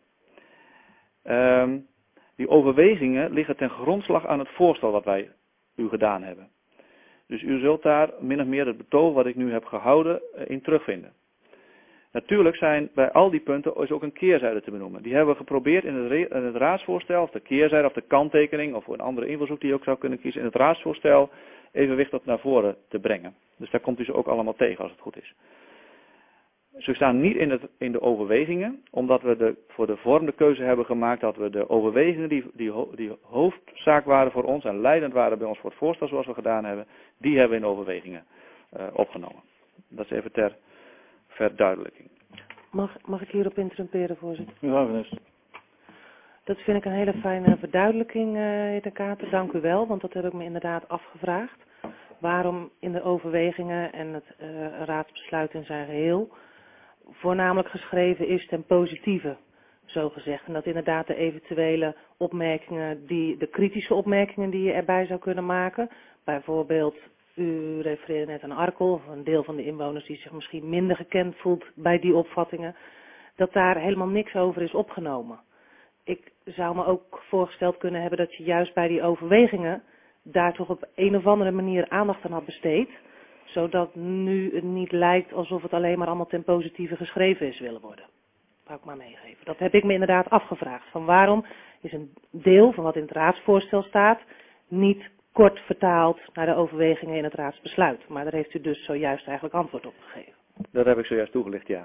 Die overwegingen liggen ten grondslag aan het voorstel wat wij u gedaan hebben. Dus u zult daar min of meer het betoog wat ik nu heb gehouden in terugvinden. Natuurlijk zijn bij al die punten is ook een keerzijde te benoemen. Die hebben we geprobeerd in het raadsvoorstel, of de keerzijde of de kanttekening, of een andere invalshoek die je ook zou kunnen kiezen, in het raadsvoorstel evenwichtig naar voren te brengen. Dus daar komt u ze ook allemaal tegen als het goed is. Ze staan niet in de overwegingen, omdat we voor de vorm de keuze hebben gemaakt dat we de overwegingen die hoofdzaak waren voor ons en leidend waren bij ons voor het voorstel zoals we gedaan hebben, die hebben we in overwegingen opgenomen. Dat is even ter verduidelijking. Mag ik hierop interrumperen, voorzitter? Ja, Vanessa. Dat vind ik een hele fijne verduidelijking, heer de Kater. Dank u wel, want dat heb ik me inderdaad afgevraagd. Waarom in de overwegingen en het raadsbesluit in zijn geheel voornamelijk geschreven is ten positieve, zo gezegd. En dat inderdaad de eventuele opmerkingen, de kritische opmerkingen die je erbij zou kunnen maken, bijvoorbeeld, u refereerde net aan Arkel, of een deel van de inwoners die zich misschien minder gekend voelt bij die opvattingen, dat daar helemaal niks over is opgenomen. Ik zou me ook voorgesteld kunnen hebben dat je juist bij die overwegingen daar toch op een of andere manier aandacht aan had besteed, zodat nu het niet lijkt alsof het alleen maar allemaal ten positieve geschreven is willen worden. Dat wou ik maar meegeven. Dat heb ik me inderdaad afgevraagd. Van waarom is een deel van wat in het raadsvoorstel staat niet kort vertaald naar de overwegingen in het raadsbesluit. Maar daar heeft u dus zojuist eigenlijk antwoord op gegeven. Dat heb ik zojuist toegelicht, ja.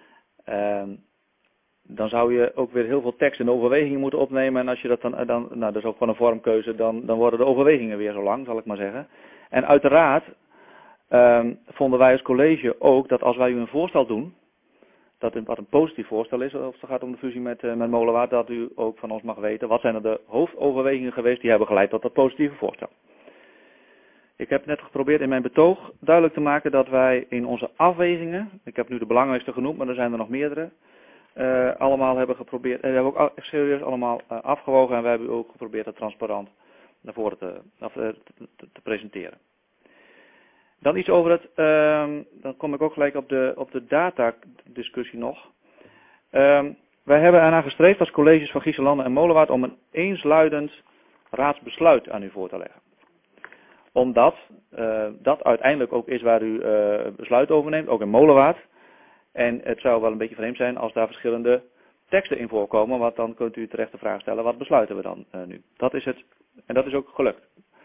Dan zou je ook weer heel veel tekst in overwegingen moeten opnemen. En als je dat dan nou, dat is ook gewoon een vormkeuze, dan worden de overwegingen weer zo lang, zal ik maar zeggen. En uiteraard vonden wij als college ook dat als wij u een voorstel doen, wat een positief voorstel is, als het gaat om de fusie met Molenwaard, dat u ook van ons mag weten, wat zijn er de hoofdoverwegingen geweest die hebben geleid tot dat positieve voorstel. Ik heb net geprobeerd in mijn betoog duidelijk te maken dat wij in onze afwegingen, ik heb nu de belangrijkste genoemd, maar er zijn er nog meerdere, allemaal hebben geprobeerd, en we hebben ook serieus allemaal afgewogen en wij hebben ook geprobeerd het transparant naar voren te presenteren. Dan iets over het, dan kom ik ook gelijk op de datadiscussie nog. Wij hebben ernaar gestreefd als colleges van Giessenlanden en Molenwaard om een eensluidend raadsbesluit aan u voor te leggen. Omdat dat uiteindelijk ook is waar u besluit over neemt, ook in Molenwaard. En het zou wel een beetje vreemd zijn als daar verschillende teksten in voorkomen, want dan kunt u terecht de vraag stellen, wat besluiten we dan nu? Dat is het, en dat is ook gelukt.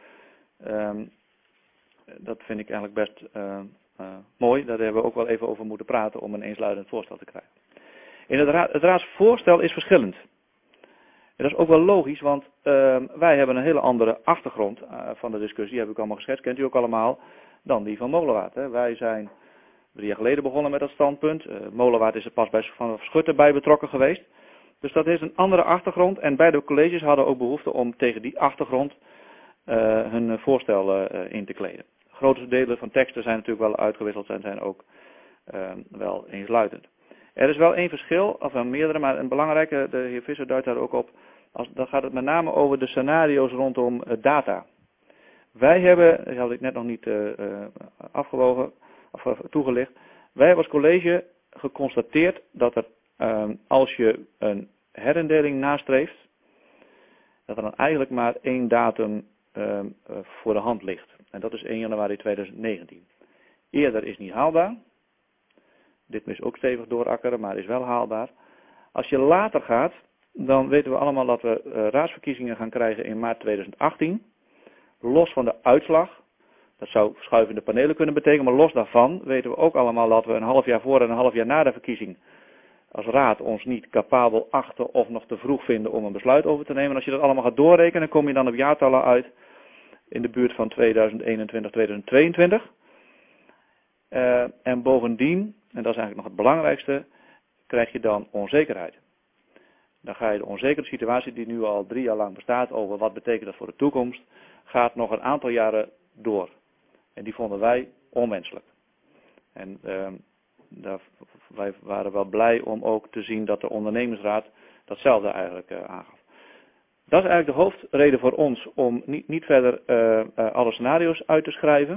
Dat vind ik eigenlijk best mooi. Daar hebben we ook wel even over moeten praten om een eensluidend voorstel te krijgen. Het raadsvoorstel is verschillend. En dat is ook wel logisch, want wij hebben een hele andere achtergrond van de discussie, heb ik allemaal geschetst, kent u ook allemaal, dan die van Molenwaard. Hè. Wij zijn 3 jaar geleden begonnen met dat standpunt. Molenwaard is er pas van Schutte bij betrokken geweest. Dus dat is een andere achtergrond en beide colleges hadden ook behoefte om tegen die achtergrond hun voorstel in te kleden. Grote delen van teksten zijn natuurlijk wel uitgewisseld en zijn ook wel eensluidend. Er is wel één verschil, of wel meerdere, maar een belangrijke, de heer Visser duidt daar ook op. Dan gaat het met name over de scenario's rondom data. Wij hebben, dat had ik net nog niet afgewogen, of toegelicht. Wij hebben als college geconstateerd dat er, als je een herindeling nastreeft, dat er dan eigenlijk maar één datum voor de hand ligt. En dat is 1 januari 2019. Eerder is niet haalbaar. Dit is ook stevig doorakkeren, maar is wel haalbaar. Als je later gaat, dan weten we allemaal dat we raadsverkiezingen gaan krijgen in maart 2018. Los van de uitslag, dat zou verschuivende panelen kunnen betekenen, maar los daarvan weten we ook allemaal dat we een half jaar voor en een half jaar na de verkiezing als raad ons niet capabel achten of nog te vroeg vinden om een besluit over te nemen. En als je dat allemaal gaat doorrekenen, kom je dan op jaartallen uit in de buurt van 2021, 2022. En bovendien, en dat is eigenlijk nog het belangrijkste, krijg je dan onzekerheid. Dan ga je de onzekere situatie die nu al 3 jaar lang bestaat over wat betekent dat voor de toekomst, gaat nog een aantal jaren door. En die vonden wij onmenselijk. En wij waren wel blij om ook te zien dat de ondernemingsraad datzelfde eigenlijk aangaf. Dat is eigenlijk de hoofdreden voor ons om niet verder alle scenario's uit te schrijven.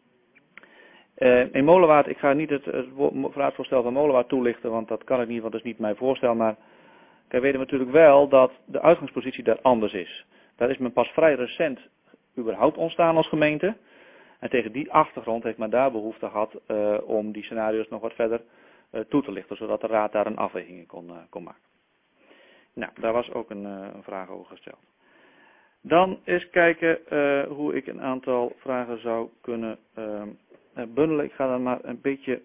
In Molenwaard, ik ga niet het raadsvoorstel van Molenwaard toelichten, want dat kan ik niet, want dat is niet mijn voorstel. Maar wij weten natuurlijk wel dat de uitgangspositie daar anders is. Daar is men pas vrij recent überhaupt ontstaan als gemeente. En tegen die achtergrond heeft men daar behoefte gehad om die scenario's nog wat verder toe te lichten, zodat de raad daar een afweging in kon maken. Nou, daar was ook een vraag over gesteld. Dan eens kijken hoe ik een aantal vragen zou kunnen bundelen. Ik ga daar maar een beetje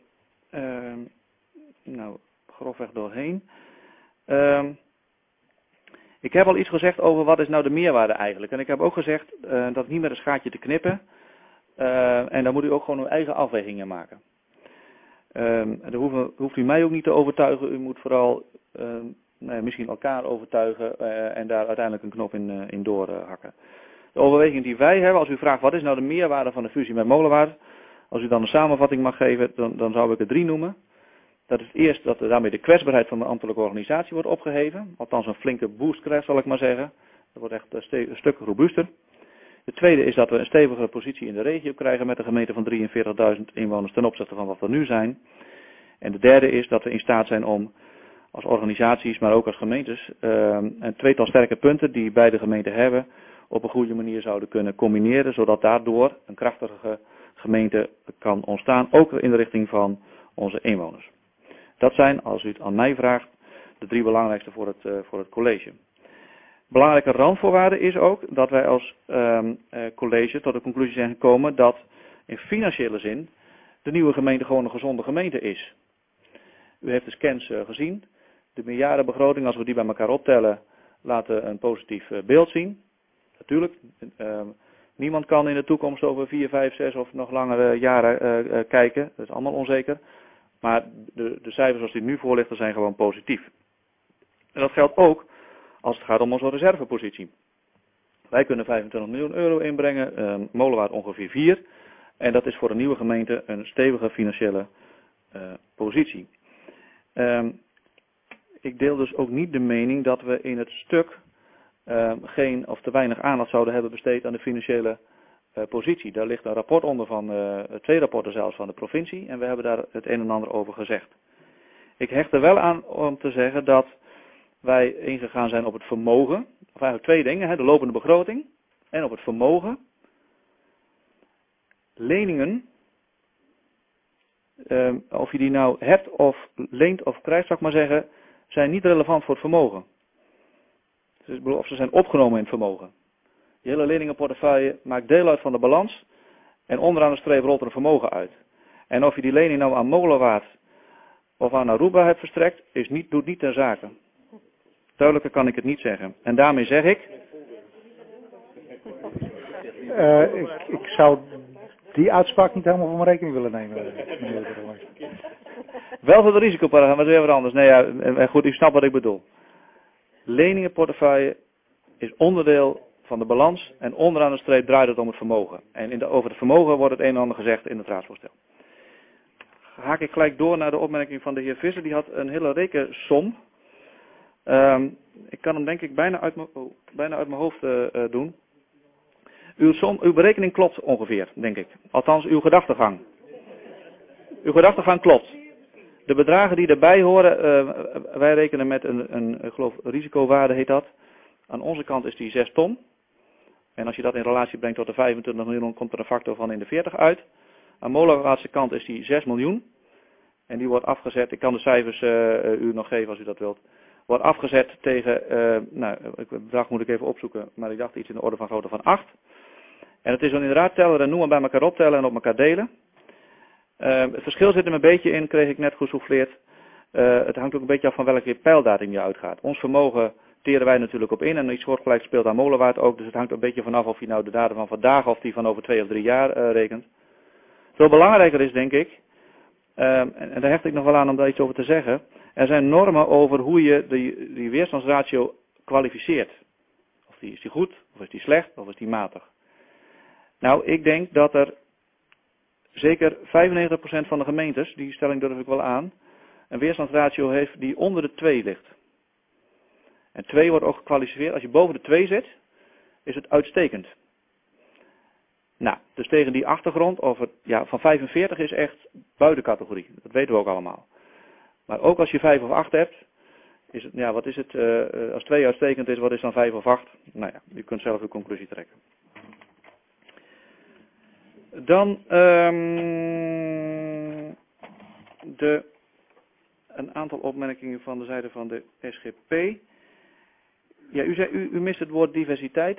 grofweg doorheen. Ik heb al iets gezegd over wat is nou de meerwaarde eigenlijk. En ik heb ook gezegd dat niet met een schaartje te knippen. En dan moet u ook gewoon uw eigen afwegingen maken. Daar hoeft u mij ook niet te overtuigen. U moet vooral misschien elkaar overtuigen en daar uiteindelijk een knop in doorhakken. De overweging die wij hebben, als u vraagt wat is nou de meerwaarde van de fusie met Molenwaard. Als u dan een samenvatting mag geven, dan zou ik er 3 noemen. Dat is eerst dat daarmee de kwetsbaarheid van de ambtelijke organisatie wordt opgeheven. Althans een flinke boost krijgt, zal ik maar zeggen. Dat wordt echt een stuk robuuster. De tweede is dat we een stevigere positie in de regio krijgen met een gemeente van 43.000 inwoners ten opzichte van wat we nu zijn. En de derde is dat we in staat zijn om als organisaties, maar ook als gemeentes, een tweetal sterke punten die beide gemeenten hebben, op een goede manier zouden kunnen combineren, zodat daardoor een krachtige gemeente kan ontstaan, ook in de richting van onze inwoners. Dat zijn, als u het aan mij vraagt, de 3 belangrijkste voor het college. Belangrijke randvoorwaarde is ook dat wij als college tot de conclusie zijn gekomen dat in financiële zin de nieuwe gemeente gewoon een gezonde gemeente is. U heeft de scans gezien. De meerjarenbegroting, als we die bij elkaar optellen, laten een positief beeld zien. Natuurlijk, niemand kan in de toekomst over 4, 5, 6 of nog langere jaren kijken. Dat is allemaal onzeker. Maar de cijfers zoals die nu voorliggen zijn gewoon positief. En dat geldt ook als het gaat om onze reservepositie. Wij kunnen 25 miljoen euro inbrengen, Molenwaard ongeveer 4. En dat is voor een nieuwe gemeente een stevige financiële positie. Ik deel dus ook niet de mening dat we in het stuk geen of te weinig aandacht zouden hebben besteed aan de financiële positie. Daar ligt een rapport onder van, 2 rapporten zelfs van de provincie. En we hebben daar het een en ander over gezegd. Ik hecht er wel aan om te zeggen dat wij ingegaan zijn op het vermogen. Of eigenlijk 2 dingen, de lopende begroting en op het vermogen. Leningen, of je die nou hebt of leent of krijgt, zou ik maar zeggen, zijn niet relevant voor het vermogen. Dus of ze zijn opgenomen in het vermogen. Je hele leningenportefeuille maakt deel uit van de balans en onderaan de streep rolt er een vermogen uit. En of je die lening nou aan Molenwaard of aan Aruba hebt verstrekt, doet niet ter zake. Duidelijker kan ik het niet zeggen. En daarmee zeg ik... Ik zou die uitspraak niet helemaal voor mijn rekening willen nemen, meneer de burgemeester. Wel voor de risicoparagraaf, maar dat is weer wat anders. Nee, ja, goed, u snapt wat ik bedoel. Leningenportefeuille is onderdeel van de balans en onderaan de streep draait het om het vermogen. En over het vermogen wordt het een en ander gezegd in het raadsvoorstel. Haak ik gelijk door naar de opmerking van de heer Visser. Die had een hele rekensom. Ik kan hem denk ik bijna uit mijn hoofd doen. Uw berekening klopt ongeveer, denk ik. Althans, uw gedachtegang. Uw gedachtegang klopt. De bedragen die erbij horen, wij rekenen met ik geloof, risicowaarde heet dat. Aan onze kant is die 6 ton. En als je dat in relatie brengt tot de 25 miljoen, komt er een factor van in de 40 uit. Aan Molenwaardse kant is die 6 miljoen. En die wordt afgezet, ik kan de cijfers u nog geven als u dat wilt. Wordt afgezet tegen, het bedrag moet ik even opzoeken, maar ik dacht iets in de orde van grootte van 8. En het is dan inderdaad tellen en noemen bij elkaar optellen en op elkaar delen. Het verschil zit er een beetje in, kreeg ik net gesouffleerd. Het hangt ook een beetje af van welke pijldatum je uitgaat. Ons vermogen teren wij natuurlijk op in en iets soortgelijks speelt aan Molenwaard ook. Dus het hangt een beetje vanaf of je nou de datum van vandaag of die van over 2 of 3 jaar rekent. Veel belangrijker is denk ik, en daar hecht ik nog wel aan om daar iets over te zeggen. Er zijn normen over hoe je die weerstandsratio kwalificeert. Is die goed, of is die slecht, of is die matig. Nou, ik denk dat er zeker 95% van de gemeentes, die stelling durf ik wel aan, een weerstandsratio heeft die onder de 2 ligt. En 2 wordt ook gekwalificeerd. Als je boven de 2 zit, is het uitstekend. Nou, dus tegen die achtergrond, van 45 is echt buiten categorie. Dat weten we ook allemaal. Maar ook als je 5 of 8 hebt, is het, wat is het, als 2 uitstekend is, wat is dan 5 of 8? Nou ja, u kunt zelf uw conclusie trekken. Dan een aantal opmerkingen van de zijde van de SGP. Ja, u zei, u mist het woord diversiteit.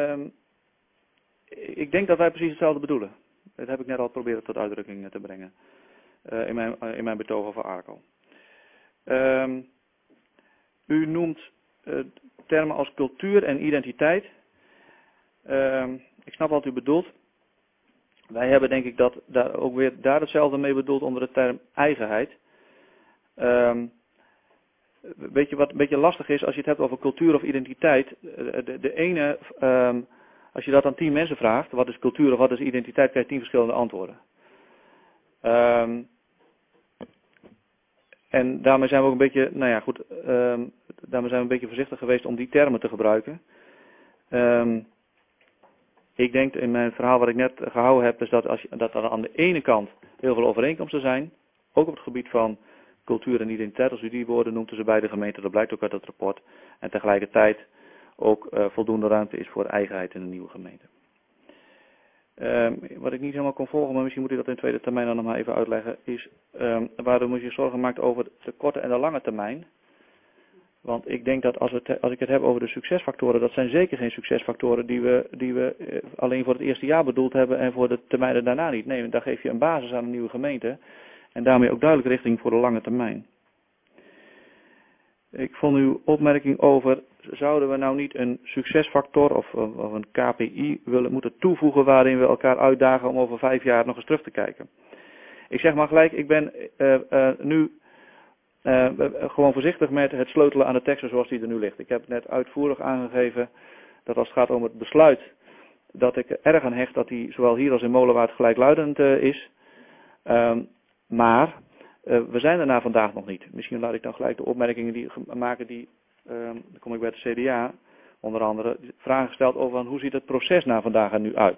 Ik denk dat wij precies hetzelfde bedoelen. Dat heb ik net al proberen tot uitdrukking te brengen. In mijn betoog over ARCO. U noemt termen als cultuur en identiteit. Ik snap wat u bedoelt. Wij hebben denk ik dat ook weer daar hetzelfde mee bedoeld onder de term eigenheid. Weet je wat een beetje lastig is als je het hebt over cultuur of identiteit. De ene, als je dat aan 10 mensen vraagt, wat is cultuur of wat is identiteit, krijg je 10 verschillende antwoorden. En daarmee zijn we ook een beetje, daarmee zijn we een beetje voorzichtig geweest om die termen te gebruiken. Ik denk in mijn verhaal wat ik net gehouden heb, is dat er aan de ene kant heel veel overeenkomsten zijn, ook op het gebied van cultuur en identiteit, als u die woorden noemt tussen beide gemeenten, dat blijkt ook uit het rapport. En tegelijkertijd ook voldoende ruimte is voor eigenheid in een nieuwe gemeente. Wat ik niet helemaal kon volgen, maar misschien moet ik dat in tweede termijn dan nog maar even uitleggen, is waarom je zorgen maakt over de korte en de lange termijn. Want ik denk dat als ik het heb over de succesfactoren, dat zijn zeker geen succesfactoren die we alleen voor het eerste jaar bedoeld hebben en voor de termijnen daarna niet. Nee, daar geef je een basis aan een nieuwe gemeente en daarmee ook duidelijk richting voor de lange termijn. Ik vond uw opmerking over, zouden we nou niet een succesfactor of een KPI moeten toevoegen waarin we elkaar uitdagen om over 5 jaar nog eens terug te kijken. Ik zeg maar gelijk, ik ben nu gewoon voorzichtig met het sleutelen aan de teksten zoals die er nu ligt. Ik heb net uitvoerig aangegeven dat als het gaat om het besluit, dat ik erg aan hecht dat die zowel hier als in Molenwaard gelijkluidend is. Maar we zijn er na vandaag nog niet. Misschien laat ik dan gelijk de opmerkingen maken dan kom ik bij de CDA, onder andere, vragen gesteld over hoe ziet het proces na vandaag er nu uit.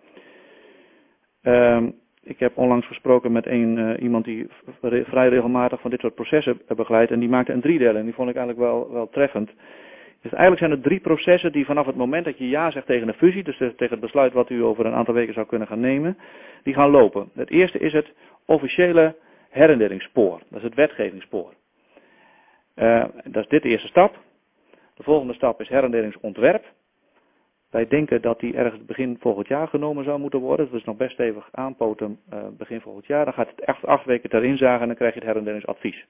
Ik heb onlangs gesproken met iemand die vrij regelmatig van dit soort processen begeleidt en die maakte een driedeling. Die vond ik eigenlijk wel treffend. Dus eigenlijk zijn er 3 processen die vanaf het moment dat je ja zegt tegen een fusie, dus tegen het besluit wat u over een aantal weken zou kunnen gaan nemen, die gaan lopen. Het eerste is het officiële herindelingsspoor. Dat is het wetgevingsspoor. Dat is dit de eerste stap. De volgende stap is herindelingsontwerp. Wij denken dat die ergens begin volgend jaar genomen zou moeten worden. Dat is nog best stevig aanpoten begin volgend jaar. Dan gaat het echt 8 weken ter inzage en dan krijg je het herindelingsadvies.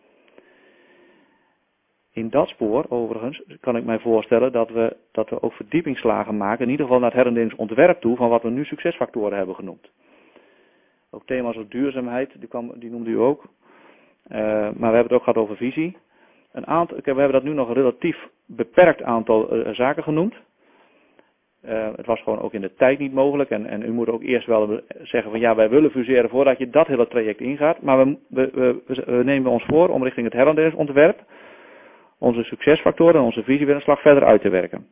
In dat spoor, overigens, kan ik mij voorstellen dat we ook verdiepingsslagen maken. In ieder geval naar het herindelingsontwerp toe van wat we nu succesfactoren hebben genoemd. Ook thema's als duurzaamheid, die noemde u ook. Maar we hebben het ook gehad over visie. We hebben dat nu nog een relatief beperkt aantal zaken genoemd. Het was gewoon ook in de tijd niet mogelijk. En u moet ook eerst wel zeggen van ja, wij willen fuseren voordat je dat hele traject ingaat. Maar we nemen ons voor om richting het herindelingsontwerp onze succesfactoren en onze visie weer een slag verder uit te werken.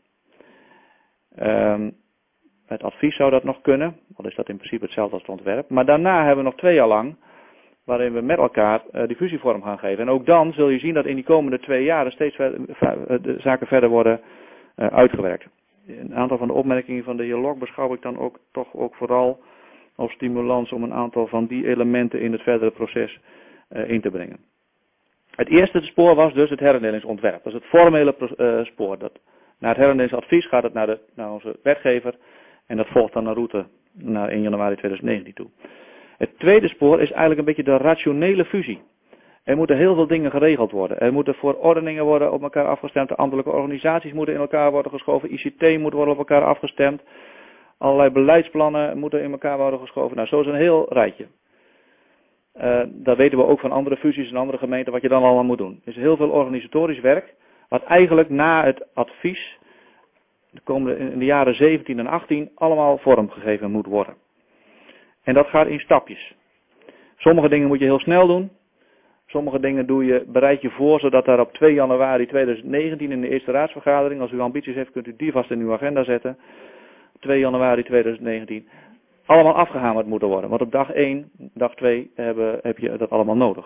Het advies zou dat nog kunnen, al is dat in principe hetzelfde als het ontwerp. Maar daarna hebben we nog 2 jaar lang waarin we met elkaar die fusievorm gaan geven. En ook dan zul je zien dat in die komende 2 jaren steeds de zaken verder worden uitgewerkt. Een aantal van de opmerkingen van de heer Lok beschouw ik dan toch ook vooral als stimulans om een aantal van die elementen in het verdere proces in te brengen. Het eerste spoor was dus het herindelingsontwerp. Dat is het formele spoor. Na het herindelingsadvies gaat het naar onze wetgever en dat volgt dan een route naar 1 januari 2019 toe. Het tweede spoor is eigenlijk een beetje de rationele fusie. Er moeten heel veel dingen geregeld worden. Er moeten verordeningen worden op elkaar afgestemd. De ambtelijke organisaties moeten in elkaar worden geschoven. ICT moet worden op elkaar afgestemd. Allerlei beleidsplannen moeten in elkaar worden geschoven. Nou, zo is een heel rijtje. Dat weten we ook van andere fusies en andere gemeenten wat je dan allemaal moet doen. Er is heel veel organisatorisch werk. Wat eigenlijk na het advies in de jaren 17 en 18 allemaal vormgegeven moet worden. En dat gaat in stapjes. Sommige dingen moet je heel snel doen. Sommige dingen bereid je voor zodat daar op 2 januari 2019 in de eerste raadsvergadering, als u ambities heeft, kunt u die vast in uw agenda zetten. 2 januari 2019. Allemaal afgehamerd moeten worden. Want op dag 1, dag 2 heb je dat allemaal nodig.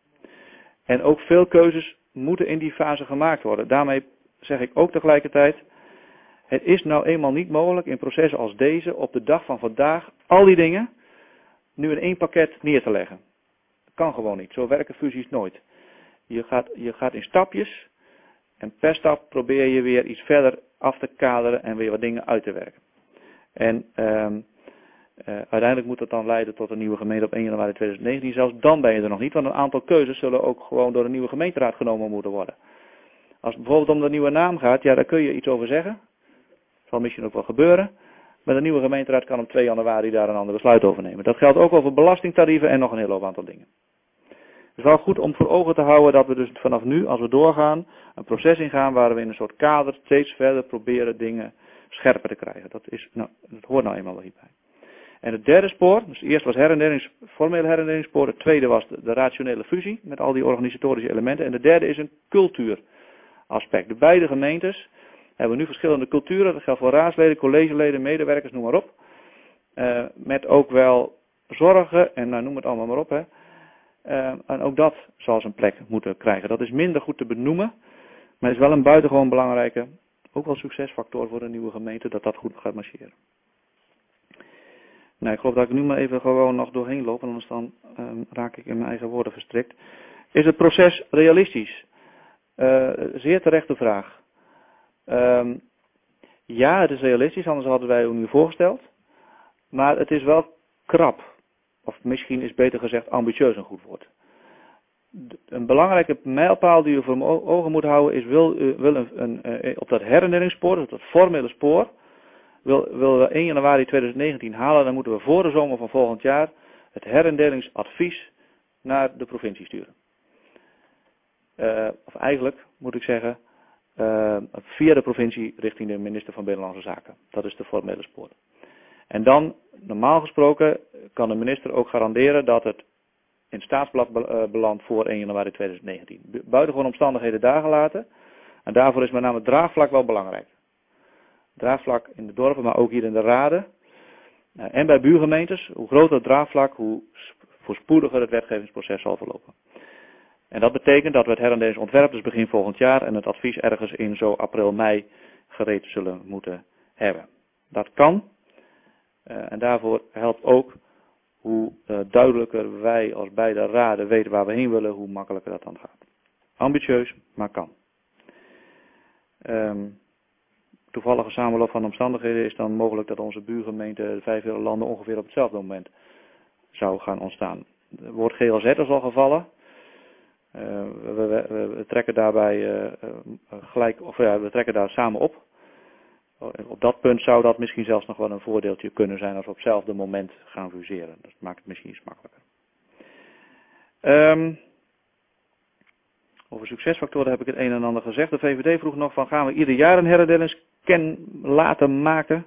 En ook veel keuzes moeten in die fase gemaakt worden. Daarmee zeg ik ook tegelijkertijd, het is nou eenmaal niet mogelijk in processen als deze op de dag van vandaag al die dingen nu in 1 pakket neer te leggen. Dat kan gewoon niet. Zo werken fusies nooit. Je gaat in stapjes en per stap probeer je weer iets verder af te kaderen en weer wat dingen uit te werken. En uiteindelijk moet dat dan leiden tot een nieuwe gemeente op 1 januari 2019. Zelfs dan ben je er nog niet, want een aantal keuzes zullen ook gewoon door een nieuwe gemeenteraad genomen moeten worden. Als het bijvoorbeeld om de nieuwe naam gaat, ja, daar kun je iets over zeggen. Dat zal misschien ook wel gebeuren. Maar de nieuwe gemeenteraad kan op 2 januari daar een ander besluit over nemen. Dat geldt ook over belastingtarieven en nog een hele hoop aantal dingen. Het is wel goed om voor ogen te houden dat we dus vanaf nu, als we doorgaan, een proces ingaan waar we in een soort kader steeds verder proberen dingen scherper te krijgen. Dat hoort nou eenmaal wel hierbij. En het derde spoor, dus eerst was formele herindelingsspoor, het tweede was de rationele fusie met al die organisatorische elementen en de derde is een cultuuraspect. De beide gemeentes hebben nu verschillende culturen, dat geldt voor raadsleden, collegeleden, medewerkers, noem maar op. Met ook wel zorgen en noem het allemaal maar op. Hè. En ook dat zal zijn plek moeten krijgen. Dat is minder goed te benoemen, maar is wel een buitengewoon belangrijke, ook wel succesfactor voor een nieuwe gemeente, dat goed gaat marcheren. Nou, ik geloof dat ik nu maar even gewoon nog doorheen loop, anders dan raak ik in mijn eigen woorden verstrikt. Is het proces realistisch? Zeer terechte vraag. Ja, het is realistisch, anders hadden wij u nu voorgesteld. Maar het is wel krap. Of misschien is beter gezegd ambitieus een goed woord. Een belangrijke mijlpaal die u voor ogen moet houden is, op dat herindelingsspoor, dus dat formele spoor, willen we 1 januari 2019 halen, dan moeten we voor de zomer van volgend jaar het herindelingsadvies naar de provincie sturen. Of eigenlijk moet ik zeggen, via de provincie richting de minister van Binnenlandse Zaken. Dat is de formele spoor. En dan, normaal gesproken, kan de minister ook garanderen dat het in het staatsblad belandt voor 1 januari 2019. Buitengewoon omstandigheden daar gelaten. En daarvoor is met name het draagvlak wel belangrijk. Draagvlak in de dorpen, maar ook hier in de raden. En bij buurgemeentes, hoe groter het draagvlak, hoe voorspoediger het wetgevingsproces zal verlopen. En dat betekent dat we het herinddelingsontwerp dus begin volgend jaar en het advies ergens in zo april, mei gereed zullen moeten hebben. Dat kan. En daarvoor helpt ook hoe duidelijker wij als beide raden weten waar we heen willen, hoe makkelijker dat dan gaat. Ambitieus, maar kan. Toevallige samenloop van omstandigheden is dan mogelijk dat onze buurgemeente de 5 landen ongeveer op hetzelfde moment zou gaan ontstaan. Het woord GLZ is al gevallen. We trekken daarbij we trekken daar samen op. Op dat punt zou dat misschien zelfs nog wel een voordeeltje kunnen zijn als we op hetzelfde moment gaan fuseren. Dat maakt het misschien iets makkelijker. Over succesfactoren heb ik het een en ander gezegd. De VVD vroeg nog van, gaan we ieder jaar een herindelingscan laten maken?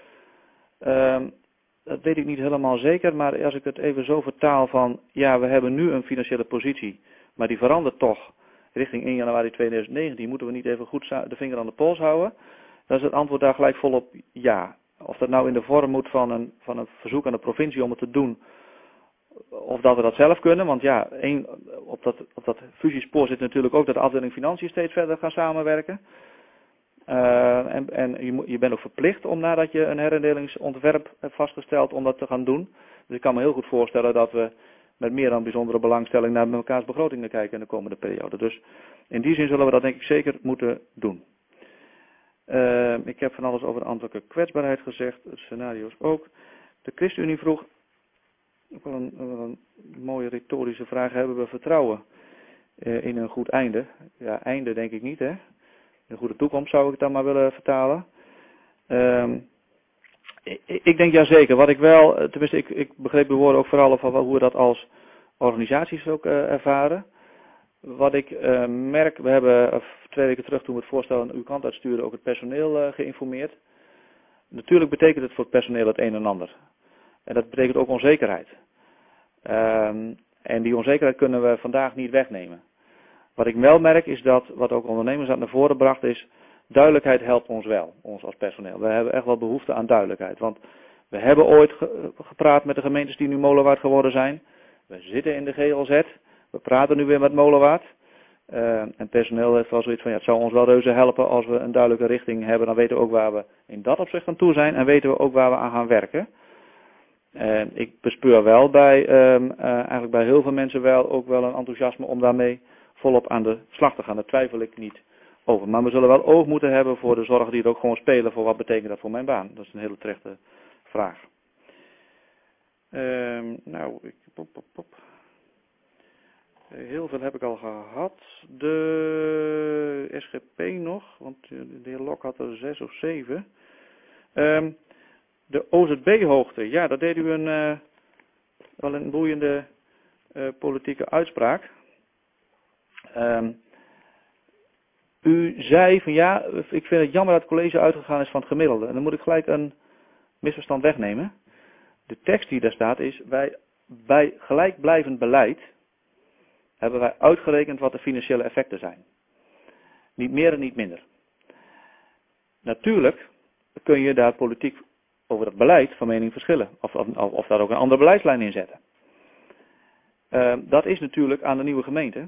Dat weet ik niet helemaal zeker, maar als ik het even zo vertaal van, ja, we hebben nu een financiële positie, maar die verandert toch richting 1 januari 2019. Moeten we niet even goed de vinger aan de pols houden? Dan is het antwoord daar gelijk volop ja. Of dat nou in de vorm moet van een verzoek aan de provincie om het te doen, of dat we dat zelf kunnen. Want ja, op dat fusiespoor zit natuurlijk ook dat de afdeling financiën steeds verder gaan samenwerken. En je bent ook verplicht om nadat je een herindelingsontwerp hebt vastgesteld om dat te gaan doen. Dus ik kan me heel goed voorstellen dat we met meer dan bijzondere belangstelling naar elkaars begrotingen kijken in de komende periode. Dus in die zin zullen we dat denk ik zeker moeten doen. Ik heb van alles over de ambtelijke kwetsbaarheid gezegd, de scenario's ook. De ChristenUnie vroeg, ook wel een mooie retorische vraag, hebben we vertrouwen in een goed einde? Ja, einde denk ik niet, hè. In een goede toekomst zou ik het dan maar willen vertalen. Ik denk ja zeker. Wat ik wel, tenminste ik begreep de woorden ook vooral over hoe we dat als organisaties ook ervaren. Wat ik merk, we hebben 2 weken terug toen we het voorstel aan uw kant uitstuurden ook het personeel geïnformeerd. Natuurlijk betekent het voor het personeel het een en ander. En dat betekent ook onzekerheid. En die onzekerheid kunnen we vandaag niet wegnemen. Wat ik wel merk is dat, wat ook ondernemers aan naar voren bracht is, duidelijkheid helpt ons wel, ons als personeel. We hebben echt wel behoefte aan duidelijkheid. Want we hebben ooit gepraat met de gemeentes die nu molenwaard geworden zijn. We zitten in de GLZ. We praten nu weer met molenwaard. En personeel heeft wel zoiets van, ja, het zou ons wel reuze helpen als we een duidelijke richting hebben. Dan weten we ook waar we in dat opzicht aan toe zijn en weten we ook waar we aan gaan werken. Ik bespeur wel eigenlijk bij heel veel mensen ook wel een enthousiasme om daarmee volop aan de slag te gaan. Daar twijfel ik niet over. Maar we zullen wel oog moeten hebben voor de zorgen die er ook gewoon spelen voor wat betekent dat voor mijn baan. Dat is een hele terechte vraag. Heel veel heb ik al gehad. De SGP nog, want de heer Lok had er 6 of 7. De OZB-hoogte, ja, daar deed u wel een boeiende politieke uitspraak. U zei van ja, ik vind het jammer dat het college uitgegaan is van het gemiddelde. En dan moet ik gelijk een misverstand wegnemen. De tekst die daar staat is, bij gelijkblijvend beleid hebben wij uitgerekend wat de financiële effecten zijn. Niet meer en niet minder. Natuurlijk kun je daar politiek over het beleid van mening verschillen. Of daar ook een andere beleidslijn in zetten. Dat is natuurlijk aan de nieuwe gemeente.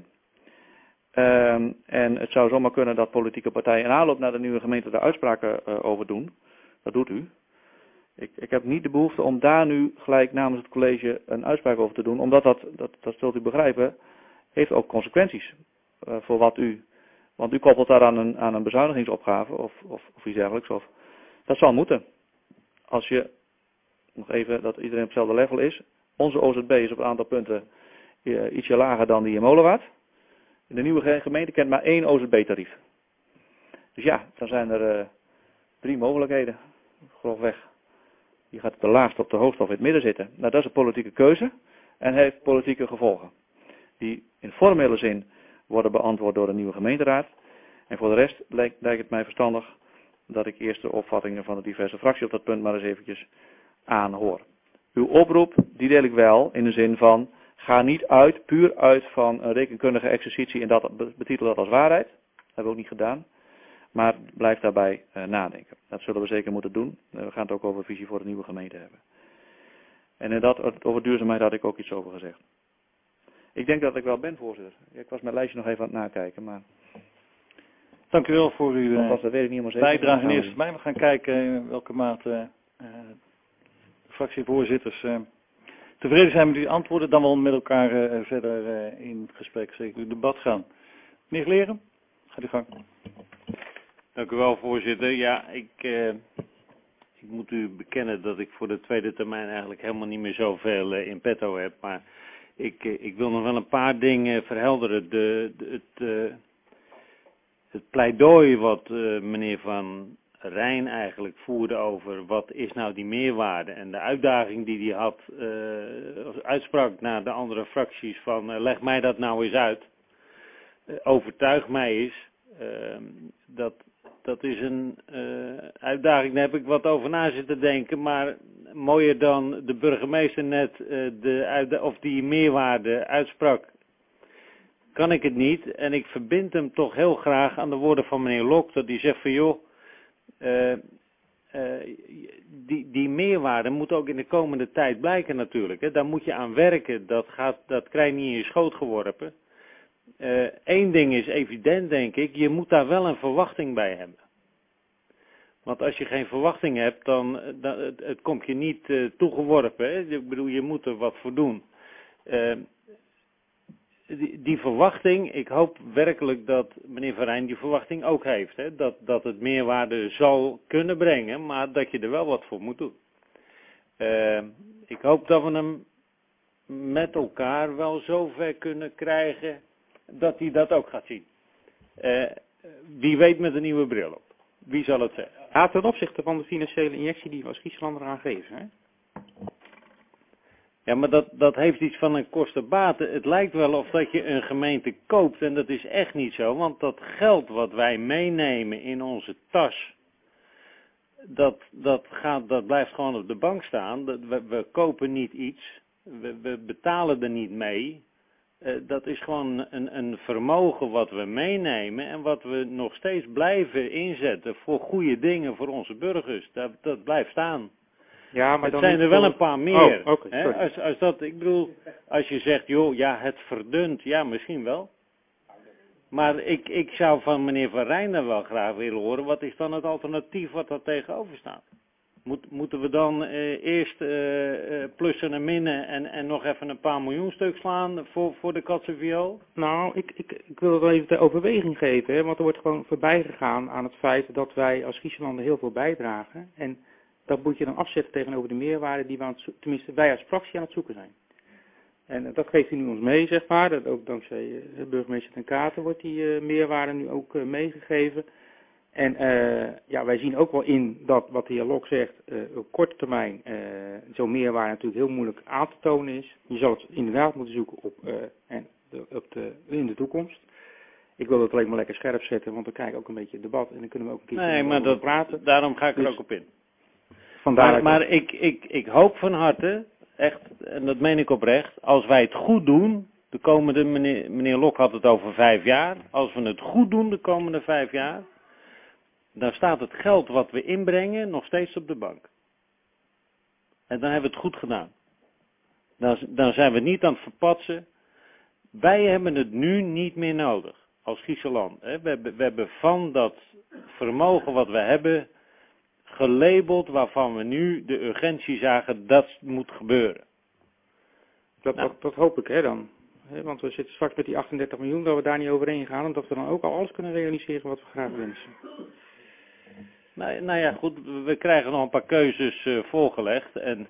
En het zou zomaar kunnen dat politieke partijen in aanloop naar de nieuwe gemeente daar uitspraken over doen. Dat doet u. Ik heb niet de behoefte om daar nu gelijk namens het college een uitspraak over te doen. Omdat dat zult u begrijpen, heeft ook consequenties voor wat u. Want u koppelt daar aan een bezuinigingsopgave of iets dergelijks. Dat zal moeten. Als je, nog even dat iedereen op hetzelfde level is. Onze OZB is op een aantal punten ietsje lager dan die in Molenwaard. De nieuwe gemeente kent maar 1 OZB-tarief. Dus ja, dan zijn er 3 mogelijkheden, grofweg. Die gaat de laagste op de hoogste of in het midden zitten. Nou, dat is een politieke keuze en heeft politieke gevolgen. Die in formele zin worden beantwoord door de nieuwe gemeenteraad. En voor de rest lijkt het mij verstandig dat ik eerst de opvattingen van de diverse fracties op dat punt maar eens eventjes aanhoor. Uw oproep, die deel ik wel in de zin van, ga niet puur uit van een rekenkundige exercitie en betitel dat als waarheid. Dat hebben we ook niet gedaan. Maar blijf daarbij nadenken. Dat zullen we zeker moeten doen. We gaan het ook over visie voor de nieuwe gemeente hebben. En inderdaad, over duurzaamheid had ik ook iets over gezegd. Ik denk dat ik wel ben, voorzitter. Ik was mijn lijstje nog even aan het nakijken, maar... Dank u wel voor uw dat weet ik niet helemaal zeker. bijdrage in eerste termijn. We gaan kijken in welke mate de fractievoorzitters tevreden zijn met uw antwoorden. Dan wel met elkaar verder in gesprek, zeker uw debat gaan. Meneer Gleren, gaat u gang. Dank u wel, voorzitter. Ja, ik moet u bekennen dat ik voor de tweede termijn eigenlijk helemaal niet meer zoveel in petto heb. Maar ik wil nog wel een paar dingen verhelderen. Het pleidooi wat meneer Van Rijn eigenlijk voerde over wat is nou die meerwaarde en de uitdaging die hij had, uitsprak naar de andere fracties van leg mij dat nou eens uit. Overtuig mij eens. Dat is een uitdaging, daar heb ik wat over na zitten denken, maar mooier dan de burgemeester net die meerwaarde uitsprak, kan ik het niet. En ik verbind hem toch heel graag aan de woorden van meneer Lok, dat hij zegt van joh, die meerwaarde moet ook in de komende tijd blijken natuurlijk. Hè. Daar moet je aan werken, dat krijg je niet in je schoot geworpen. Eén ding is evident, denk ik, je moet daar wel een verwachting bij hebben. Want als je geen verwachting hebt, dan het komt je niet toegeworpen. Hè? Ik bedoel, je moet er wat voor doen. Die verwachting, ik hoop werkelijk dat meneer Van Rijn die verwachting ook heeft. Hè? Dat het meerwaarde zal kunnen brengen, maar dat je er wel wat voor moet doen. Ik hoop dat we hem met elkaar wel zover kunnen krijgen dat hij dat ook gaat zien. Wie weet met een nieuwe bril op. Wie zal het zeggen? Ja, ten opzichte van de financiële injectie die we als Gieselander eraan geven. Hè? Ja, maar dat heeft iets van een kosten-baten. Het lijkt wel of dat je een gemeente koopt en dat is echt niet zo. Want dat geld wat wij meenemen in onze tas, dat blijft gewoon op de bank staan. We kopen niet iets, we betalen er niet mee. Dat is gewoon een vermogen wat we meenemen en wat we nog steeds blijven inzetten voor goede dingen voor onze burgers. Dat blijft staan. Ja, maar het zijn er wel een paar meer. Oh, okay, als je zegt, joh, ja, het verdunt, ja, misschien wel. Maar ik zou van meneer Van Rijn wel graag willen horen, wat is dan het alternatief wat daar tegenover staat? Moeten we dan eerst plussen en minnen en nog even een paar miljoen stuk slaan voor de katsenviool? Nou, ik wil wel even de overweging geven, hè, want er wordt gewoon voorbij gegaan aan het feit dat wij als Gieselander heel veel bijdragen. En dat moet je dan afzetten tegenover de meerwaarde die tenminste wij als fractie aan het zoeken zijn. En dat geeft hij nu ons mee, zeg maar. Dat ook dankzij burgemeester Ten Katen wordt die meerwaarde nu ook meegegeven. En wij zien ook wel in dat wat de heer Lok zegt, op korte termijn zo'n meerwaarde natuurlijk heel moeilijk aan te tonen is. Je zal het inderdaad moeten zoeken in de toekomst. Ik wil het alleen maar lekker scherp zetten, want dan krijg ik ook een beetje het debat en dan kunnen we ook een keer over praten. Daarom ga ik er ook op in. Vandaar maar ik hoop van harte, echt, en dat meen ik oprecht, als wij het goed doen, de komende, meneer Lok had het over 5 jaar, als we het goed doen de komende 5 jaar, dan staat het geld wat we inbrengen nog steeds op de bank. En dan hebben we het goed gedaan. Dan zijn we niet aan het verpatsen. Wij hebben het nu niet meer nodig, als Giesland. We hebben van dat vermogen wat we hebben gelabeld, waarvan we nu de urgentie zagen, dat moet gebeuren. Dat hoop ik, hè, dan. Want we zitten straks met die 38 miljoen, dat we daar niet overheen gaan. En dat we dan ook al alles kunnen realiseren wat we graag wensen. Nou ja, goed, we krijgen nog een paar keuzes voorgelegd. En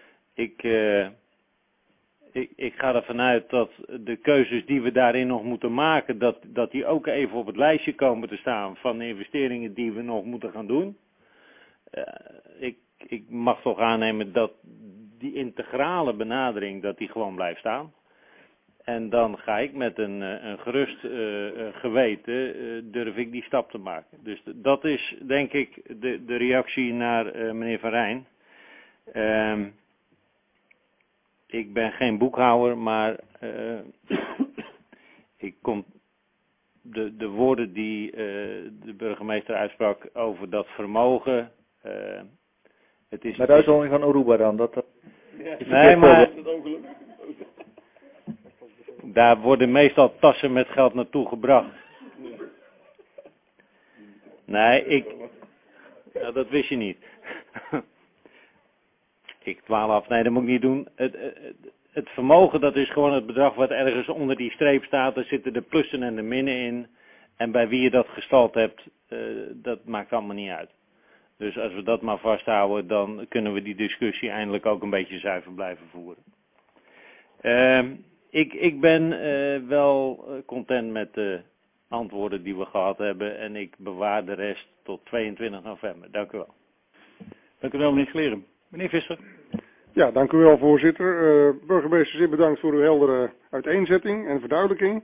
ik ga ervan uit dat de keuzes die we daarin nog moeten maken, dat die ook even op het lijstje komen te staan van de investeringen die we nog moeten gaan doen. ik mag toch aannemen dat die integrale benadering, dat die gewoon blijft staan. En dan ga ik met een gerust geweten, durf ik die stap te maken. Dus dat is denk ik de reactie naar meneer Van Rijn. Ik ben geen boekhouder, maar ik kom de woorden die de burgemeester uitsprak over dat vermogen. Het is Met uitzondering van Aruba dan. Nee, maar daar worden meestal tassen met geld naartoe gebracht. Nee, ja, dat wist je niet. Ik dwaal af, nee, dat moet ik niet doen. Het vermogen, dat is gewoon het bedrag wat ergens onder die streep staat. Er zitten de plussen en de minnen in. En bij wie je dat gestald hebt, dat maakt allemaal niet uit. Dus als we dat maar vasthouden, dan kunnen we die discussie eindelijk ook een beetje zuiver blijven voeren. Ik ben wel content met de antwoorden die we gehad hebben. En ik bewaar de rest tot 22 november. Dank u wel. Dank u wel, meneer Gleren. Meneer Visser. Ja, dank u wel, voorzitter. Burgemeester, zeer bedankt voor uw heldere uiteenzetting en verduidelijking.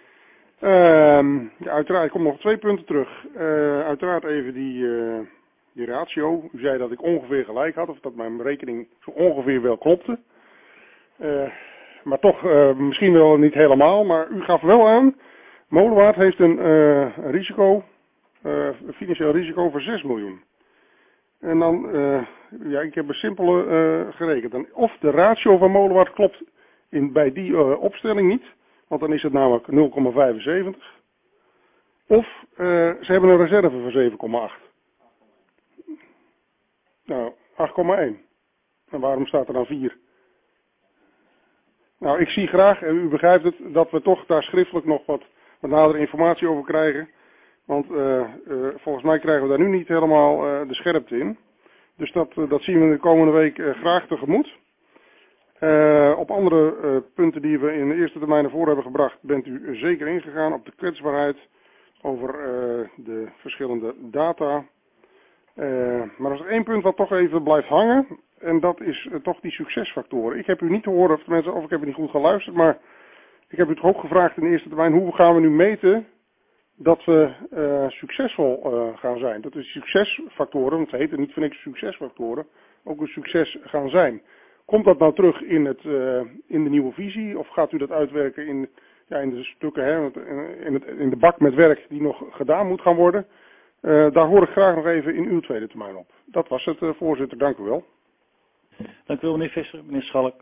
Ja, uiteraard, ik kom nog 2 punten terug. Uiteraard even die ratio. U zei dat ik ongeveer gelijk had, of dat mijn berekening zo ongeveer wel klopte. Maar toch, misschien wel niet helemaal, maar u gaf wel aan, Molenwaard heeft een risico, een financieel risico van 6 miljoen. En dan, ja, ik heb een simpele gerekend. En of de ratio van Molenwaard klopt bij die opstelling niet, want dan is het namelijk 0,75. Of ze hebben een reserve van 7,8. Nou, 8,1. En waarom staat er dan 4? Nou, ik zie graag, en u begrijpt het, dat we toch daar schriftelijk nog wat nadere informatie over krijgen. Want volgens mij krijgen we daar nu niet helemaal de scherpte in. Dus dat zien we de komende week graag tegemoet. Op andere punten die we in de eerste termijn naar voren hebben gebracht, bent u zeker ingegaan op de kwetsbaarheid, over de verschillende data. Maar er is 1 punt wat toch even blijft hangen. En dat is toch die succesfactoren. Ik heb u niet gehoord, of ik heb u niet goed geluisterd, maar ik heb u toch ook gevraagd in de eerste termijn, hoe gaan we nu meten dat we succesvol gaan zijn. Dat de succesfactoren, want ze heten niet voor niks succesfactoren, ook een succes gaan zijn. Komt dat nou terug in de nieuwe visie, of gaat u dat uitwerken in de stukken, hè, in de bak met werk die nog gedaan moet gaan worden? Daar hoor ik graag nog even in uw tweede termijn op. Dat was het, voorzitter. Dank u wel. Dank u wel, meneer Visser. Meneer Schalk.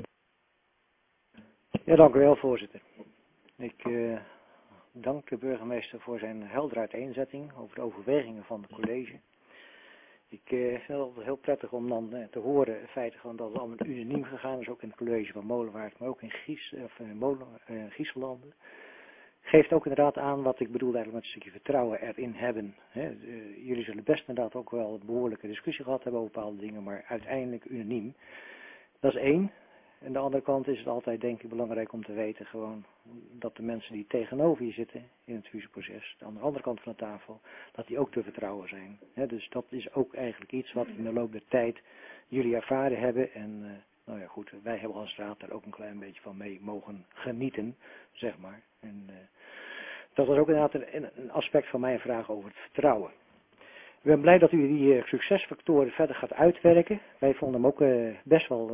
Ja, dank u wel, voorzitter. Ik dank de burgemeester voor zijn heldere uiteenzetting over de overwegingen van het college. Ik vind het altijd heel prettig om dan te horen in feite gewoon dat het allemaal unaniem gegaan is, ook in het college van Molenwaard, maar ook in Giesselanden. Geeft ook inderdaad aan wat ik bedoel eigenlijk met een stukje vertrouwen erin hebben. Jullie zullen best inderdaad ook wel een behoorlijke discussie gehad hebben over bepaalde dingen, maar uiteindelijk unaniem. Dat is 1. Aan de andere kant is het altijd denk ik belangrijk om te weten gewoon dat de mensen die tegenover je zitten in het fusieproces, aan de andere kant van de tafel, dat die ook te vertrouwen zijn. Dus dat is ook eigenlijk iets wat in de loop der tijd jullie ervaren hebben en nou ja goed, wij hebben als raad daar ook een klein beetje van mee mogen genieten, zeg maar. En dat was ook inderdaad een aspect van mijn vraag over het vertrouwen. Ik ben blij dat u die succesfactoren verder gaat uitwerken. Wij vonden hem ook best wel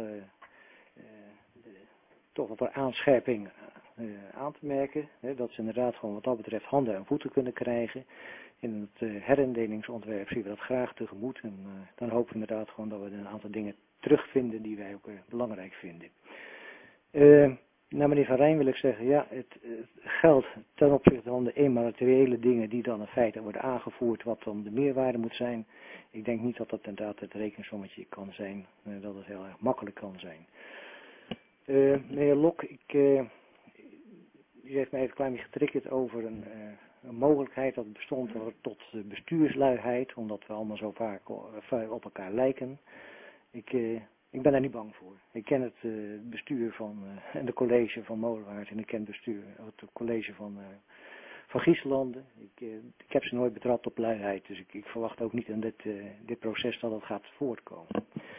toch wat aanscherping aan te merken. Dat ze inderdaad gewoon wat dat betreft handen en voeten kunnen krijgen. In het herindelingsontwerp zien we dat graag tegemoet. En dan hopen we inderdaad gewoon dat we een aantal dingen terugvinden die wij ook belangrijk vinden. Naar meneer Van Rijn wil ik zeggen, ja, het geld ten opzichte van de immateriële dingen die dan in feite worden aangevoerd, wat dan de meerwaarde moet zijn. Ik denk niet dat dat inderdaad het rekensommetje kan zijn, dat het heel erg makkelijk kan zijn. Meneer Lok, u heeft mij even een klein beetje getriggerd over een mogelijkheid dat bestond tot bestuursluiheid, omdat we allemaal zo vaak op elkaar lijken. Ik ben daar niet bang voor. Ik ken het bestuur en de college van Molenwaard en ik ken het college van van Grieslanden. Ik heb ze nooit betrapt op luiheid, dus ik verwacht ook niet aan dit proces dat het gaat voortkomen.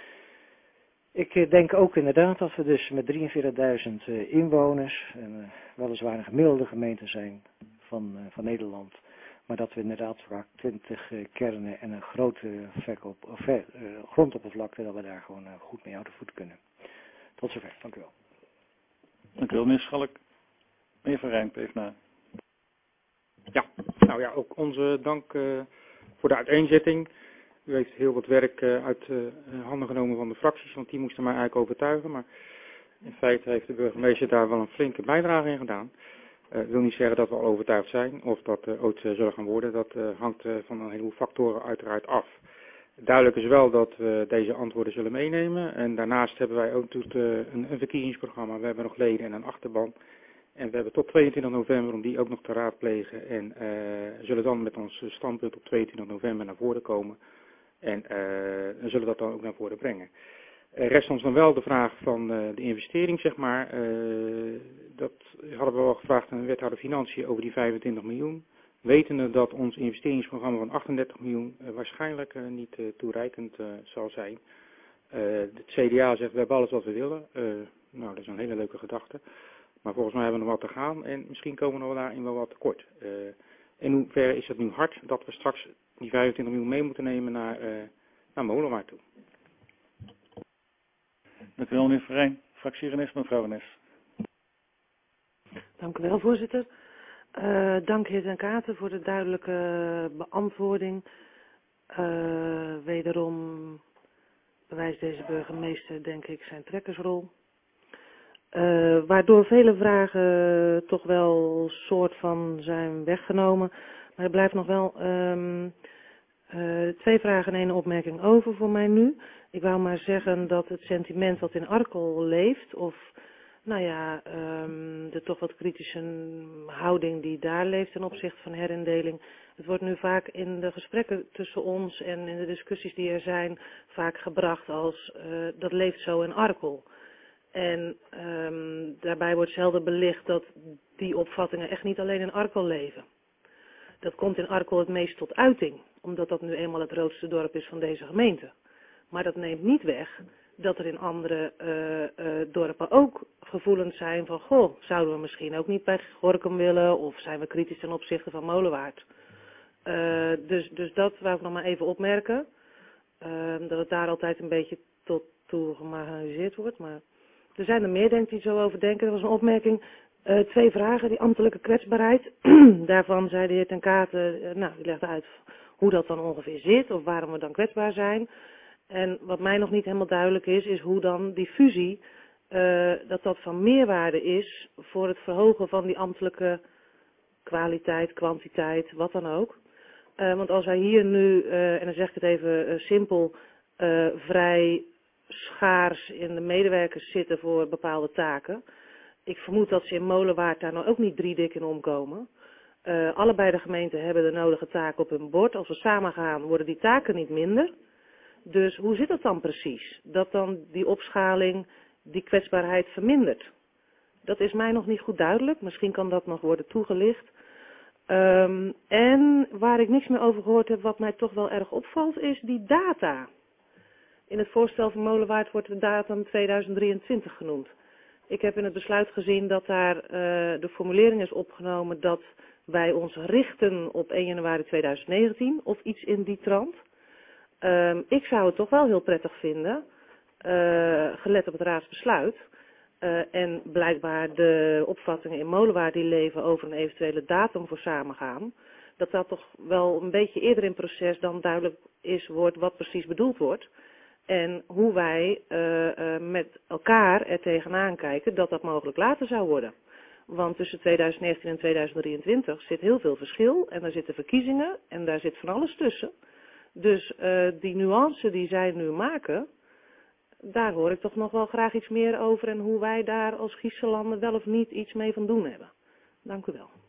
Ik denk ook inderdaad dat we dus met 43.000 inwoners, en weliswaar een gemiddelde gemeente zijn van Nederland, maar dat we inderdaad vaak 20 kernen en een grote grondoppervlakte, dat we daar gewoon goed mee uit de voet kunnen. Tot zover, dank u wel. Dank u wel, meneer Schalk. Meneer Van Rijn, PvdA. Ja, nou ja, ook onze dank voor de uiteenzetting. U heeft heel wat werk uit handen genomen van de fracties, want die moesten mij eigenlijk overtuigen. Maar in feite heeft de burgemeester daar wel een flinke bijdrage in gedaan. Ik wil niet zeggen dat we al overtuigd zijn of dat we ooit zullen gaan worden. Dat hangt van een heleboel factoren uiteraard af. Duidelijk is wel dat we deze antwoorden zullen meenemen. En daarnaast hebben wij ook een verkiezingsprogramma. We hebben nog leden en een achterban. En we hebben tot 22 november om die ook nog te raadplegen. En zullen dan met ons standpunt op 22 november naar voren komen. En zullen dat dan ook naar voren brengen. Rest ons dan wel de vraag van de investering, zeg maar. Dat hadden we al gevraagd aan de wethouder Financiën over die 25 miljoen. Wetende dat ons investeringsprogramma van 38 miljoen waarschijnlijk niet toereikend zal zijn. Het CDA zegt we hebben alles wat we willen. Nou, dat is een hele leuke gedachte. Maar volgens mij hebben we nog wat te gaan en misschien komen we daarin wel wat tekort. In hoeverre is het nu hard dat we straks die 25 miljoen mee moeten nemen naar Molenwaard toe? Dank u wel, meneer Van Rijn. Fractie Rennes, mevrouw Rennes. Dank u wel, voorzitter. Dank heer Ten Katen voor de duidelijke beantwoording. Wederom bewijst deze burgemeester, denk ik, zijn trekkersrol. Waardoor vele vragen toch wel soort van zijn weggenomen. Maar er blijft nog wel 2 vragen en 1 opmerking over voor mij nu. Ik wou maar zeggen dat het sentiment wat in Arkel leeft, of nou ja, de toch wat kritische houding die daar leeft ten opzichte van herindeling. Het wordt nu vaak in de gesprekken tussen ons en in de discussies die er zijn vaak gebracht als dat leeft zo in Arkel. En daarbij wordt zelden belicht dat die opvattingen echt niet alleen in Arkel leven. Dat komt in Arkel het meest tot uiting, omdat dat nu eenmaal het grootste dorp is van deze gemeente. Maar dat neemt niet weg dat er in andere dorpen ook gevoelens zijn van, goh, zouden we misschien ook niet bij Gorinchem willen, of zijn we kritisch ten opzichte van Molenwaard. Dus dat wou ik nog maar even opmerken, dat het daar altijd een beetje tot toe gemarginaliseerd wordt, maar er zijn er meer, denk ik, die zo over denken. Er was een opmerking, 2 vragen, die ambtelijke kwetsbaarheid. Daarvan zei de heer Ten Katen, die legde uit hoe dat dan ongeveer zit, of waarom we dan kwetsbaar zijn. En wat mij nog niet helemaal duidelijk is hoe dan die fusie, dat van meerwaarde is voor het verhogen van die ambtelijke kwaliteit, kwantiteit, wat dan ook. Want als wij hier nu, en dan zeg ik het even simpel, vrij schaars in de medewerkers zitten voor bepaalde taken. Ik vermoed dat ze in Molenwaard daar nou ook niet 3 dik in omkomen. Allebei de gemeenten hebben de nodige taken op hun bord. Als we samen gaan, worden die taken niet minder. Dus hoe zit het dan precies? Dat dan die opschaling, die kwetsbaarheid vermindert? Dat is mij nog niet goed duidelijk. Misschien kan dat nog worden toegelicht. En waar ik niks meer over gehoord heb, wat mij toch wel erg opvalt, is die data. In het voorstel van Molenwaard wordt de datum 2023 genoemd. Ik heb in het besluit gezien dat daar de formulering is opgenomen dat wij ons richten op 1 januari 2019 of iets in die trant. Ik zou het toch wel heel prettig vinden, gelet op het raadsbesluit en blijkbaar de opvattingen in Molenwaard die leven over een eventuele datum voor samengaan, dat dat toch wel een beetje eerder in proces dan duidelijk wordt wat precies bedoeld wordt. En hoe wij met elkaar er tegenaan kijken dat dat mogelijk later zou worden. Want tussen 2019 en 2023 zit heel veel verschil en daar zitten verkiezingen en daar zit van alles tussen. Dus die nuance die zij nu maken, daar hoor ik toch nog wel graag iets meer over en hoe wij daar als Grieslanden wel of niet iets mee van doen hebben. Dank u wel.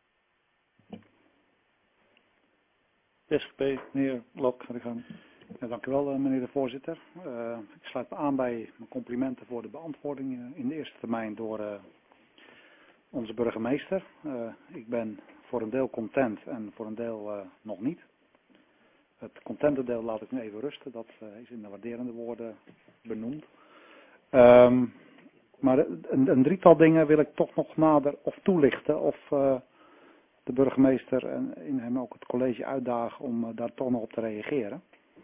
SGP, meneer Lok, ga ik gang. Ja, dank u wel, meneer de voorzitter. Ik sluit me aan bij mijn complimenten voor de beantwoording in de eerste termijn door onze burgemeester. Ik ben voor een deel content en voor een deel nog niet. Het contente deel laat ik nu even rusten, dat is in de waarderende woorden benoemd. Maar een drietal dingen wil ik toch nog nader of toelichten of de burgemeester en in hem ook het college uitdagen om daar toch nog op te reageren.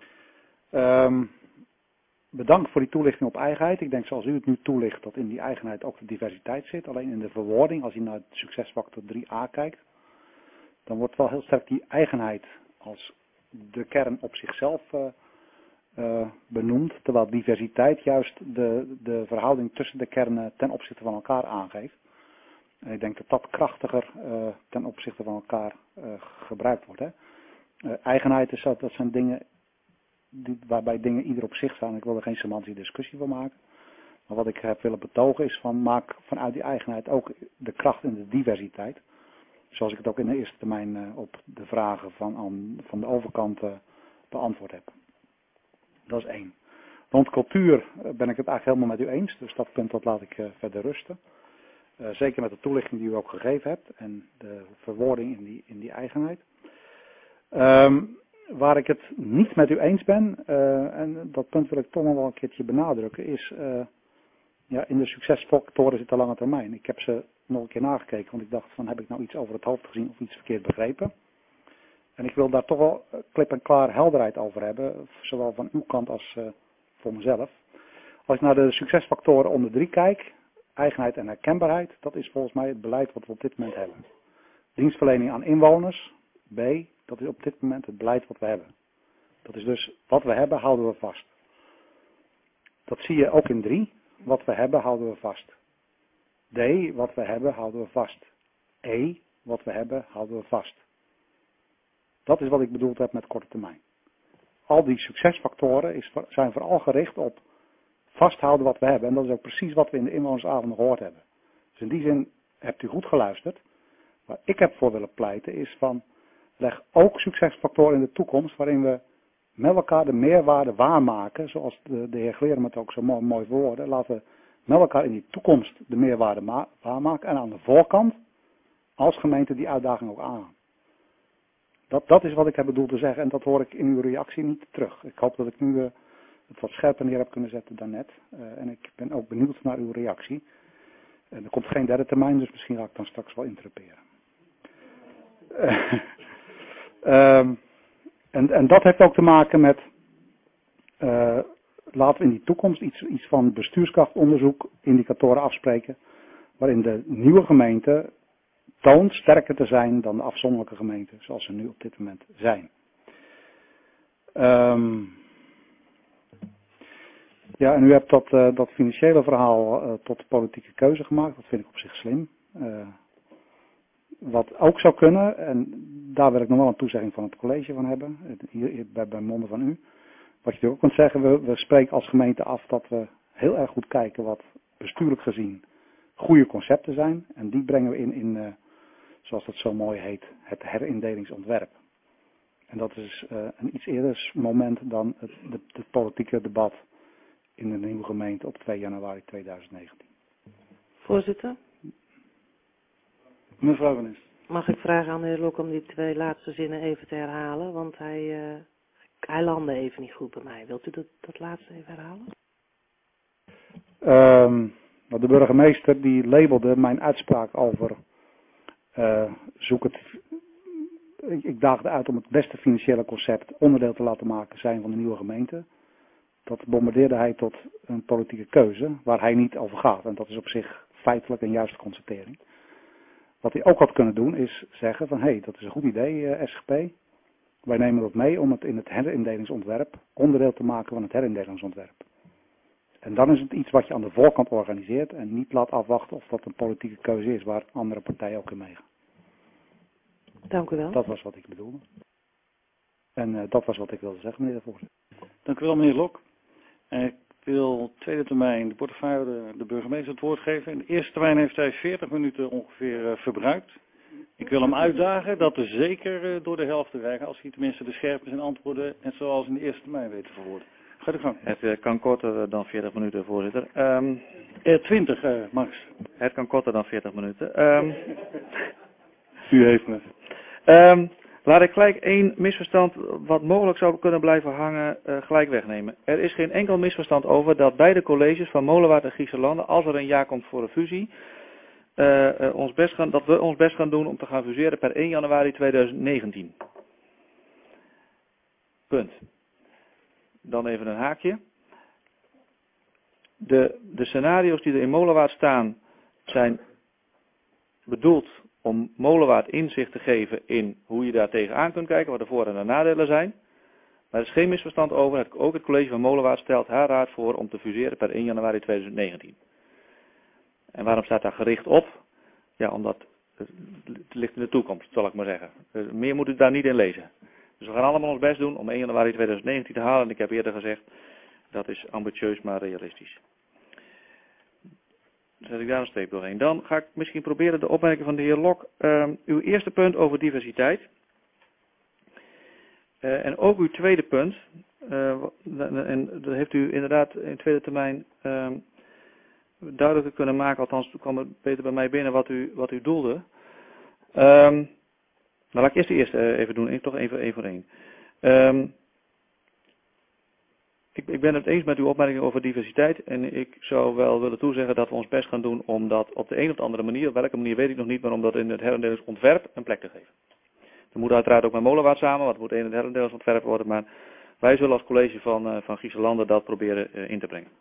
Bedankt voor die toelichting op eigenheid. Ik denk zoals u het nu toelicht dat in die eigenheid ook de diversiteit zit. Alleen in de verwoording, als je naar het succesfactor 3a kijkt, dan wordt wel heel sterk die eigenheid als de kern op zichzelf benoemd. Terwijl diversiteit juist de verhouding tussen de kernen ten opzichte van elkaar aangeeft. En ik denk dat dat krachtiger ten opzichte van elkaar gebruikt wordt. Hè. Eigenheid is dat zijn dingen waarbij dingen ieder op zich staan. Ik wil er geen semantische discussie van maken. Maar wat ik heb willen betogen is van maak vanuit die eigenheid ook de kracht in de diversiteit. Zoals ik het ook in de eerste termijn op de vragen van de overkant beantwoord heb. Dat is 1. Rond cultuur ben ik het eigenlijk helemaal met u eens. Dus dat punt dat laat ik verder rusten. Zeker met de toelichting die u ook gegeven hebt. En de verwoording in die eigenheid. Waar ik het niet met u eens ben, en dat punt wil ik toch nog wel een keertje benadrukken, is in de succesfactoren zit de lange termijn. Ik heb ze nog een keer nagekeken, want ik dacht van heb ik nou iets over het hoofd gezien of iets verkeerd begrepen. En ik wil daar toch wel klip en klaar helderheid over hebben, zowel van uw kant als voor mezelf. Als ik naar de succesfactoren onder 3 kijk, eigenheid en herkenbaarheid, dat is volgens mij het beleid wat we op dit moment hebben. Dienstverlening aan inwoners, B, dat is op dit moment het beleid wat we hebben. Dat is dus wat we hebben, houden we vast. Dat zie je ook in 3. Wat we hebben, houden we vast. D, wat we hebben, houden we vast. E, wat we hebben, houden we vast. Dat is wat ik bedoeld heb met korte termijn. Al die succesfactoren zijn vooral gericht op vasthouden wat we hebben. En dat is ook precies wat we in de inwonersavond gehoord hebben. Dus in die zin hebt u goed geluisterd. Waar ik heb voor willen pleiten is van leg ook succesfactoren in de toekomst waarin we met elkaar de meerwaarde waarmaken. Zoals de heer Glerum het ook zo mooi verwoordde. Laten we met elkaar in die toekomst de meerwaarde waarmaken. En aan de voorkant als gemeente die uitdaging ook aan. Dat is wat ik heb bedoeld te zeggen. En dat hoor ik in uw reactie niet terug. Ik hoop dat ik nu het wat scherper neer heb kunnen zetten daarnet. En ik ben ook benieuwd naar uw reactie. Er komt geen derde termijn, dus misschien ga ik dan straks wel interruperen. En dat heeft ook te maken met, laten we in die toekomst iets van bestuurskrachtonderzoek, indicatoren afspreken, waarin de nieuwe gemeente toont sterker te zijn dan de afzonderlijke gemeenten, zoals ze nu op dit moment zijn. En u hebt dat financiële verhaal tot politieke keuze gemaakt, dat vind ik op zich slim. Wat ook zou kunnen, en daar wil ik nog wel een toezegging van het college van hebben, hier bij monden van u. Wat je ook kunt zeggen, we spreken als gemeente af dat we heel erg goed kijken wat bestuurlijk gezien goede concepten zijn. En die brengen we in zoals dat zo mooi heet, het herindelingsontwerp. En dat is een iets eerder moment dan het politieke debat in de nieuwe gemeente op 2 januari 2019. Voorzitter, Mevrouw Van Is. mag ik vragen aan de heer Lok om die 2 laatste zinnen even te herhalen? Want hij landde even niet goed bij mij. Wilt u dat laatste even herhalen? De burgemeester die labelde mijn uitspraak over ik daagde uit om het beste financiële concept onderdeel te laten maken zijn van de nieuwe gemeente. Dat bombardeerde hij tot een politieke keuze waar hij niet over gaat. En dat is op zich feitelijk een juiste constatering. Wat hij ook had kunnen doen is zeggen van dat is een goed idee SGP. Wij nemen dat mee om het in het herindelingsontwerp onderdeel te maken van het herindelingsontwerp. En dan is het iets wat je aan de voorkant organiseert en niet laat afwachten of dat een politieke keuze is waar andere partijen ook in meegaan. Dank u wel. Dat was wat ik bedoelde. En dat was wat ik wilde zeggen, meneer de voorzitter. Dank u wel, meneer Lok. Ik wil tweede termijn de portefeuille de burgemeester het woord geven. In de eerste termijn heeft hij 40 minuten ongeveer verbruikt. Ik wil hem uitdagen dat we zeker door de helft te krijgen, als hij tenminste de scherpe zijn antwoorden en zoals in de eerste termijn weet te verwoorden. Ga de gang. Het kan korter dan 40 minuten, voorzitter. 20, Max. Het kan korter dan 40 minuten. U heeft me. Laat ik gelijk één misverstand wat mogelijk zou kunnen blijven hangen gelijk wegnemen. Er is geen enkel misverstand over dat beide colleges van Molenwaard en Griezenlanden, als er een jaar komt voor een fusie, dat we ons best gaan doen om te gaan fuseren per 1 januari 2019. Punt. Dan even een haakje. De scenario's die er in Molenwaard staan zijn bedoeld om Molenwaard inzicht te geven in hoe je daar tegenaan kunt kijken, wat de voor- en de nadelen zijn. Maar er is geen misverstand over. Ook het college van Molenwaard stelt haar raad voor om te fuseren per 1 januari 2019. En waarom staat daar gericht op? Ja, omdat het ligt in de toekomst, zal ik maar zeggen. Meer moet ik daar niet in lezen. Dus we gaan allemaal ons best doen om 1 januari 2019 te halen. En ik heb eerder gezegd, dat is ambitieus maar realistisch. Dan zet ik daar een streep doorheen. Dan ga ik misschien proberen de opmerking van de heer Lok. Uw eerste punt over diversiteit. En ook uw tweede punt. En dat heeft u inderdaad in tweede termijn duidelijker kunnen maken. Althans, toen kwam het beter bij mij binnen wat u doelde. Nou, laat ik eerst de eerste even doen. Toch even één voor één. Ik ben het eens met uw opmerking over diversiteit. En ik zou wel willen toezeggen dat we ons best gaan doen om dat op de een of de andere manier, op welke manier weet ik nog niet, maar om dat in het herinddelingsontwerp een plek te geven. Dat moet uiteraard ook met Molenwaard samen, want het moet in het herinddelingsontwerp worden. Maar wij zullen als college van Griezenlanden dat proberen in te brengen.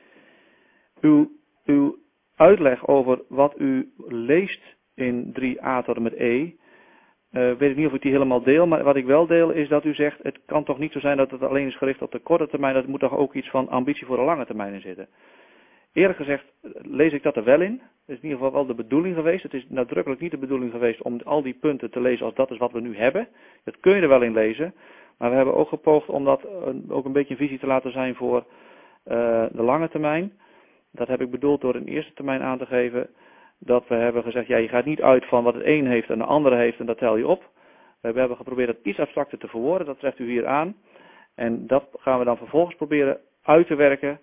Uw uitleg over wat u leest in 3a tot en met E, weet ik niet of ik die helemaal deel, maar wat ik wel deel is dat u zegt, het kan toch niet zo zijn dat het alleen is gericht op de korte termijn, dat moet toch ook iets van ambitie voor de lange termijn in zitten. Eerlijk gezegd lees ik dat er wel in. Dat is in ieder geval wel de bedoeling geweest. Het is nadrukkelijk niet de bedoeling geweest om al die punten te lezen als dat is wat we nu hebben. Dat kun je er wel in lezen, maar we hebben ook gepoogd om dat ook een beetje een visie te laten zijn voor de lange termijn. Dat heb ik bedoeld door in eerste termijn aan te geven dat we hebben gezegd, ja, je gaat niet uit van wat het een heeft en de andere heeft en dat tel je op. We hebben geprobeerd dat iets abstracter te verwoorden, dat treft u hier aan. En dat gaan we dan vervolgens proberen uit te werken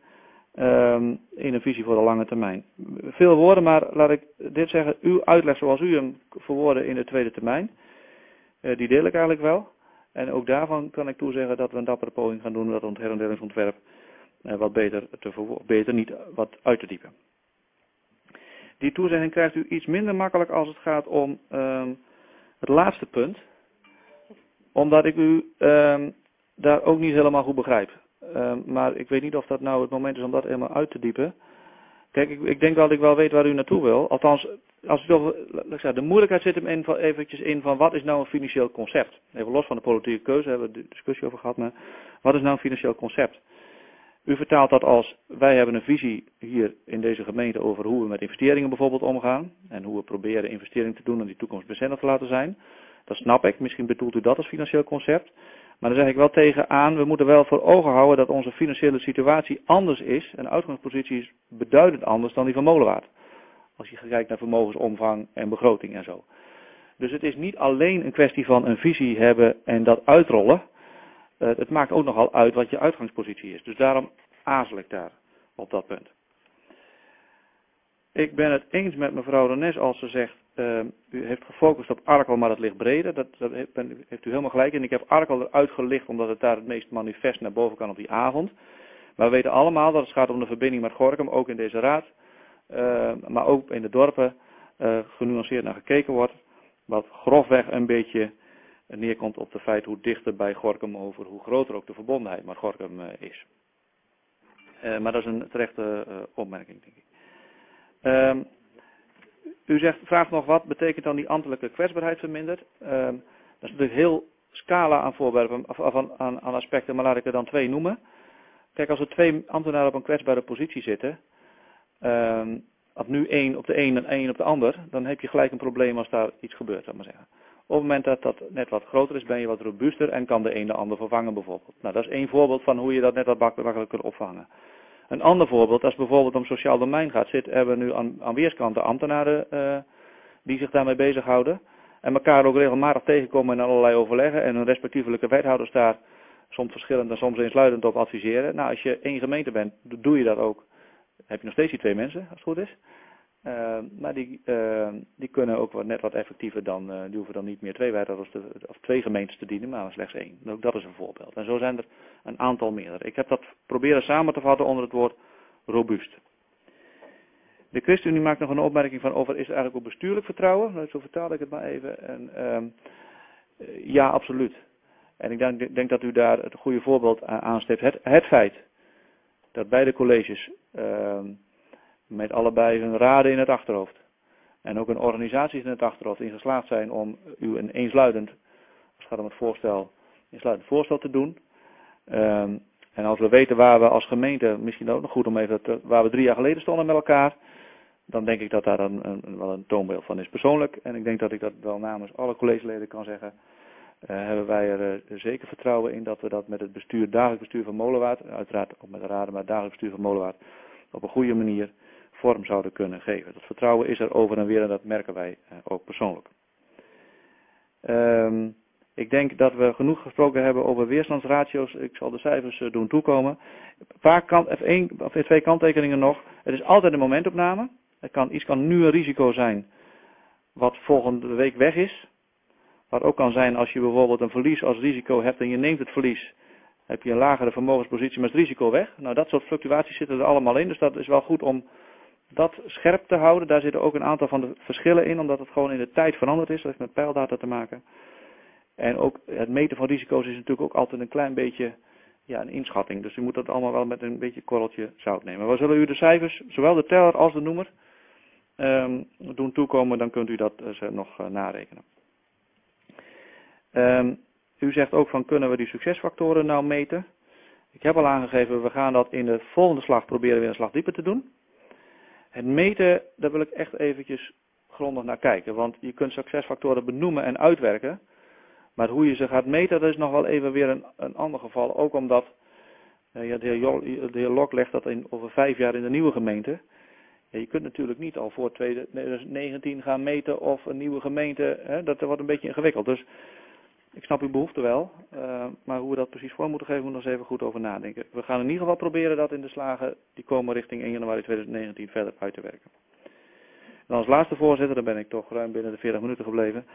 in een visie voor de lange termijn. Veel woorden, maar laat ik dit zeggen, uw uitleg zoals u hem verwoordde in de tweede termijn, die deel ik eigenlijk wel. En ook daarvan kan ik toezeggen dat we een dappere poging gaan doen om dat herinddelingsontwerp wat beter niet wat uit te diepen. Die toezegging krijgt u iets minder makkelijk als het gaat om het laatste punt. Omdat ik u daar ook niet helemaal goed begrijp. Maar ik weet niet of dat nou het moment is om dat helemaal uit te diepen. Kijk, ik denk dat ik wel weet waar u naartoe wil. Althans, als ik toch, de moeilijkheid zit hem eventjes in van wat is nou een financieel concept. Even los van de politieke keuze, daar hebben we de discussie over gehad. Maar wat is nou een financieel concept? U vertaalt dat als, wij hebben een visie hier in deze gemeente over hoe we met investeringen bijvoorbeeld omgaan. En hoe we proberen investeringen te doen en die toekomstbestendig te laten zijn. Dat snap ik, misschien bedoelt u dat als financieel concept. Maar dan zeg ik wel tegenaan, we moeten wel voor ogen houden dat onze financiële situatie anders is. En de uitgangspositie is beduidend anders dan die van Molenwaard. Als je kijkt naar vermogensomvang en begroting en zo. Dus het is niet alleen een kwestie van een visie hebben en dat uitrollen. Het maakt ook nogal uit wat je uitgangspositie is. Dus daarom aarzel ik daar op dat punt. Ik ben het eens met mevrouw Renes als ze zegt, u heeft gefocust op Arkel, maar dat ligt breder. Dat heeft u helemaal gelijk in. Ik heb Arkel eruit gelicht omdat het daar het meest manifest naar boven kan op die avond. Maar we weten allemaal dat het gaat om de verbinding met Gorinchem, ook in deze raad. Maar ook in de dorpen genuanceerd naar gekeken wordt. Wat grofweg een beetje neerkomt op het feit hoe dichter bij Gorinchem over hoe groter ook de verbondenheid met Gorinchem is. Maar dat is een terechte opmerking, denk ik. U vraagt nog wat betekent dan die ambtelijke kwetsbaarheid verminderd. Dat is natuurlijk heel scala aan voorwerpen, aan aspecten, maar laat ik er dan 2 noemen. Kijk, als er 2 ambtenaren op een kwetsbare positie zitten, of nu 1 op de een en 1 op de ander, dan heb je gelijk een probleem als daar iets gebeurt, zal ik maar zeggen. Op het moment dat dat net wat groter is, ben je wat robuuster en kan de een de ander vervangen bijvoorbeeld. Nou, dat is 1 voorbeeld van hoe je dat net wat makkelijker kunt opvangen. Een ander voorbeeld, als het bijvoorbeeld om sociaal domein gaat, hebben we nu aan weerskanten ambtenaren die zich daarmee bezighouden. En elkaar ook regelmatig tegenkomen in allerlei overleggen. En hun respectievelijke wethouders daar soms verschillend en soms eensluidend op adviseren. Nou, als je 1 gemeente bent, doe je dat ook. Heb je nog steeds die 2 mensen, als het goed is. Maar die kunnen ook net wat effectiever dan, die hoeven dan niet meer 2 wethouders of 2 gemeentes te dienen, maar slechts 1. Ook dat is een voorbeeld. En zo zijn er een aantal meerdere. Ik heb dat proberen samen te vatten onder het woord robuust. De ChristenUnie maakt nog een opmerking van over is er eigenlijk ook bestuurlijk vertrouwen. Zo vertaal ik het maar even. En, ja, absoluut. En ik denk dat u daar het goede voorbeeld aanstipt. Het feit dat beide colleges met allebei hun raden in het achterhoofd en ook hun organisaties in het achterhoofd in geslaagd zijn om u een eensluidend, als het gaat om het voorstel, eensluidend voorstel te doen. En als we weten waar we als gemeente, misschien ook nog goed om even, waar we 3 jaar geleden stonden met elkaar, dan denk ik dat daar wel een toonbeeld van is persoonlijk. En ik denk dat ik dat wel namens alle collegeleden kan zeggen. Hebben wij er zeker vertrouwen in dat we dat met het bestuur, dagelijks bestuur van Molenwaard, uiteraard ook met de raden, maar het dagelijks bestuur van Molenwaard, op een goede manier vorm zouden kunnen geven. Dat vertrouwen is er over en weer en dat merken wij ook persoonlijk. Ik denk dat we genoeg gesproken hebben over weerstandsratio's. Ik zal de cijfers doen toekomen. Even 2 kanttekeningen nog. Het is altijd een momentopname. Iets kan nu een risico zijn wat volgende week weg is. Wat ook kan zijn als je bijvoorbeeld een verlies als risico hebt en je neemt het verlies. Heb je een lagere vermogenspositie, maar het risico weg. Nou, dat soort fluctuaties zitten er allemaal in. Dus dat is wel goed om dat scherp te houden. Daar zitten ook een aantal van de verschillen in, omdat het gewoon in de tijd veranderd is. Dat heeft met peildata te maken. En ook het meten van risico's is natuurlijk ook altijd een klein beetje een inschatting. Dus u moet dat allemaal wel met een beetje korreltje zout nemen. We zullen u de cijfers, zowel de teller als de noemer, doen toekomen. Dan kunt u dat nog narekenen. U zegt ook van kunnen we die succesfactoren nou meten? Ik heb al aangegeven, we gaan dat in de volgende slag proberen weer een slag dieper te doen. Het meten, daar wil ik echt eventjes grondig naar kijken. Want je kunt succesfactoren benoemen en uitwerken. Maar hoe je ze gaat meten, dat is nog wel even weer een ander geval. Ook omdat de heer Lok legt dat over 5 jaar in de nieuwe gemeente. Ja, je kunt natuurlijk niet al voor 2019 gaan meten of een nieuwe gemeente. Dat wordt een beetje ingewikkeld. Dus ik snap uw behoefte wel. Maar hoe we dat precies vorm moeten geven, moeten we nog eens even goed over nadenken. We gaan in ieder geval proberen dat in de slagen die komen richting 1 januari 2019 verder uit te werken. Dan als laatste voorzitter, dan ben ik toch ruim binnen de 40 minuten gebleven.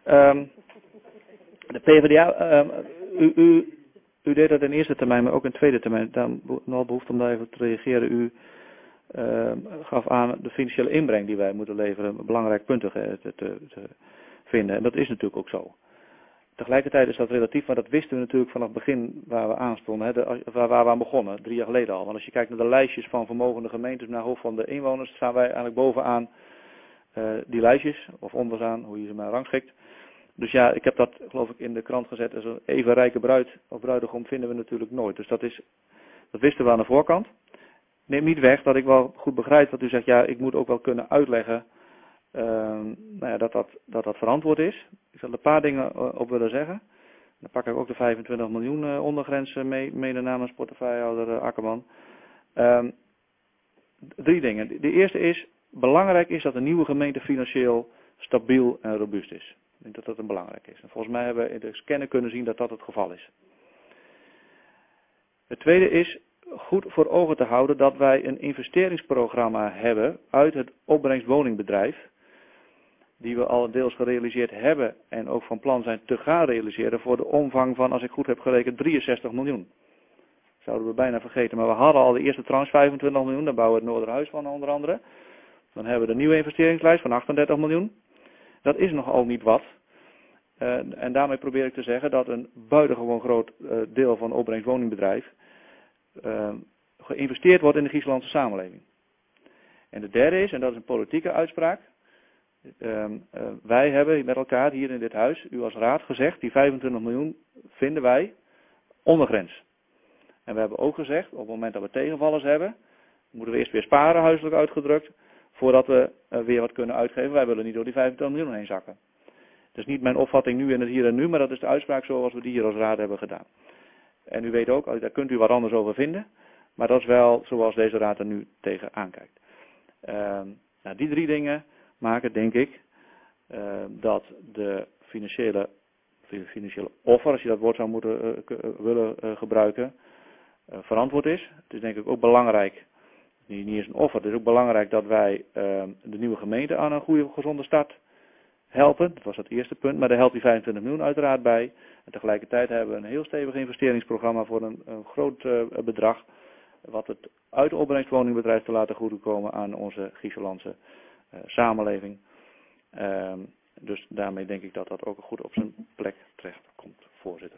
De PvdA, u deed dat in eerste termijn, maar ook in tweede termijn. Dan nog behoefte om daar even te reageren. U gaf aan de financiële inbreng die wij moeten leveren, een belangrijk punt te vinden. En dat is natuurlijk ook zo. Tegelijkertijd is dat relatief, maar dat wisten we natuurlijk vanaf het begin waar we aan stonden, waar we aan begonnen, 3 jaar geleden al. Want als je kijkt naar de lijstjes van vermogende gemeentes naar hoofd van de inwoners, staan wij eigenlijk bovenaan die lijstjes, of onderaan, hoe je ze maar rangschikt. Dus ja, ik heb dat geloof ik in de krant gezet, als een even rijke bruid of bruidegom vinden we natuurlijk nooit. Dus dat wisten we aan de voorkant. Neem niet weg dat ik wel goed begrijp wat u zegt, ja, ik moet ook wel kunnen uitleggen dat verantwoord is. Ik zal er een paar dingen op willen zeggen. Dan pak ik ook de 25 miljoen ondergrens mede namens portefeuillehouder Akkerman. 3 dingen. De eerste is, belangrijk is dat een nieuwe gemeente financieel stabiel en robuust is. Ik denk dat dat een belangrijk is. En volgens mij hebben we in de scannen kunnen zien dat dat het geval is. Het tweede is goed voor ogen te houden dat wij een investeringsprogramma hebben uit het opbrengstwoningbedrijf. Die we al deels gerealiseerd hebben en ook van plan zijn te gaan realiseren voor de omvang van, als ik goed heb gerekend, 63 miljoen. Zouden we bijna vergeten, maar we hadden al de eerste tranche 25 miljoen, daar bouwen we het Noorderhuis van onder andere. Dan hebben we de nieuwe investeringslijst van 38 miljoen. Dat is nogal niet wat. En daarmee probeer ik te zeggen dat een buitengewoon groot deel van het opbrengstwoningbedrijf geïnvesteerd wordt in de Gieslandse samenleving. En de derde is, en dat is een politieke uitspraak, wij hebben met elkaar hier in dit huis, u als raad, gezegd, die 25 miljoen vinden wij ondergrens. En we hebben ook gezegd, op het moment dat we tegenvallers hebben, moeten we eerst weer sparen, huiselijk uitgedrukt, voordat we weer wat kunnen uitgeven. Wij willen niet door die 25 miljoen heen zakken. Dat is niet mijn opvatting nu in het hier en nu, maar dat is de uitspraak zoals we die hier als raad hebben gedaan. En u weet ook, daar kunt u wat anders over vinden, maar dat is wel zoals deze raad er nu tegen aankijkt. Die 3 dingen maken, denk ik, dat de financiële offer, als je dat woord zou willen gebruiken, verantwoord is. Het is denk ik ook belangrijk niet eens een offer. Het is ook belangrijk dat wij de nieuwe gemeente aan een goede, gezonde start helpen. Dat was het eerste punt, maar daar helpt die 25 miljoen uiteraard bij. En tegelijkertijd hebben we een heel stevig investeringsprogramma voor een groot bedrag, wat het uit de opbrengstwoningbedrijf te laten goedkomen aan onze Giesjelandse samenleving. Dus daarmee denk ik dat dat ook goed op zijn plek terecht komt, voorzitter.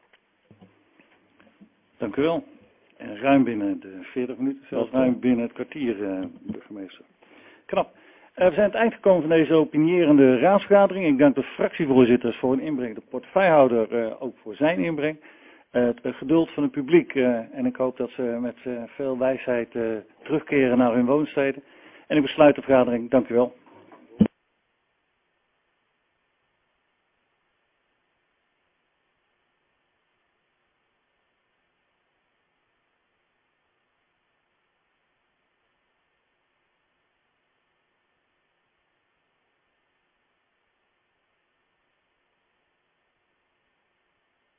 Dank u wel. En ruim binnen de 40 minuten, zelfs ruim binnen het kwartier, burgemeester. Knap. We zijn aan het eind gekomen van deze opinierende raadsvergadering. Ik dank de fractievoorzitters voor hun inbreng, de portefeuillehouder ook voor zijn inbreng. Het geduld van het publiek en ik hoop dat ze met veel wijsheid terugkeren naar hun woonsteden. En ik besluit de vergadering. Dank u wel.